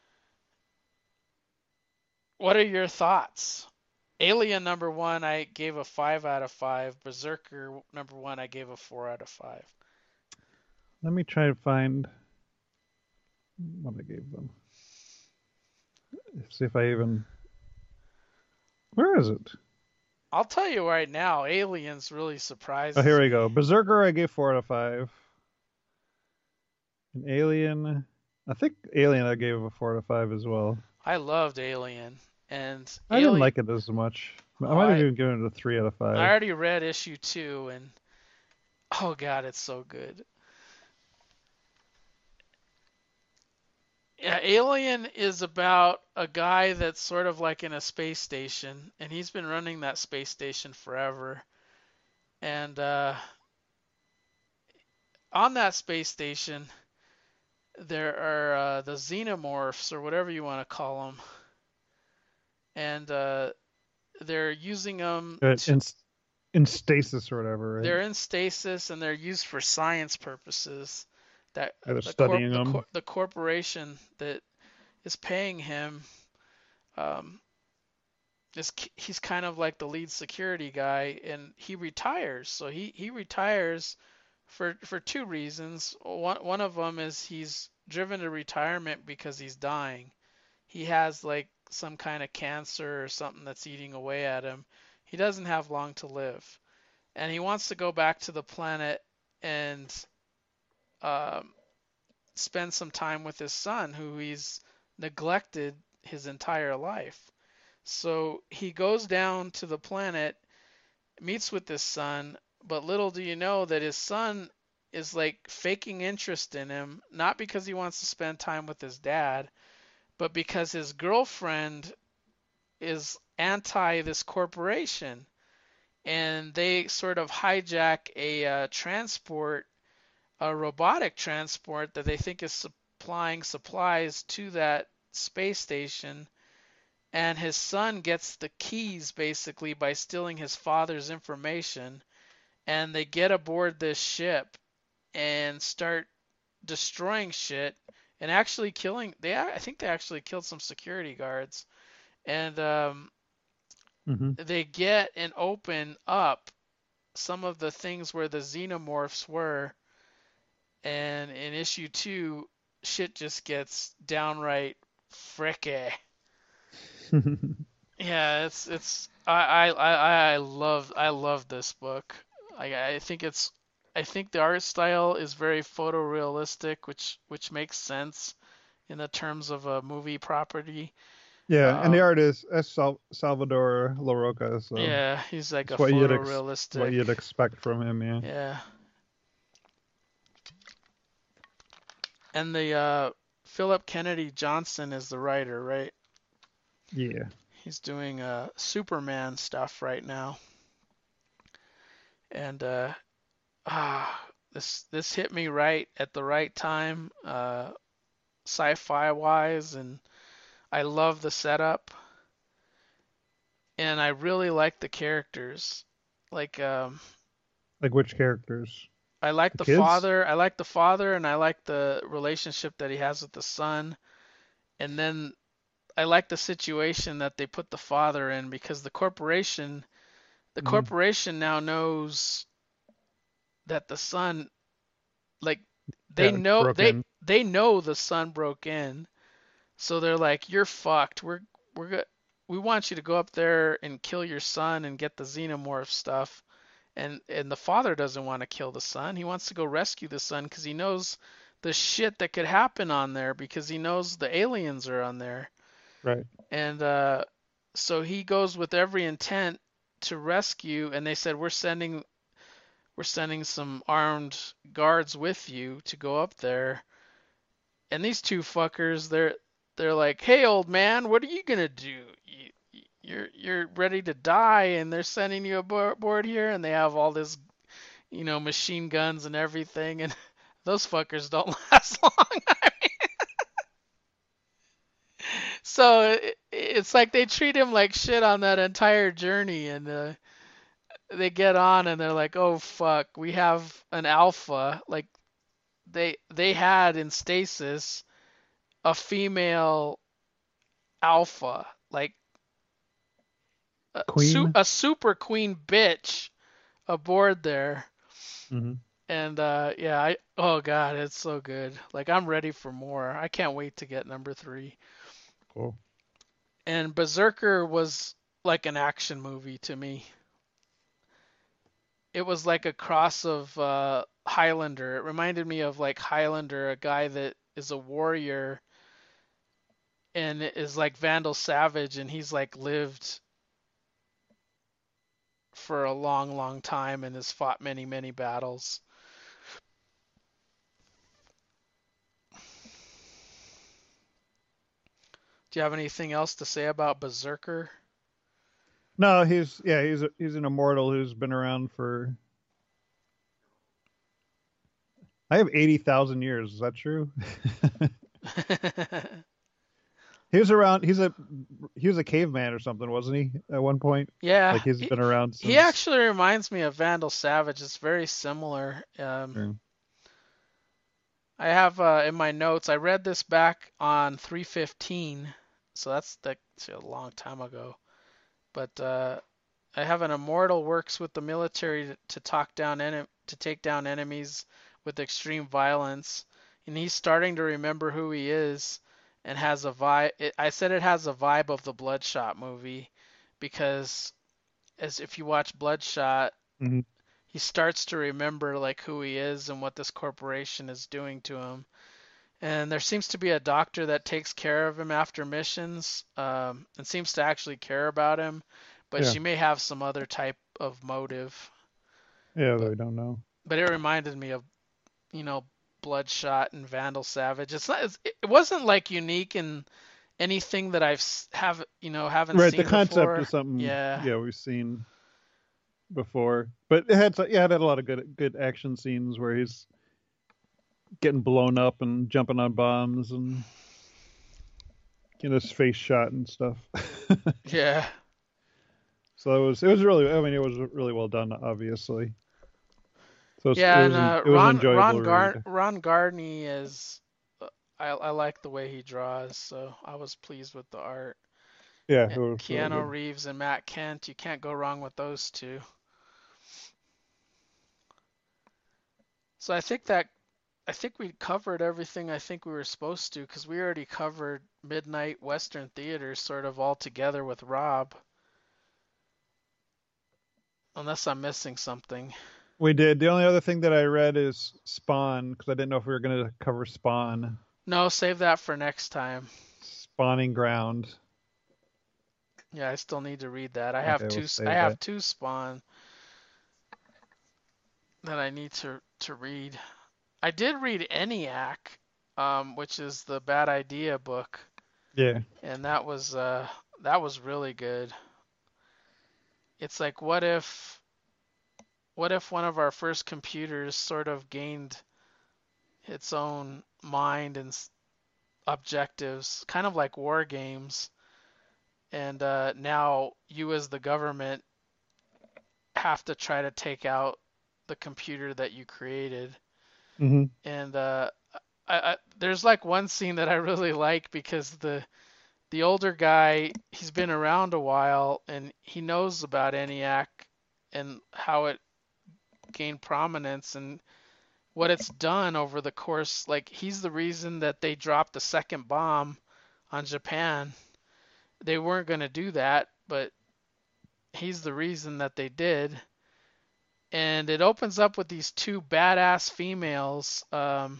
What are your thoughts? Alien number one, I gave a five out of five. Berserker number one, I gave a four out of five. Let me try to find what I gave them. See if I even. Where is it? I'll tell you right now, Aliens really Oh, here surprises we go. me. Berserker, I gave four out of five. And Alien, I think Alien, I gave a four out of five as well. I loved Alien, and I didn't Alien. like it as much. I Oh, might have I even given it a three out of I five. already read issue two, and oh god, it's so good. Yeah, Alien is about a guy that's sort of like in a space station, and he's been running that space station forever. And uh, on that space station, there are uh, the xenomorphs, or whatever you want to call them, and uh, they're using them Uh, to. in in stasis or whatever, right? They're in stasis, and they're used for science purposes. That Yeah, they're the corp studying the them. cor- the corporation that is paying him um, is he's kind of like the lead security guy, and he retires. So he he retires for for two reasons. One one of them is he's driven to retirement because he's dying. He has like some kind of cancer or something that's eating away at him. He doesn't have long to live, and he wants to go back to the planet and um, spend some time with his son, who he's neglected his entire life. So he goes down to the planet, meets with his son, but little do you know that his son is like faking interest in him, not because he wants to spend time with his dad, but because his girlfriend is anti this corporation. And they sort of hijack a uh, transport, a robotic transport that they think is supplying supplies to that space station. And his son gets the keys basically by stealing his father's information. And they get aboard this ship and start destroying shit and actually killing. They, I think they actually killed some security guards. And um, Hmm. they get and open up some of the things where the xenomorphs were. And in issue two, shit just gets downright fricky. Yeah, it's it's I I I I love I love this book. I I think it's I think the art style is very photorealistic, which which makes sense in the terms of a movie property. Yeah, and the Um, artist is Sal- Salvador Larroca, so yeah, he's like a it's what you'd ex- what photorealistic. you'd expect from him. Yeah. Yeah, and the uh, Philip Kennedy Johnson is the writer, right? Yeah. He's doing uh, Superman stuff right now, and uh, ah, this this hit me right at the right time, uh, sci-fi wise, and I love the setup, and I really like the characters. Like, um, Like which characters? I like The the kids? father, I like the father, and I like the relationship that he has with the son. And then I like the situation that they put the father in because the corporation, the Hmm. corporation now knows that the son, like, they Yeah, know broke they in. they know the son broke in, so they're like, you're fucked. We're we're go- we want you to go up there and kill your son and get the xenomorph stuff. And and the father doesn't want to kill the son. He wants to go rescue the son because he knows the shit that could happen on there because he knows the aliens are on there. Right. And uh, so he goes with every intent to rescue. And they said, we're sending we're sending some armed guards with you to go up there. And these two fuckers, they're they're like, hey old man, what are you gonna do? You, you're you're ready to die, and they're sending you aboard here, and they have all this, you know, machine guns and everything, and those fuckers don't last long. So it, it's like they treat him like shit on that entire journey, and uh, they get on and they're like, "Oh fuck, we have an alpha." Like they they had in stasis a female alpha, like a, su- Queen? a super queen bitch aboard there. Hmm. And uh, yeah, I oh god, it's so good. Like I'm ready for more. I can't wait to get number three. Cool. And Berserker was like an action movie to me. It was like a cross of uh, Highlander. It reminded me of like Highlander, a guy that is a warrior and is like Vandal Savage, and he's like lived for a long, long time and has fought many, many battles. Do you have anything else to say about Berserker? No, he's yeah, he's a, he's an immortal who's been around for I have eighty thousand years. Is that true? He was around. He's a he was a caveman or something, wasn't he? At one point, Yeah, like he's he, been around he since. actually reminds me of Vandal Savage. It's very similar. Um, Or- I have uh, in my notes, I read this back on three fifteen, so that's that's a long time ago. But uh, I have an immortal works with the military to, to talk down ene- to take down enemies with extreme violence, and he's starting to remember who he is and has a vibe. I said it has a vibe of the Bloodshot movie because as if you watch Bloodshot, Mhm. he starts to remember like who he is and what this corporation is doing to him. And there seems to be a doctor that takes care of him after missions, um, and seems to actually care about him, but Yeah, she may have some other type of motive. yeah, But they don't know. but it reminded me of, you know, Bloodshot and Vandal Savage. It's not it's, it wasn't like unique in anything that I've have you know haven't Right, the seen concept before. is something Yeah. yeah we've seen before, but it had so- yeah it had a lot of good good action scenes where he's getting blown up and jumping on bombs and getting his face shot and stuff. Yeah. So it was it was really I mean it was really well done obviously. So it's, it Yeah, and was an, uh, it was an Ron enjoyable Ron Gar read. Ron Gardney is uh, I I like the way he draws, so I was pleased with the art. Yeah, Eh, it was really Keanu good. Reeves and Matt Kent, you can't go wrong with those two. So I think that I think we covered everything I think we were supposed to because we already covered Midnight Western Theater sort of all together with Rob, unless I'm missing something. We did. The only other thing that I read is Spawn because I didn't know if we were going to cover Spawn. No, save that for next time. Spawning Ground. Yeah, I still need to read that. I have Okay, we'll two. I save have that. two Spawn that I need to to read. I did read ENIAC, um, which is the Bad Idea book, Yeah. and that was uh that was really good. It's like what if what if one of our first computers sort of gained its own mind and objectives, kind of like war games, and uh, now you as the government have to try to take out the computer that you created. Hmm. And uh, I, I, there's like one scene that I really like because the the older guy, he's been around a while and he knows about ENIAC and how it gained prominence and what it's done over the course. Like he's the reason that they dropped the second bomb on Japan. They weren't going to do that, but he's the reason that they did. And it opens up with these two badass females, um,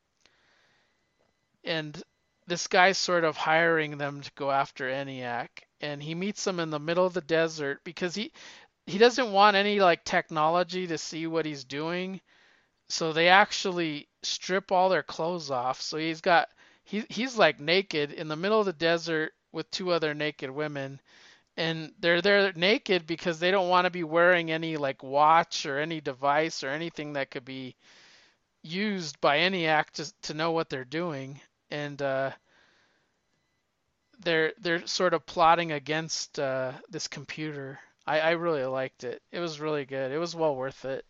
and this guy's sort of hiring them to go after ENIAC. And he meets them in the middle of the desert because he he doesn't want any like technology to see what he's doing. So they actually strip all their clothes off. So he's got he he's like naked in the middle of the desert with two other naked women, and they're they're naked because they don't want to be wearing any like watch or any device or anything that could be used by ENIAC to to know what they're doing. And uh, they're they're sort of plotting against uh, this computer. I, I really liked it. It was really good. It was well worth it.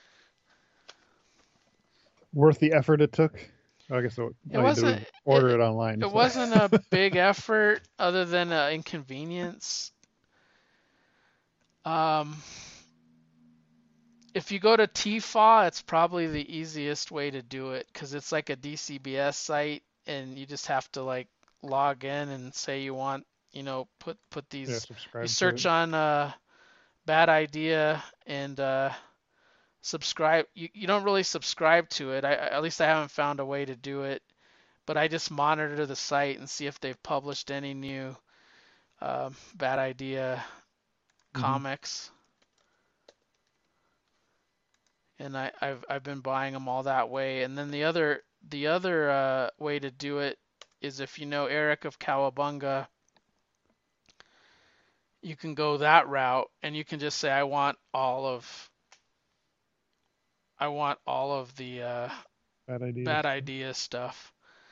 Worth the effort it took. I guess all It you did was wasn't order it, it online. it So. wasn't a big effort other than uh, inconvenience. Um, if you go to T F A, it's probably the easiest way to do it because it's like a D C B S site, and you just have to like log in and say you want, you know, put put Yeah, these. You subscribe to it. search on uh, Bad Idea and uh, subscribe. You you don't really subscribe to it. I at least I haven't found a way to do it, but I just monitor the site and see if they've published any new um, Bad Idea Hmm. comics. And I, I've I've been buying them all that way. And then the other the other uh, way to do it is if you know Eric of Cowabunga, you can go that route and you can just say I want all of I want all of the uh, Bad ideas. Bad Idea stuff.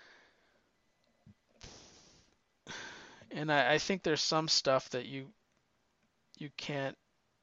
And I, I think there's some stuff that you you can't.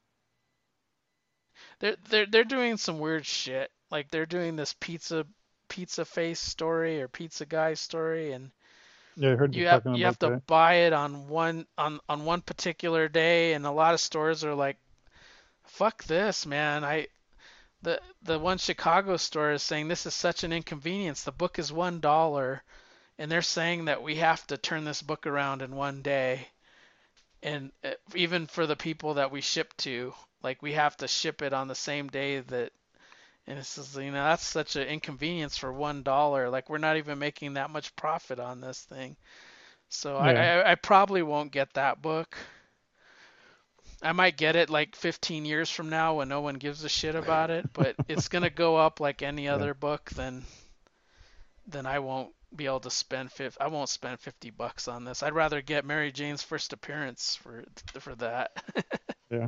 They're they're they're doing some weird shit. Like they're doing this pizza pizza face story or pizza guy story, and Yeah, I heard you you have talking you about have to that. buy it on one on on one particular day, and a lot of stores are like, "Fuck this, man!" I the the one Chicago store is saying this is such an inconvenience. The book is one dollar, and they're saying that we have to turn this book around in one day, and uh, even for the people that we ship to, like we have to ship it on the same day that. And it's just, you know, that's such an inconvenience for one dollar. Like we're not even making that much profit on this thing. So I, Yeah. I, I probably won't get that book. I might get it like fifteen years from now when no one gives a shit about it, but it's gonna go up like any Yeah. other book. Then then I won't be able to spend fif- I won't spend fifty bucks on this. I'd rather get Mary Jane's first appearance for for that. Yeah.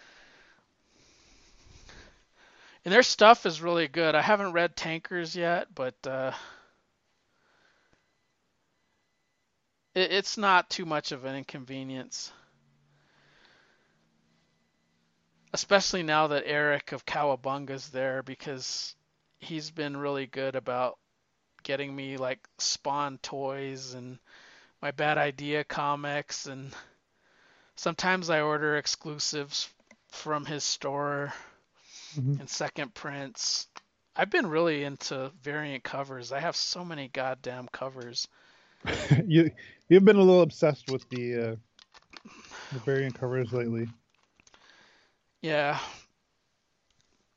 And their stuff is really good. I haven't read Tankers yet, but uh, it, it's not too much of an inconvenience. Especially now that Eric of Cowabunga's there because he's been really good about getting me like Spawn toys and my Bad Idea comics, and sometimes I order exclusives from his store Hmm. and second prints. I've been really into variant covers. I have so many goddamn covers. you you've been a little obsessed with the uh, the variant covers lately. Yeah,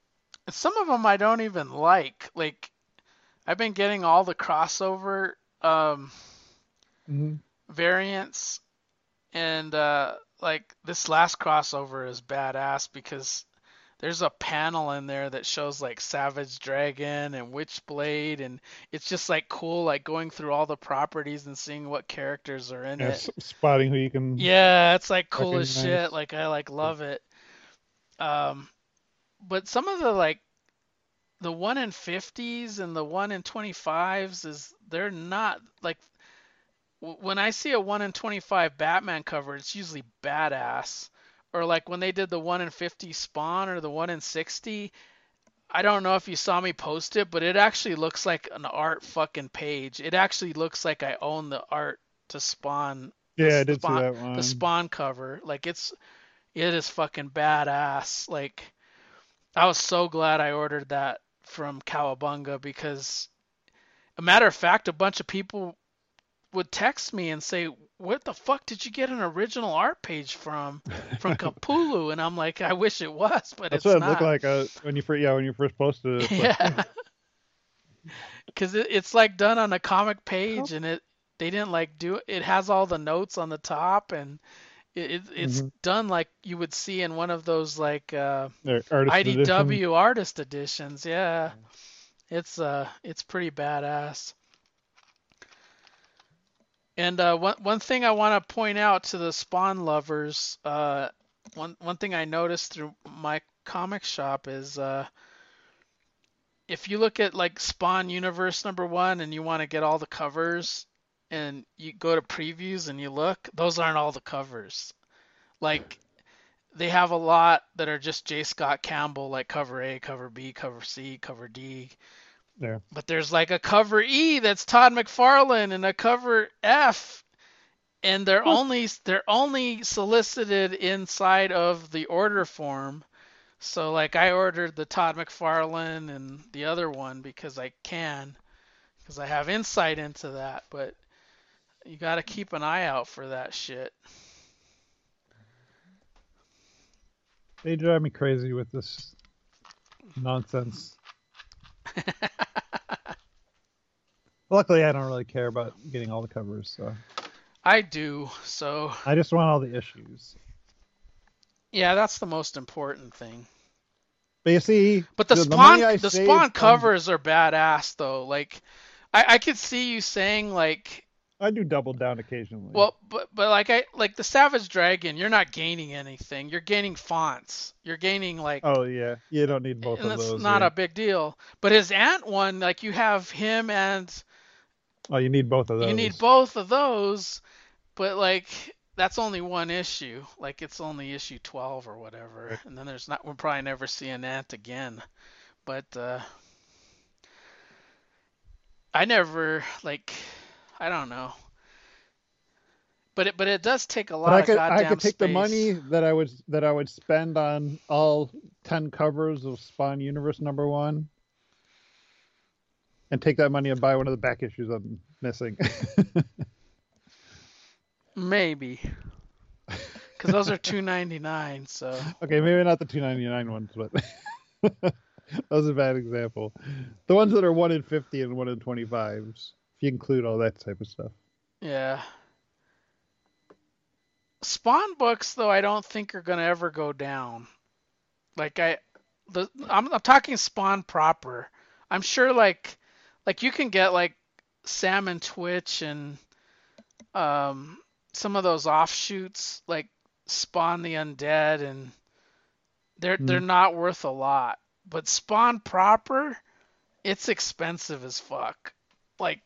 some of them I don't even like. Like I've been getting all the crossover um, Mm-hmm. variants, and uh, like this last crossover is badass because there's a panel in there that shows like Savage Dragon and Witchblade, and it's just like cool, like going through all the properties and seeing what characters are in Yeah, it. s- spotting who you can Yeah, it's like cool as shit. recognize. Like I like love it. Um, but some of the like the one in fifties and the one in twenty-fives is they're not like when I see a one in twenty-five Batman cover, it's usually badass. Or like when they did the one in fifty Spawn or the one in sixty, I don't know if you saw me post it, but it actually looks like an art fucking page. It actually looks like I own the art to Spawn the Yeah, I did see Spawn that the one. Spawn cover. Like it's it is fucking badass. Like I was so glad I ordered that from Cowabunga because a matter of fact, a bunch of people would text me and say, "What the fuck did you get an original art page from from Capulu?" And I'm like, "I wish it was, but That's it's what it looked not." like uh, when you first, yeah, when you first posted it. It's like, Yeah, because it, it's like done on a comic how? page, and it they didn't like do it. Has all the notes on the top, and it, it it's Mm-hmm. done like you would see in one of those like uh, Their artist edition. I D W artist editions. Yeah, it's uh it's pretty badass. And uh, one one thing I want to point out to the Spawn lovers, uh, one one thing I noticed through my comic shop is uh, if you look at like Spawn Universe number one and you want to get all the covers, and you go to previews and you look, those aren't all the covers. Like they have a lot that are just J. Scott Campbell, like cover A, cover B, cover C, cover D. Yeah. But there's like a cover E that's Todd McFarlane and a cover F and they're What? only they're only solicited inside of the order form. So like I ordered the Todd McFarlane and the other one because I can because I have insight into that, but you got to keep an eye out for that shit. They drive me crazy with this nonsense. Luckily, I don't really care about getting all the covers, so I do. So I just want all the issues. yeah, that's the most important thing. But you see, But the the, the money spawn I the save spawn on, covers are badass though. Like I I could see you saying like I do double down occasionally. well, but but like I like the Savage Dragon, you're not gaining anything. You're gaining fonts. You're gaining like, Oh yeah, you don't need both and of that's those. not Yeah. a big deal. But his Ant one, like you have him and Oh, you need both of you need those. both of those, but like that's only one issue. Like it's only issue twelve or whatever. Right. And then there's not we'll probably never see an Ant again. But uh I never like I don't know. But it but it does take a But lot I of could I goddamn could take the space. money that I would that I would spend on all ten covers of Spawn Universe number one, and take that money and buy one of the back issues I'm missing. Maybe. Because those are two ninety-nine, so Okay, maybe not the two ninety-nine ones, but that was a bad example. The ones that are one in fifty and one in twenty-fives, if you include all that type of stuff. yeah. Spawn books though I don't think are gonna ever go down. Like I the I'm, I'm talking Spawn proper. I'm sure like like you can get like Sam and Twitch and um some of those offshoots like Spawn the Undead and they're they're Mm. not worth a lot. But Spawn proper, it's expensive as fuck. Like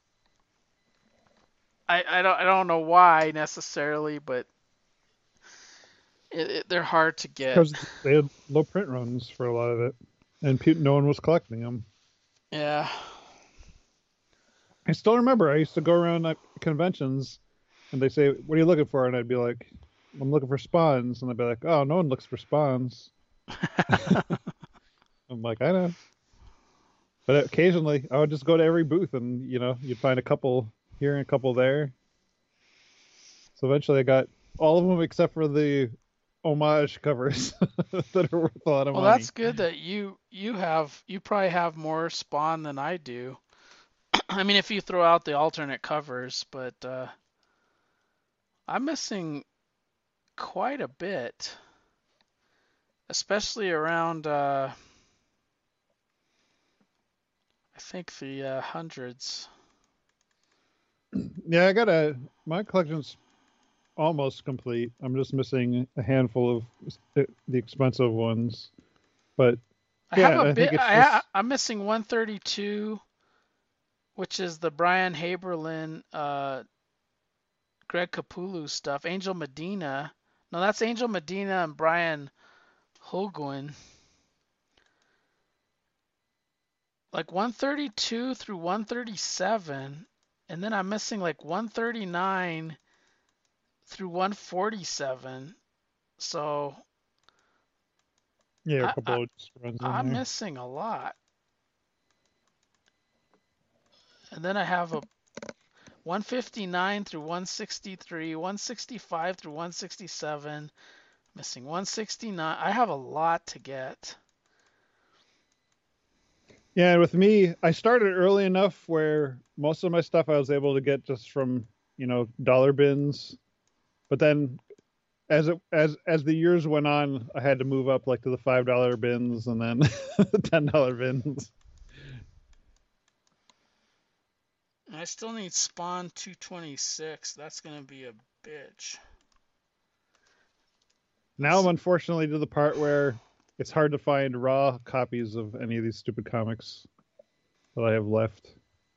I, I don't I don't know why necessarily, but it, it, they're hard to get. Because they had low print runs for a lot of it, and pe- no one was collecting them. Yeah. I still remember I used to go around at conventions, and they say, "What are you looking for?" And I'd be like, "I'm looking for spawns," and they'd be like, "Oh, no one looks for spawns." I'm like, "I know," but occasionally I would just go to every booth, and you know, you'd find a couple here and a couple there. So eventually, I got all of them except for the homage covers that are worth a lot of Well, money. that's good that you you have you probably have more Spawn than I do. I mean, if you throw out the alternate covers, but uh, I'm missing quite a bit, especially around uh, I think the uh, hundreds. Yeah, I got a my collection's almost complete. I'm just missing a handful of the, the expensive ones. But I have yeah, a I think bit. it's I ha- just I'm missing one thirty-two, which is the Brian Haberlin, uh, Greg Capullo stuff. Angel Medina. No, that's Angel Medina and Brian Hoguin. Like one thirty-two through one thirty-seven, and then I'm missing like one thirty-nine through one forty-seven. So yeah, a I, I couple of just runs in I'm there. missing a lot. And then I have a one fifty-nine through one sixty-three, one sixty-five through one sixty-seven, missing one sixty-nine. I have a lot to get. Yeah, and with me, I started early enough where most of my stuff I was able to get just from, you know, dollar bins. But then as it as as the years went on, I had to move up like to the five dollar bins and then the ten dollar bins. I still need Spawn two twenty-six. That's going to be a bitch. Now I'm unfortunately to the part where it's hard to find raw copies of any of these stupid comics that I have left.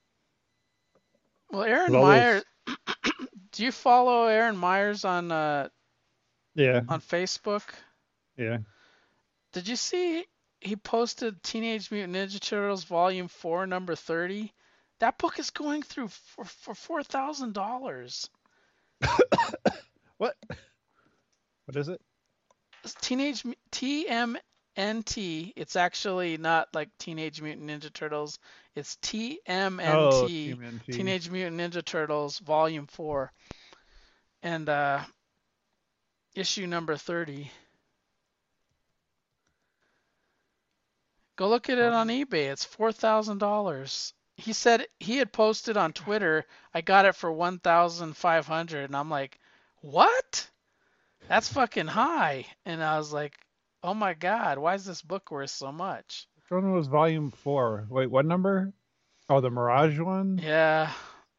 Well, Aaron With all Myers, those, do you follow Aaron Myers on uh, yeah, on Facebook? yeah. Did you see he posted Teenage Mutant Ninja Turtles Volume four, number thirty? That book is going through for, for four thousand dollars. What? What is it? Teenage T M N T. It's actually not like Teenage Mutant Ninja Turtles. It's T M N T. Oh, T M N T. Teenage Mutant Ninja Turtles Volume four. And uh, issue number thirty. Go look at it on eBay. It's four thousand dollars. He said he had posted on Twitter, I got it for one thousand five hundred dollars. And I'm like, what? That's fucking high. And I was like, oh my God, why is this book worth so much? Which one was volume four? Wait, what number? Oh, the Mirage one? Yeah.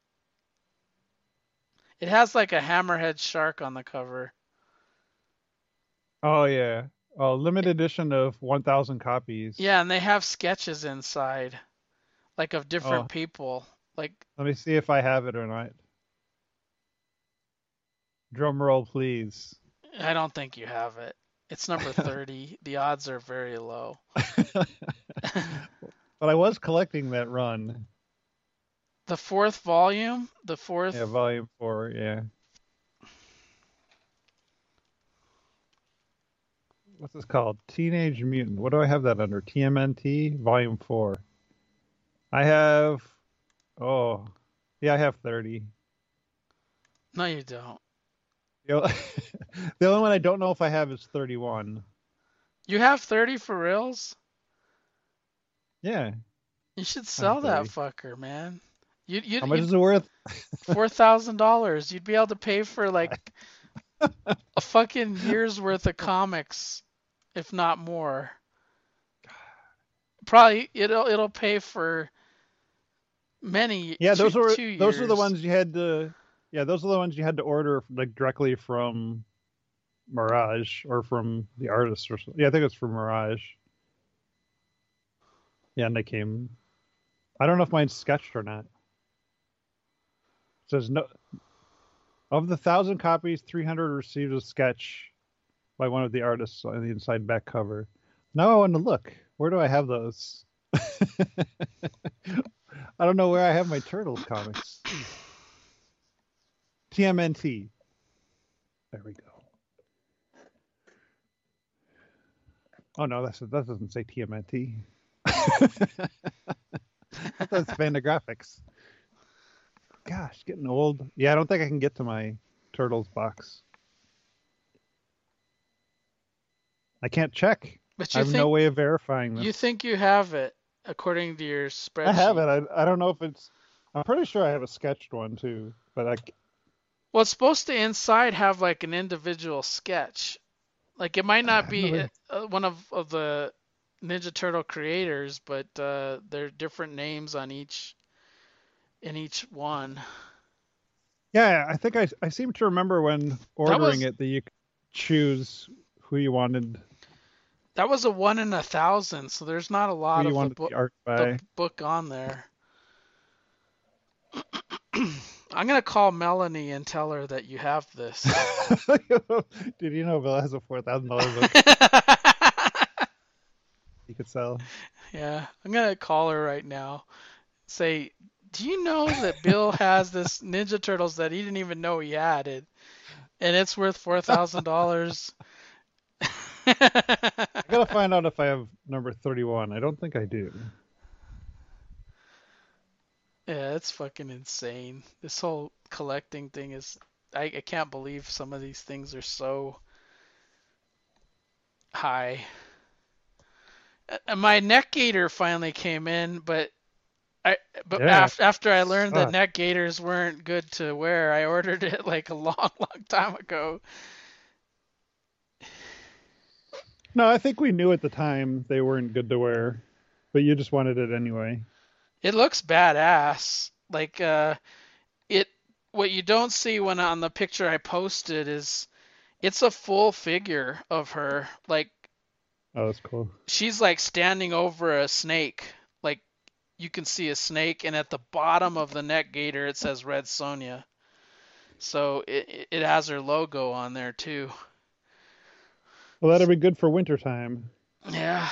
It has like a hammerhead shark on the cover. Oh, yeah. Oh, limited edition of one thousand copies. Yeah, and they have sketches inside, like of different Oh, people. Like, let me see if I have it or not. Drum roll, please. I don't think you have it. It's number thirty. The odds are very low. But I was collecting that run. The fourth volume, the fourth. Yeah, volume four, yeah. What's this called? Teenage Mutant. What do I have that under? T M N T, volume four. I have, oh, yeah, I have thirty. No, you don't. You know, the only one I don't know if I have is thirty-one. You have thirty for reals? Yeah. You should sell that fucker, man. You you How much is it worth? Four thousand dollars. You'd be able to pay for like a fucking year's worth of comics, if not more. Probably it'll it'll pay for many. Yeah, those two, were two those years. are the ones you had to. Yeah, those are the ones you had to order like directly from Mirage or from the artist or something. Yeah, I think it's from Mirage. Yeah, and they came. I don't know if mine's sketched or not. It says no. Of the thousand copies, three hundred received a sketch by one of the artists on the inside back cover. Now I want to look. Where do I have those? I don't know where I have my Turtles comics. T M N T. There we go. Oh no, that's that doesn't say T M N T. That's Fantagraphics. Gosh, getting old. Yeah, I don't think I can get to my Turtles box. I can't check. But I you have no think way of verifying you this. think you have it according to your I have spreadsheet. it. I, I don't know if it's. I'm pretty sure I have a sketched one too, but I. Well, it's supposed to inside have like an individual sketch. Like it might not I've be never. uh, one of, of the Ninja Turtle creators, but uh, there are different names on each in each one. Yeah, I think I I seem to remember when That ordering was it that you could choose who you wanted that was a one in a thousand, so there's not a who lot you of the wanted book the art the by. book on there. I'm gonna call Melanie and tell her that you have this. Did you know Bill has a four thousand dollar book he could sell? Yeah, I'm gonna call her right now. Say, do you know that Bill has this Ninja Turtles that he didn't even know he had it, and it's worth four thousand dollars? I gotta find out if I have number thirty-one. I don't think I do. Yeah, it's fucking insane. This whole collecting thing is, I, I can't believe some of these things are so high. Uh, My neck gator finally came in, but I but Yeah, after after I learned that suck. neck gaiters weren't good to wear, I ordered it like a long, long time ago. No, I think we knew at the time they weren't good to wear, but you just wanted it anyway. It looks badass. Like uh it what you don't see when on the picture I posted is it's a full figure of her. Like Oh, that's cool. she's like standing over a snake. Like you can see a snake, and at the bottom of the neck gaiter it says Red Sonja. So it it has her logo on there too. Well, that'll be good for wintertime. Yeah.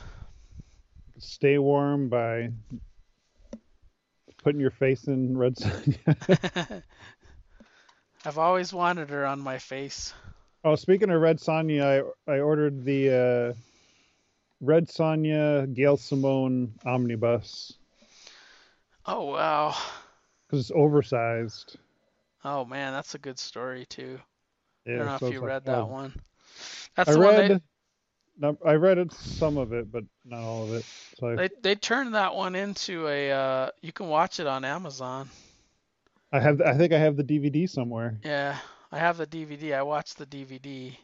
Stay warm by putting your face in red sun. I've always wanted her on my face. Oh, speaking of Red Sonja, I I ordered the uh, Red Sonja Gail Simone omnibus Oh wow. because it's oversized. Oh man, that's a good story too. I don't Yeah, know so if it's you like, read that oh, one. That's I the one they read, no, I read it some of it, but not all of it. So they they turned that one into a uh you can watch it on Amazon. I have, I think I have the D V D somewhere. Yeah, I have the D V D. I watched the D V D.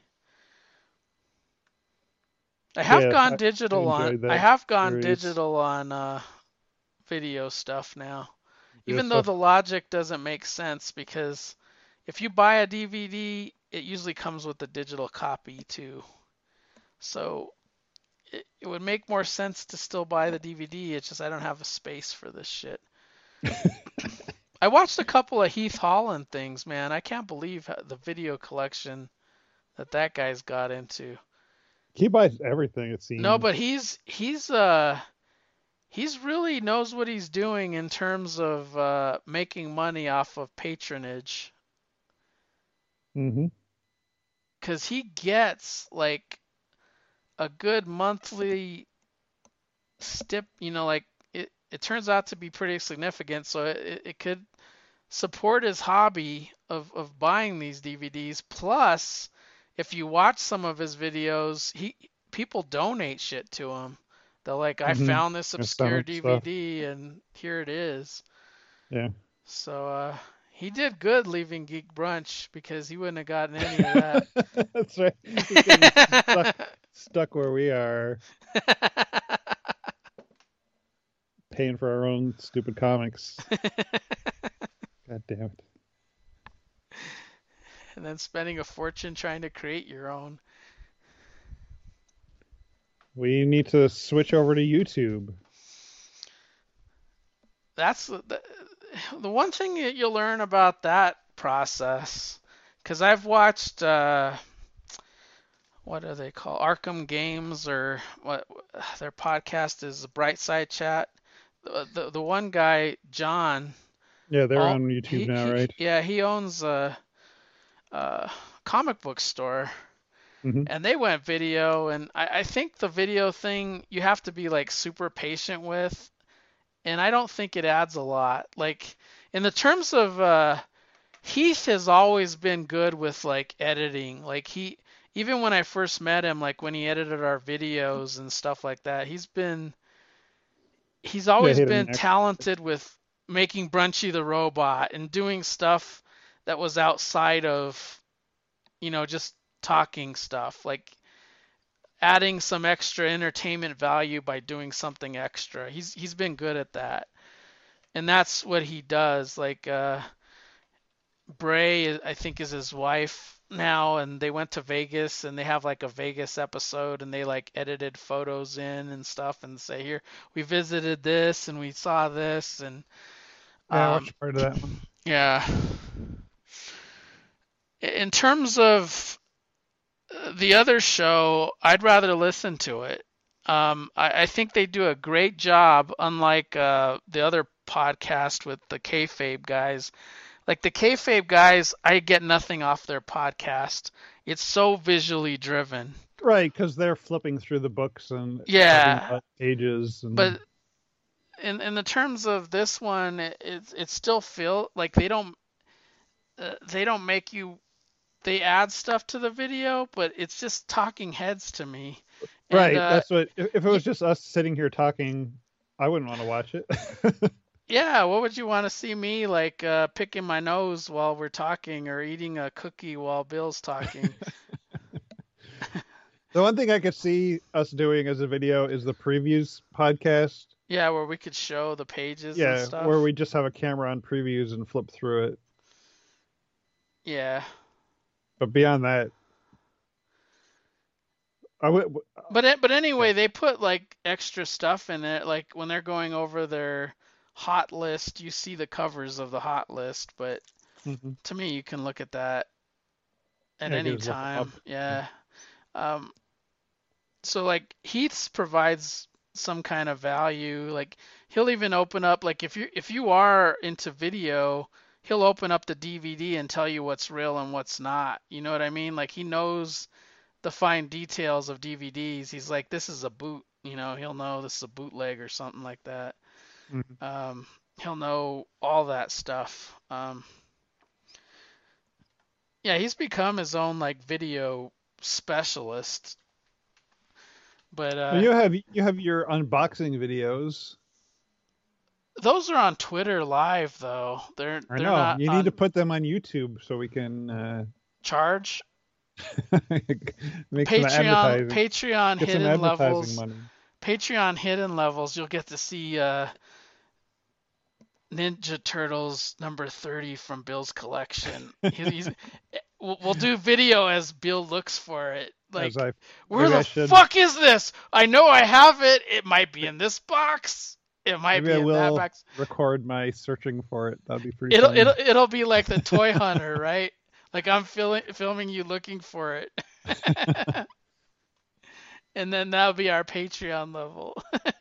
I have Yeah, gone I, I digital on enjoyed I that have gone series. digital on uh video stuff now. Yeah, Even though stuff. the logic doesn't make sense because if you buy a D V D, it usually comes with a digital copy too. So it, it would make more sense to still buy the D V D. It's just I don't have a space for this shit. I watched a couple of Heath Holland things, man. I can't believe the video collection that that guy's got into. He buys everything, it No, seems. but he's he's uh he's really knows what he's doing in terms of uh making money off of patronage, Hmm. cuz he gets like a good monthly stip, you know, like it it turns out to be pretty significant, so it, it could support his hobby of of buying these D V Ds. Plus, if you watch some of his videos, he people donate shit to him. They're like, I Hmm. found this I found obscure him stuff. D V D and here it is. Yeah. So uh, he did good leaving Geek Brunch because he wouldn't have gotten any of that. That's right. He's getting stuck, stuck where we are, paying for our own stupid comics. God damn it. And then spending a fortune trying to create your own. We need to switch over to YouTube. That's the, the one thing that you'll learn about that process. Because I've watched, uh, what are they called? Arkham Games, or what their podcast is, Bright Side Chat. The, the, the one guy, John, Yeah, they're all, on YouTube he, now, he, right? yeah, he owns a, a comic book store. Hmm. And they went video, and I, I think the video thing you have to be like super patient with, and I don't think it adds a lot. Like in the terms of uh, Heath has always been good with like editing. Like he, even when I first met him, like when he edited our videos and stuff like that, he's been he's Yeah, always hit or been next. talented with making Brunchy the robot and doing stuff that was outside of, you know, just talking stuff, like adding some extra entertainment value by doing something extra. He's he's been good at that. And that's what he does. Like uh Bray, I think, is his wife now, and they went to Vegas and they have like a Vegas episode and they like edited photos in and stuff and say, here, we visited this and we saw this and Yeah, I um watched part of that one. yeah. In terms of the other show, I'd rather listen to it. Um, I, I think they do a great job, unlike uh, the other podcast with the kayfabe guys. Like the kayfabe guys, I get nothing off their podcast. It's so visually driven. Right, because they're flipping through the books and talking Yeah, about pages and but in in the terms of this one, it it, it still feel like they don't uh, they don't make you they add stuff to the video, but it's just talking heads to me. And right. uh, That's what. If if it y- was just us sitting here talking, I wouldn't want to watch it. yeah, what would you want to see me like uh, picking my nose while we're talking or eating a cookie while Bill's talking? The one thing I could see us doing as a video is the previews podcast. Yeah, where we could show the pages and Yeah, where stuff. we just have a camera on previews and flip through it. Yeah. But beyond that, I would. But it, but Yeah. anyway, they put like extra stuff in it. Like when they're going over their hot list, you see the covers of the hot list. But Mm-hmm. to me, you can look at that at Yeah, you can any just look them up. time. Yeah. Um, so like Heath's provides some kind of value. Like he'll even open up like if you if you are into video, he'll open up the D V D and tell you what's real and what's not. You know what I mean? Like he knows the fine details of D V Ds. He's like, this is a boot. You know, he'll know this is a bootleg or something like that. Mm-hmm. Um, he'll know all that stuff. Um, yeah, he's become his own like video specialist. But Well, uh, you have you have your unboxing videos. those are on Twitter Live though. They're I they're know not you need to on put them on YouTube so we can uh, charge. make some Patreon advertising, Patreon get some hidden advertising levels. money. Patreon hidden levels. You'll get to see uh, Ninja Turtles number thirty from Bill's collection. He, he's we'll, we'll do video as Bill looks for it. As Like, I where maybe the I should fuck is this? I know I have it. It might be in this box. It might maybe I be in that will box. record my searching for it. That'd be pretty It'll funny. it'll it'll be like the toy hunter, right? Like I'm filming filming you looking for it. And then that'll be our Patreon level.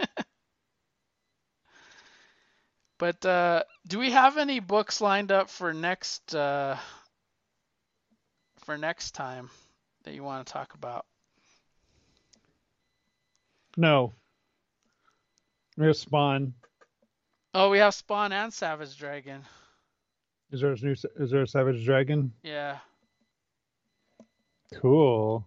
But uh, do we have any books lined up for next uh, for next time that you want to talk about? No, there's Spawn. Oh, we have Spawn and Savage Dragon. Is there a new? Is there a Savage Dragon? Yeah. Cool.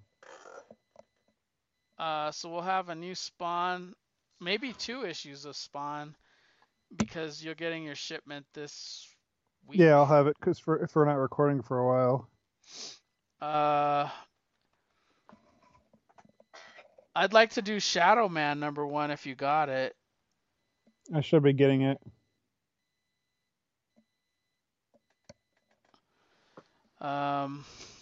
Uh, so we'll have a new Spawn, maybe two issues of Spawn, because you're getting your shipment this week. Yeah, I'll have it because for if we're not recording for a while. Uh, I'd like to do Shadow Man number one if you got it. I should be getting it. Um,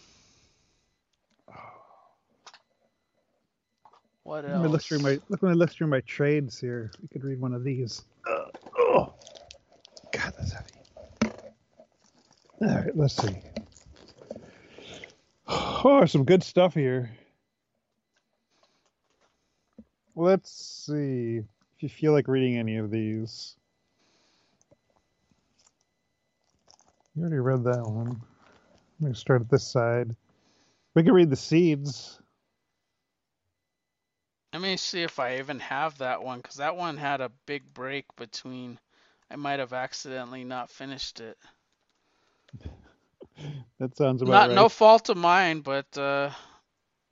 what Let me look else? through my let me look through my trades here. We could read one of these. Uh, oh, God, that's heavy. All right, let's see. Oh, some good stuff here. Let's see if you feel like reading any of these. You already read that one. Let me start at this side. We can read the seeds. Let me see if I even have that one, because that one had a big break between. I might have accidentally not finished it. That sounds about Not right. no fault of mine, but uh,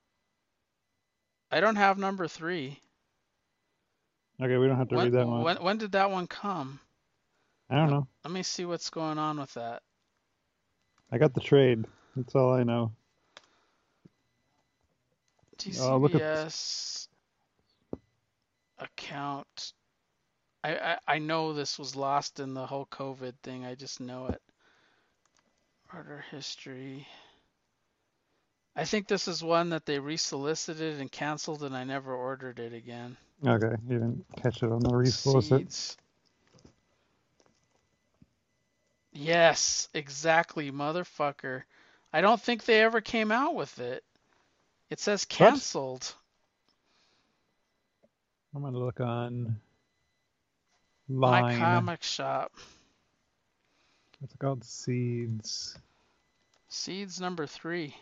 I don't have number three. Okay, we don't have to When read that one. when when did that one come? I don't Let, know. let me see what's going on with that. I got the trade. That's all I know. Oh, look at. T C B S account. I, I I know this was lost in the whole COVID thing. I just know it. Order history. I think this is one that they resolicited and canceled, and I never ordered it again. Okay, you didn't catch it on the resolicit. Seeds. Yes, exactly, motherfucker. I don't think they ever came out with it. It says canceled. I'm gonna look on My line. comic shop. It's called Seeds. Seeds number three.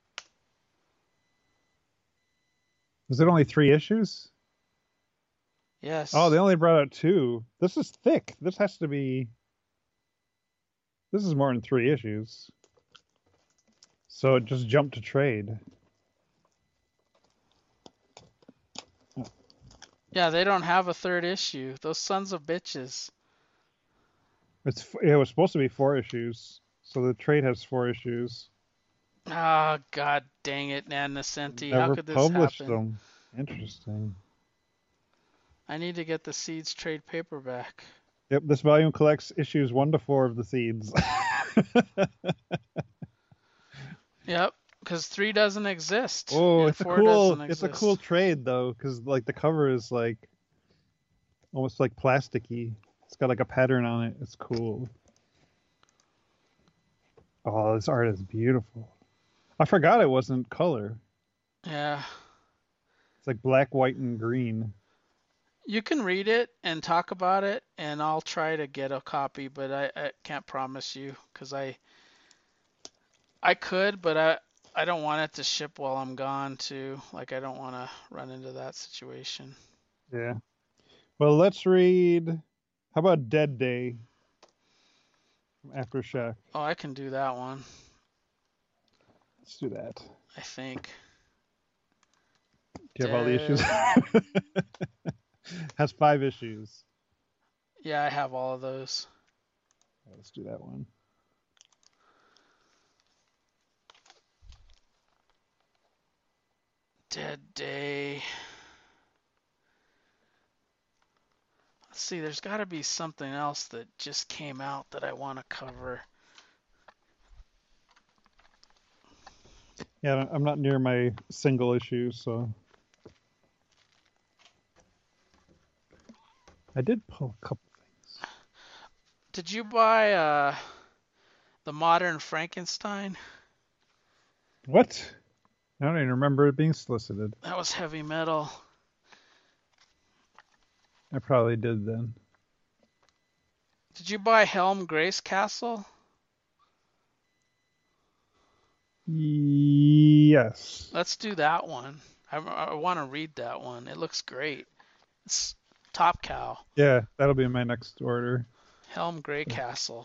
Was it only three issues? Yes. Oh, they only brought out two. This is thick. This has to be. This is more than three issues. So it just jumped to trade. Yeah, they don't have a third issue. Those sons of bitches. It's it was supposed to be four issues, so the trade has four issues. Ah, oh, god dang it, Nan Nascenti. How Never could this published happen? them. Interesting. I need to get the Seeds trade paperback. Yep, this volume collects issues one to four of the Seeds. Yep, because three doesn't exist. Oh, and it's a four cool. doesn't It's a exist. cool trade though, because like the cover is like almost like plasticky. It's got like a pattern on it. It's cool. Oh, this art is beautiful. I forgot it wasn't color. Yeah. It's like black, white, and green. You can read it and talk about it, and I'll try to get a copy, but I, I can't promise you because I I could, but I I don't want it to ship while I'm gone too. Like I don't want to run into that situation. Yeah. Well, let's read. How about Dead Day from Aftershock? Oh, I can do that one. Let's do that. I think. Do you have all the issues? Dead- Has five issues. Yeah, I have all of those. Let's do that one. Dead Day. Let's see, there's got to be something else that just came out that I want to cover. Yeah, I'm not near my single issue, so I did pull a couple things. Did you buy uh, the Modern Frankenstein? What? I don't even remember it being solicited. That was heavy metal. I probably did then. Did you buy Helm Grace Castle? Yes. Let's do that one. I, I want to read that one. It looks great. It's Top Cow. Yeah, that'll be my next order. Helm Grey Castle.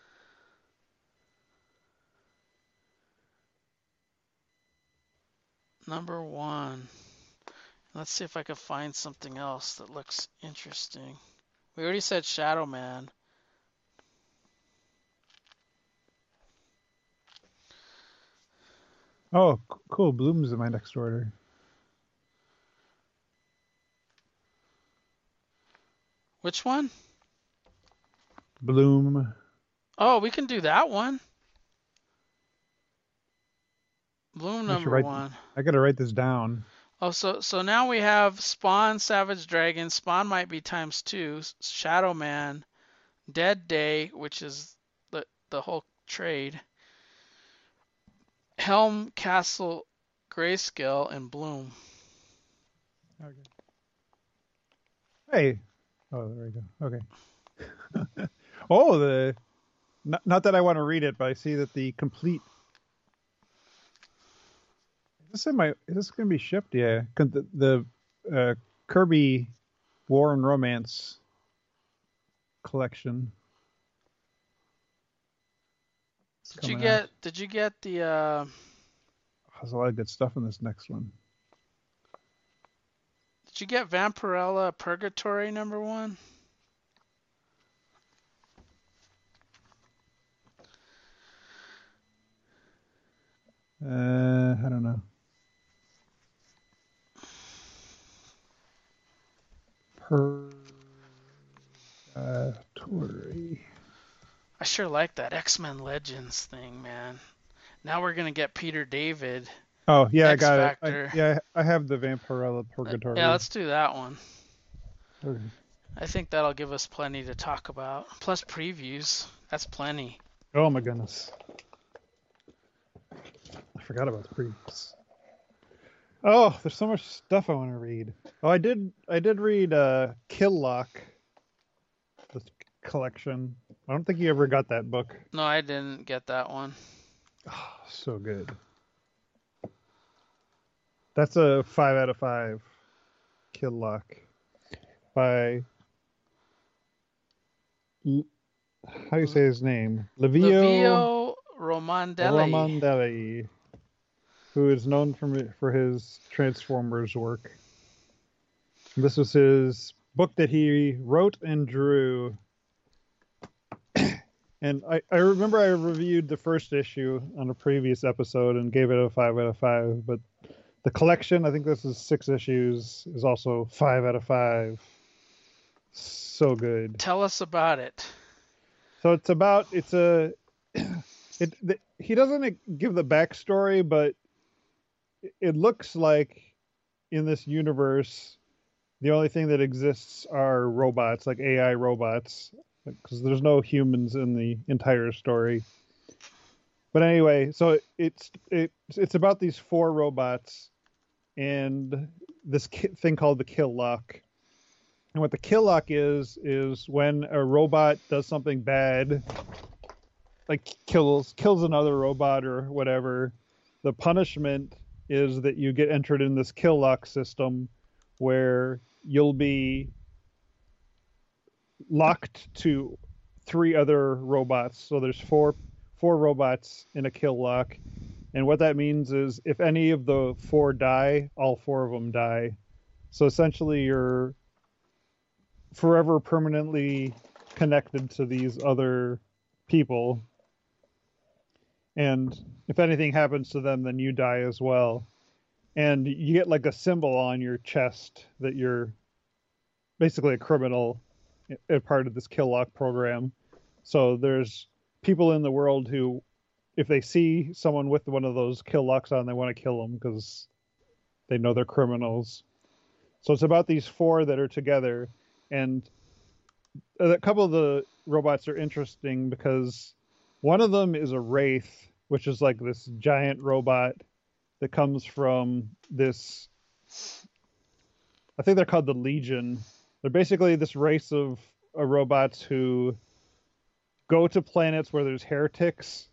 Number one. Let's see if I can find something else that looks interesting. We already said Shadow Man. Oh, c- cool. Bloom's in my next order. Which one? Bloom. Oh, we can do that one. Bloom I should number write- one. I gotta write this down. Oh, so so now we have Spawn, Savage Dragon. Spawn might be times two. Shadow Man, Dead Day, which is the the whole trade. Helm, Castle, Grayscale, and Bloom. Okay. Hey. Oh, there we go. Okay. Oh, the. Not, not that I want to read it, but I see that the complete. Is this in my? Is this going to be shipped? Yeah. The, the uh, Kirby War and Romance collection. It's Did you coming get? out. Did you get the? Uh, There's a lot of good stuff in this next one. Did you get Vampirella Purgatory number one? Uh, I don't know. Purgatory. I sure like that X-Men Legends thing, man. Now we're gonna get Peter David. Oh yeah, X I got Factor. it. I, yeah, I have the Vampirella Purgatory. Yeah, let's do that one. Okay. I think that'll give us plenty to talk about. Plus previews. That's plenty. Oh my goodness. I forgot about the previews. Oh, there's so much stuff I want to read. Oh, I did I did read uh Kill Lock, the collection. I don't think you ever got that book. No, I didn't get that one. Oh, so good. That's a five out of five. Kill Lock by how do you say his name? Livio, Livio Romandelli. Romandelli, who is known for for his Transformers work. This was his book that he wrote and drew. And I, I remember I reviewed the first issue on a previous episode and gave it a five out of five, but the collection, I think this is six issues, is also five out of five. So good. Tell us about it. So it's about, it's a, it, the, he doesn't give the backstory, but it looks like in this universe, the only thing that exists are robots, like A I robots, because there's no humans in the entire story. But anyway, so it's it's it's about these four robots and this thing called the kill lock. And what the kill lock is is when a robot does something bad, like kills kills another robot or whatever, the punishment is that you get entered in this kill lock system where you'll be locked to three other robots. So there's four four robots in a kill lock, and what that means is if any of the four die, all four of them die. So essentially you're forever permanently connected to these other people, and if anything happens to them, then you die as well. And you get like a symbol on your chest that you're basically a criminal, a part of this kill lock program. So there's people in the world who, if they see someone with one of those kill locks on, they want to kill them because they know they're criminals. So it's about these four that are together, and a couple of the robots are interesting because one of them is a wraith, which is like this giant robot that comes from this, I think they're called the Legion. They're basically this race of uh, robots who go to planets where there's heretics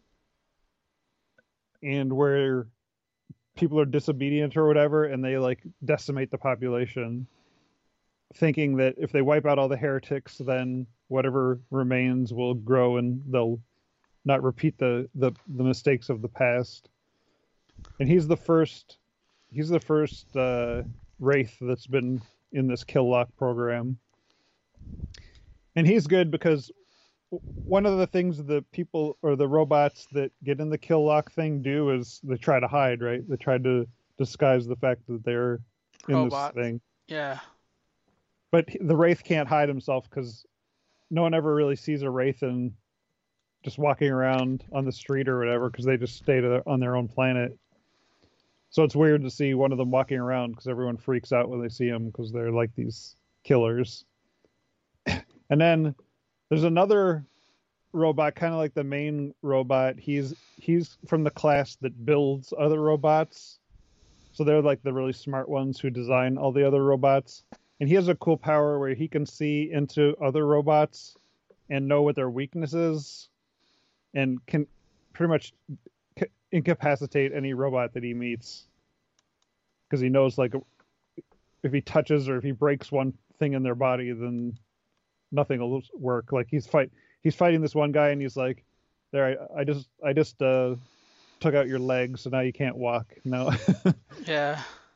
and where people are disobedient or whatever, and they like decimate the population, thinking that if they wipe out all the heretics, then whatever remains will grow and they'll not repeat the, the, the mistakes of the past. And he's the first, he's the first uh, wraith that's been in this kill lock program. And he's good because one of the things the people or the robots that get in the kill lock thing do is they try to hide, right? They try to disguise the fact that they're in Robot. this thing. Yeah. But the wraith can't hide himself because no one ever really sees a wraith and just walking around on the street or whatever, because they just stay to their, on their own planet. So it's weird to see one of them walking around because everyone freaks out when they see him because they're like these killers. And then there's another robot, kind of like the main robot. He's he's from the class that builds other robots. So they're like the really smart ones who design all the other robots. And he has a cool power where he can see into other robots and know what their weakness is and can pretty much incapacitate any robot that he meets. Because he knows, like, if he touches or if he breaks one thing in their body, then nothing will work. Like he's fight he's fighting this one guy and he's like, there, I, I just I just uh took out your legs, so now you can't walk. No. Yeah.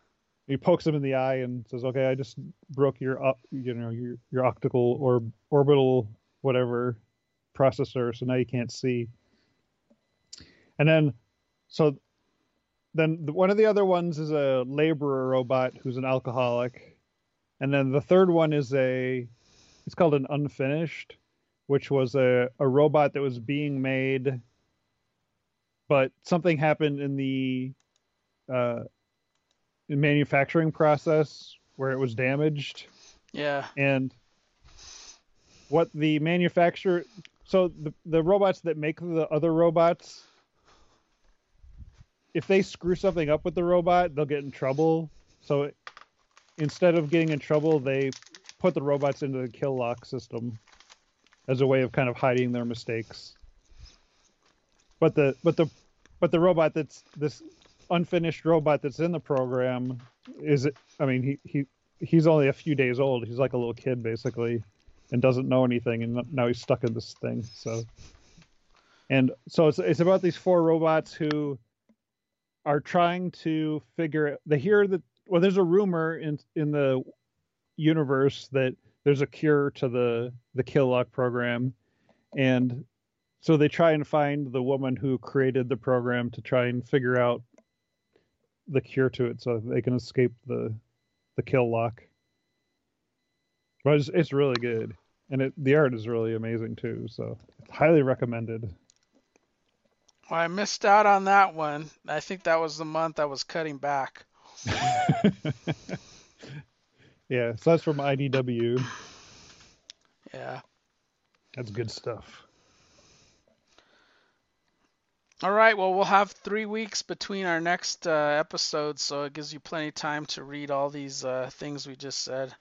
He pokes him in the eye and says, "Okay, I just broke your op- you know your your optical or orbital whatever processor, so now you can't see." And then so then the, one of the other ones is a laborer robot who's an alcoholic, and then the third one is a it's called an unfinished, which was a, a robot that was being made, but something happened in the uh, manufacturing process where it was damaged. Yeah. And what the manufacturer, so the, the robots that make the other robots, if they screw something up with the robot, they'll get in trouble. So instead of getting in trouble, they put the robots into the kill lock system as a way of kind of hiding their mistakes. But the but the but the robot that's this unfinished robot that's in the program is, I mean, he he he's only a few days old. He's like a little kid basically, and doesn't know anything, and now he's stuck in this thing. So and so it's it's about these four robots who are trying to figure. They hear that, well, there's a rumor in in the universe that there's a cure to the the kill lock program, and so they try and find the woman who created the program to try and figure out the cure to it so they can escape the the kill lock. But it's, it's really good, and it, the art is really amazing too. So highly recommended. Well, I missed out on that one. I think that was the month I was cutting back. Yeah, so that's from I D W. Yeah. That's good stuff. All right, well, we'll have three weeks between our next uh, episodes, so it gives you plenty of time to read all these uh, things we just said.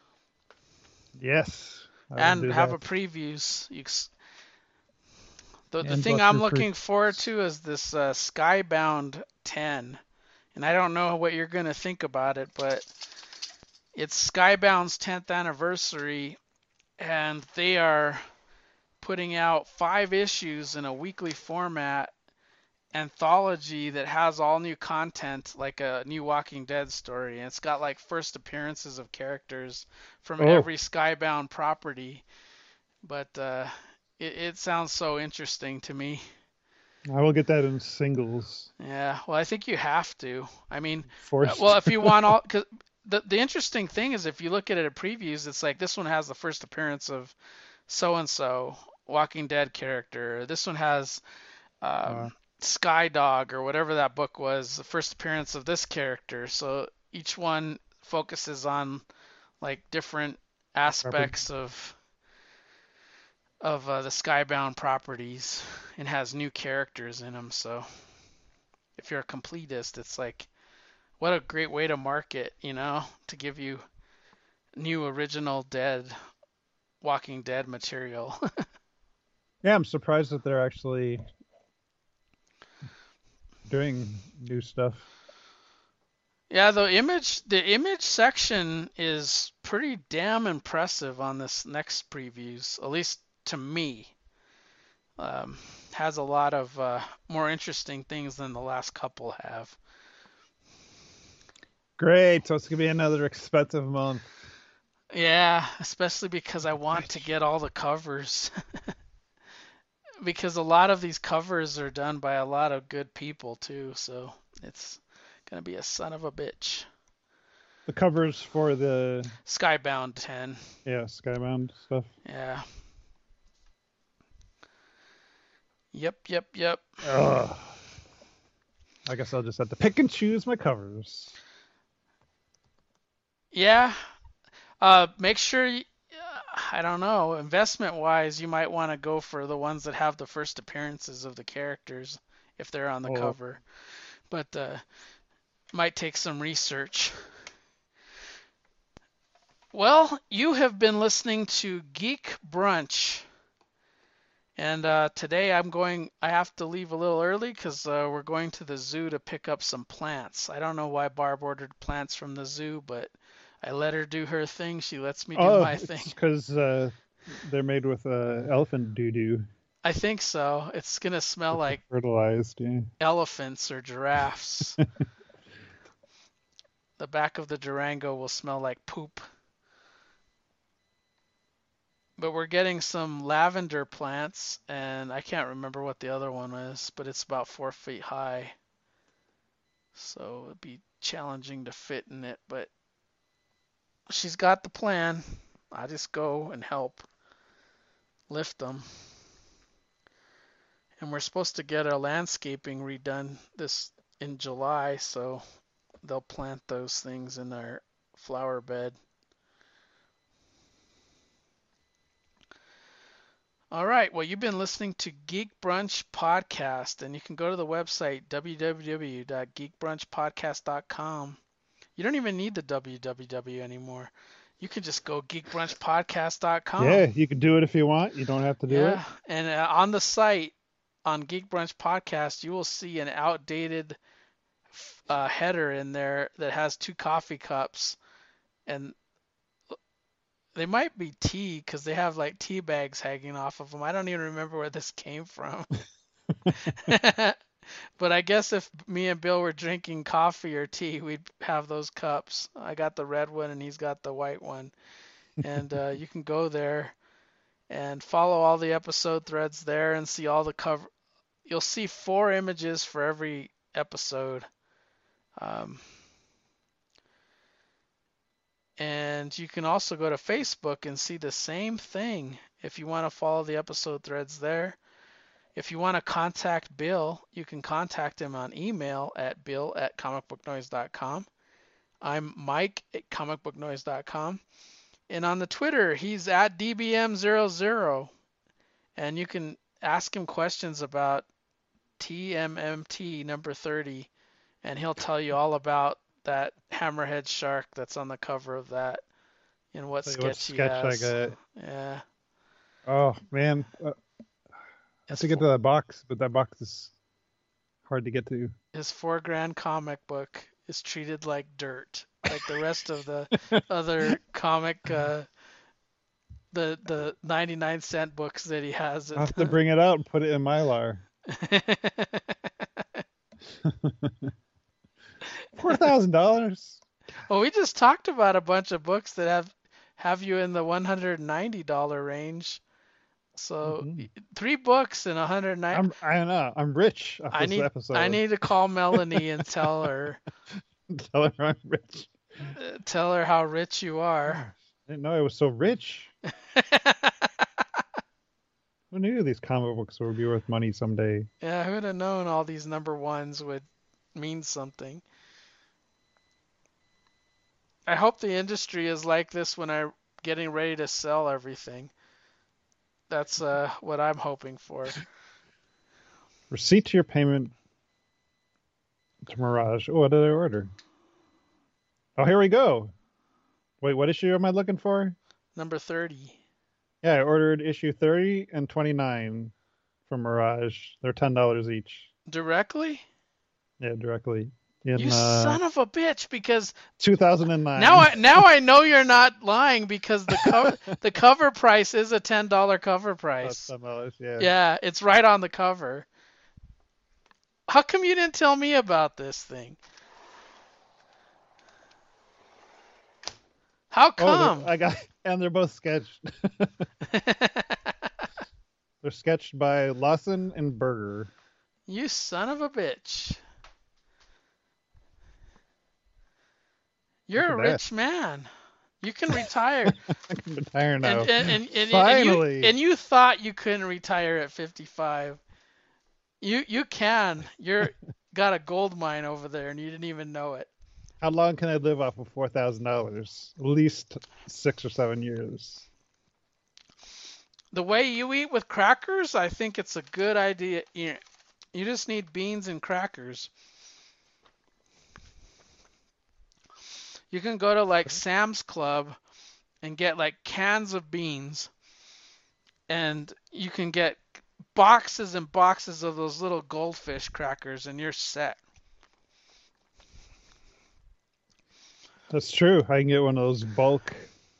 Yes. And have that. a previews. You, the the and thing I'm looking pre- forward to is this uh, Skybound ten. And I don't know what you're going to think about it, but it's Skybound's tenth anniversary, and they are putting out five issues in a weekly format anthology that has all new content, like a new Walking Dead story, and it's got like first appearances of characters from oh. every Skybound property. But uh, it, it sounds so interesting to me. I will get that in singles. Yeah, well, I think you have to. I mean, Forced. well, if you want all, cause the the interesting thing is if you look at it at previews, it's like this one has the first appearance of so and so Walking Dead character. This one has um, uh. Skydog or whatever that book was, the first appearance of this character. So each one focuses on like different aspects of of uh, the Skybound properties and has new characters in them. So if you're a completist, it's like what a great way to market, you know, to give you new original Dead, Walking Dead material. Yeah, I'm surprised that they're actually doing new stuff. Yeah, the image the image section is pretty damn impressive on this next previews, at least to me. Um, has a lot of uh, more interesting things than the last couple have. Great, so it's gonna be another expensive month. Yeah, especially because I want to get all the covers. Because a lot of these covers are done by a lot of good people too, so it's gonna be a son of a bitch. The covers for the Skybound ten. Yeah, Skybound stuff. Yeah. Yep, yep, yep. Ugh. I guess I'll just have to pick and choose my covers. Yeah. Uh, make sure you, I don't know, investment wise, you might want to go for the ones that have the first appearances of the characters if they're on the oh. cover. But uh, might take some research. Well, you have been listening to Geek Brunch. And uh, today I'm going, I have to leave a little early because uh, we're going to the zoo to pick up some plants. I don't know why Barb ordered plants from the zoo, but I let her do her thing. She lets me do oh, my thing. It's because uh, they're made with uh, elephant doo-doo. I think so. It's going to smell it's like fertilized, yeah. elephants or giraffes. the back of the Durango will smell like poop. But we're getting some lavender plants, and I can't remember what the other one is, but it's about four feet high. So it'd be challenging to fit in it, but she's got the plan. I just go and help lift them. And we're supposed to get our landscaping redone this in July, so they'll plant those things in our flower bed. All right, well, you've been listening to Geek Brunch Podcast, and you can go to the website w w w dot geek brunch podcast dot com. You don't even need the w w w anymore. You can just go geek brunch podcast dot com. Yeah, you can do it if you want. You don't have to do yeah. it. Yeah, and uh, on the site, on Geek Brunch Podcast, you will see an outdated uh, header in there that has two coffee cups, and they might be tea because they have like tea bags hanging off of them. I don't even remember where this came from. But I guess if me and Bill were drinking coffee or tea, we'd have those cups. I got the red one and he's got the white one. And uh, you can go there and follow all the episode threads there and see all the cover. You'll see four images for every episode. Um, and you can also go to Facebook and see the same thing if you want to follow the episode threads there. If you want to contact Bill, you can contact him on email at bill at comic book noise dot com. I'm Mike at comic book noise dot com. And on the Twitter, he's at D B M zero zero. And you can ask him questions about T M M T number thirty, and he'll tell you all about that hammerhead shark that's on the cover of that and what sketch, what he sketch has. I got. Yeah. Oh, man. Uh, I have to get to that box, but that box is hard to get to. His four grand comic book is treated like dirt, like the rest of the other comic, uh, the the ninety-nine cent books that he has. I'll have to bring it out and put it in Mylar. Four thousand dollars. Well, we just talked about a bunch of books that have have you in the one hundred ninety dollar range. So mm-hmm. three books and one hundred ninety. I'm, I don't know. I'm rich. Off I this need. Episode. I need to call Melanie and tell her. Tell her I'm rich. Uh, tell her how rich you are. I didn't know I was so rich. Who knew these comic books would be worth money someday? Yeah, who would have known all these number ones would mean something? I hope the industry is like this when I'm getting ready to sell everything. That's uh, what I'm hoping for. Receipt to your payment to Mirage. Oh, what did I order? Oh, here we go. Wait, what issue am I looking for? Number thirty. Yeah, I ordered issue thirty and twenty-nine from Mirage. They're ten dollars each. Directly? Yeah, directly. In, you uh, son of a bitch! Because two thousand nine. Now I now I know you're not lying because the cover the cover price is a ten dollar cover price. ten dollars, yeah. Yeah, it's right on the cover. How come you didn't tell me about this thing? How come? Oh, I got, and they're both sketched. They're sketched by Lawson and Berger. You son of a bitch. You're a rich man. You can retire. I can retire now. And, and, and, and, Finally. And you, and you thought you couldn't retire at fifty-five. You you can. You're got a gold mine over there, and you didn't even know it. How long can I live off of four thousand dollars? At least six or seven years. The way you eat with crackers, I think it's a good idea. You, you just need beans and crackers. You can go to like Sam's Club and get like cans of beans, and you can get boxes and boxes of those little goldfish crackers, and you're set. That's true. I can get one of those bulk.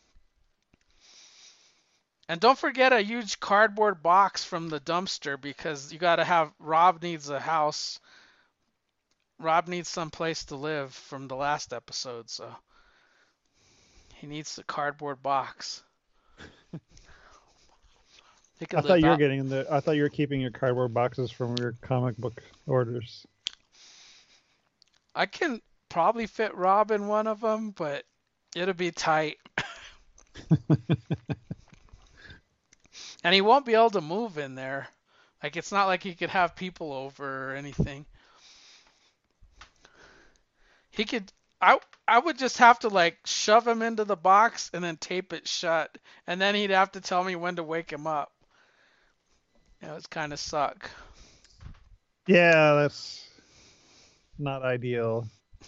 And don't forget a huge cardboard box from the dumpster because you got to have, Rob needs a house Rob needs some place to live from the last episode, so he needs a cardboard box. He I could thought live you were out. getting the. I thought you were keeping your cardboard boxes from your comic book orders. I can probably fit Rob in one of them, but it'll be tight. And he won't be able to move in there. Like, it's not like he could have people over or anything. He could. I I would just have to like shove him into the box and then tape it shut, and then he'd have to tell me when to wake him up. That would kind of suck. Yeah, that's not ideal.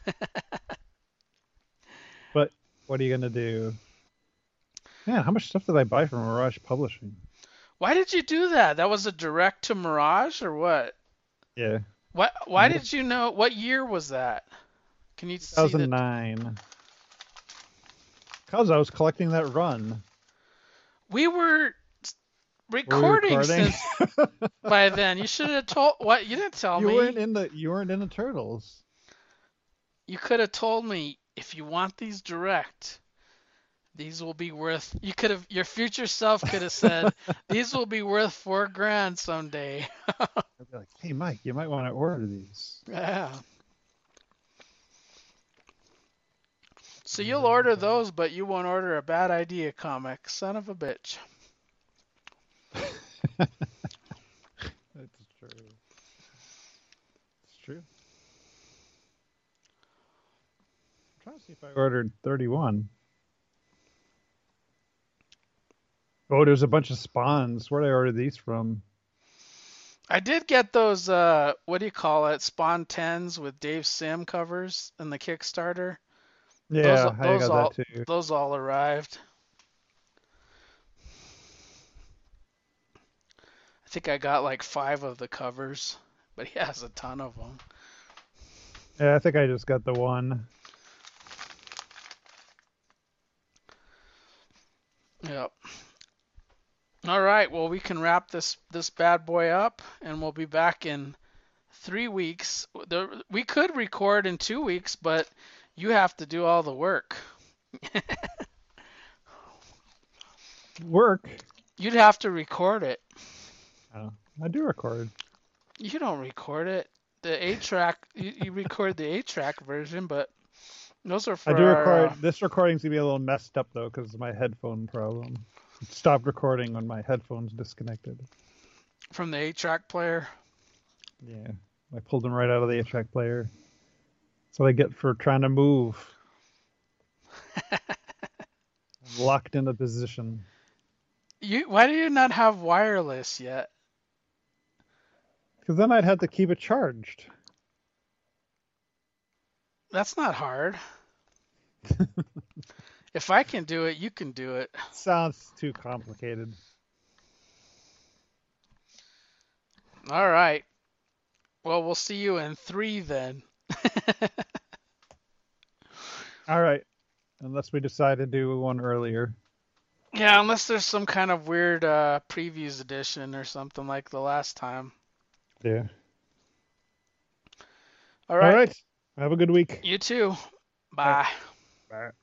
But what are you gonna do? Man, how much stuff did I buy from Mirage Publishing? Why did you do that? That was a direct to Mirage or what? Yeah, What? Why did you know? What year was that? Can you see the? two thousand nine. Because I was collecting that run. We were Were we recording recording? since by then. You should have told. What? You didn't tell You me. weren't in the. You weren't in the Turtles. You could have told me if you want these direct. These will be worth. You could have. Your future self could have said, "These will be worth four grand someday." I'd be like, "Hey, Mike, you might want to order these." Yeah. So you'll order those, but you won't order a Bad Idea comic. Son of a bitch. That's true. It's true. I'm trying to see if I ordered thirty-one. Oh, there's a bunch of spawns. Where did I order these from? I did get those, uh, what do you call it? Spawn tens with Dave Sim covers in the Kickstarter. Yeah, those, I those got all, that too. Those all arrived. I think I got like five of the covers, but he has a ton of them. Yeah, I think I just got the one. Yep. All right. Well, we can wrap this this bad boy up, and we'll be back in three weeks. There, we could record in two weeks, but you have to do all the work. Work. You'd have to record it. Oh, I do record. You don't record it. The eight track, you, you record the eight track version, but those are for I do our, record. uh, This recording's gonna be a little messed up though because of my headphone problem. It stopped recording when my headphones disconnected. from the eight track player. Yeah, I pulled them right out of the eight-track player. That's what I get for trying to move. I'm locked in a position. You, why do you not have wireless yet? Because then I'd have to keep it charged. That's not hard. If I can do it, you can do it. Sounds too complicated. All right. Well, we'll see you in three then. All right, unless we decide to do one earlier. Yeah, unless there's some kind of weird uh, previews edition or something like the last time. Yeah. All right. All right. Have a good week. You too. Bye. Bye.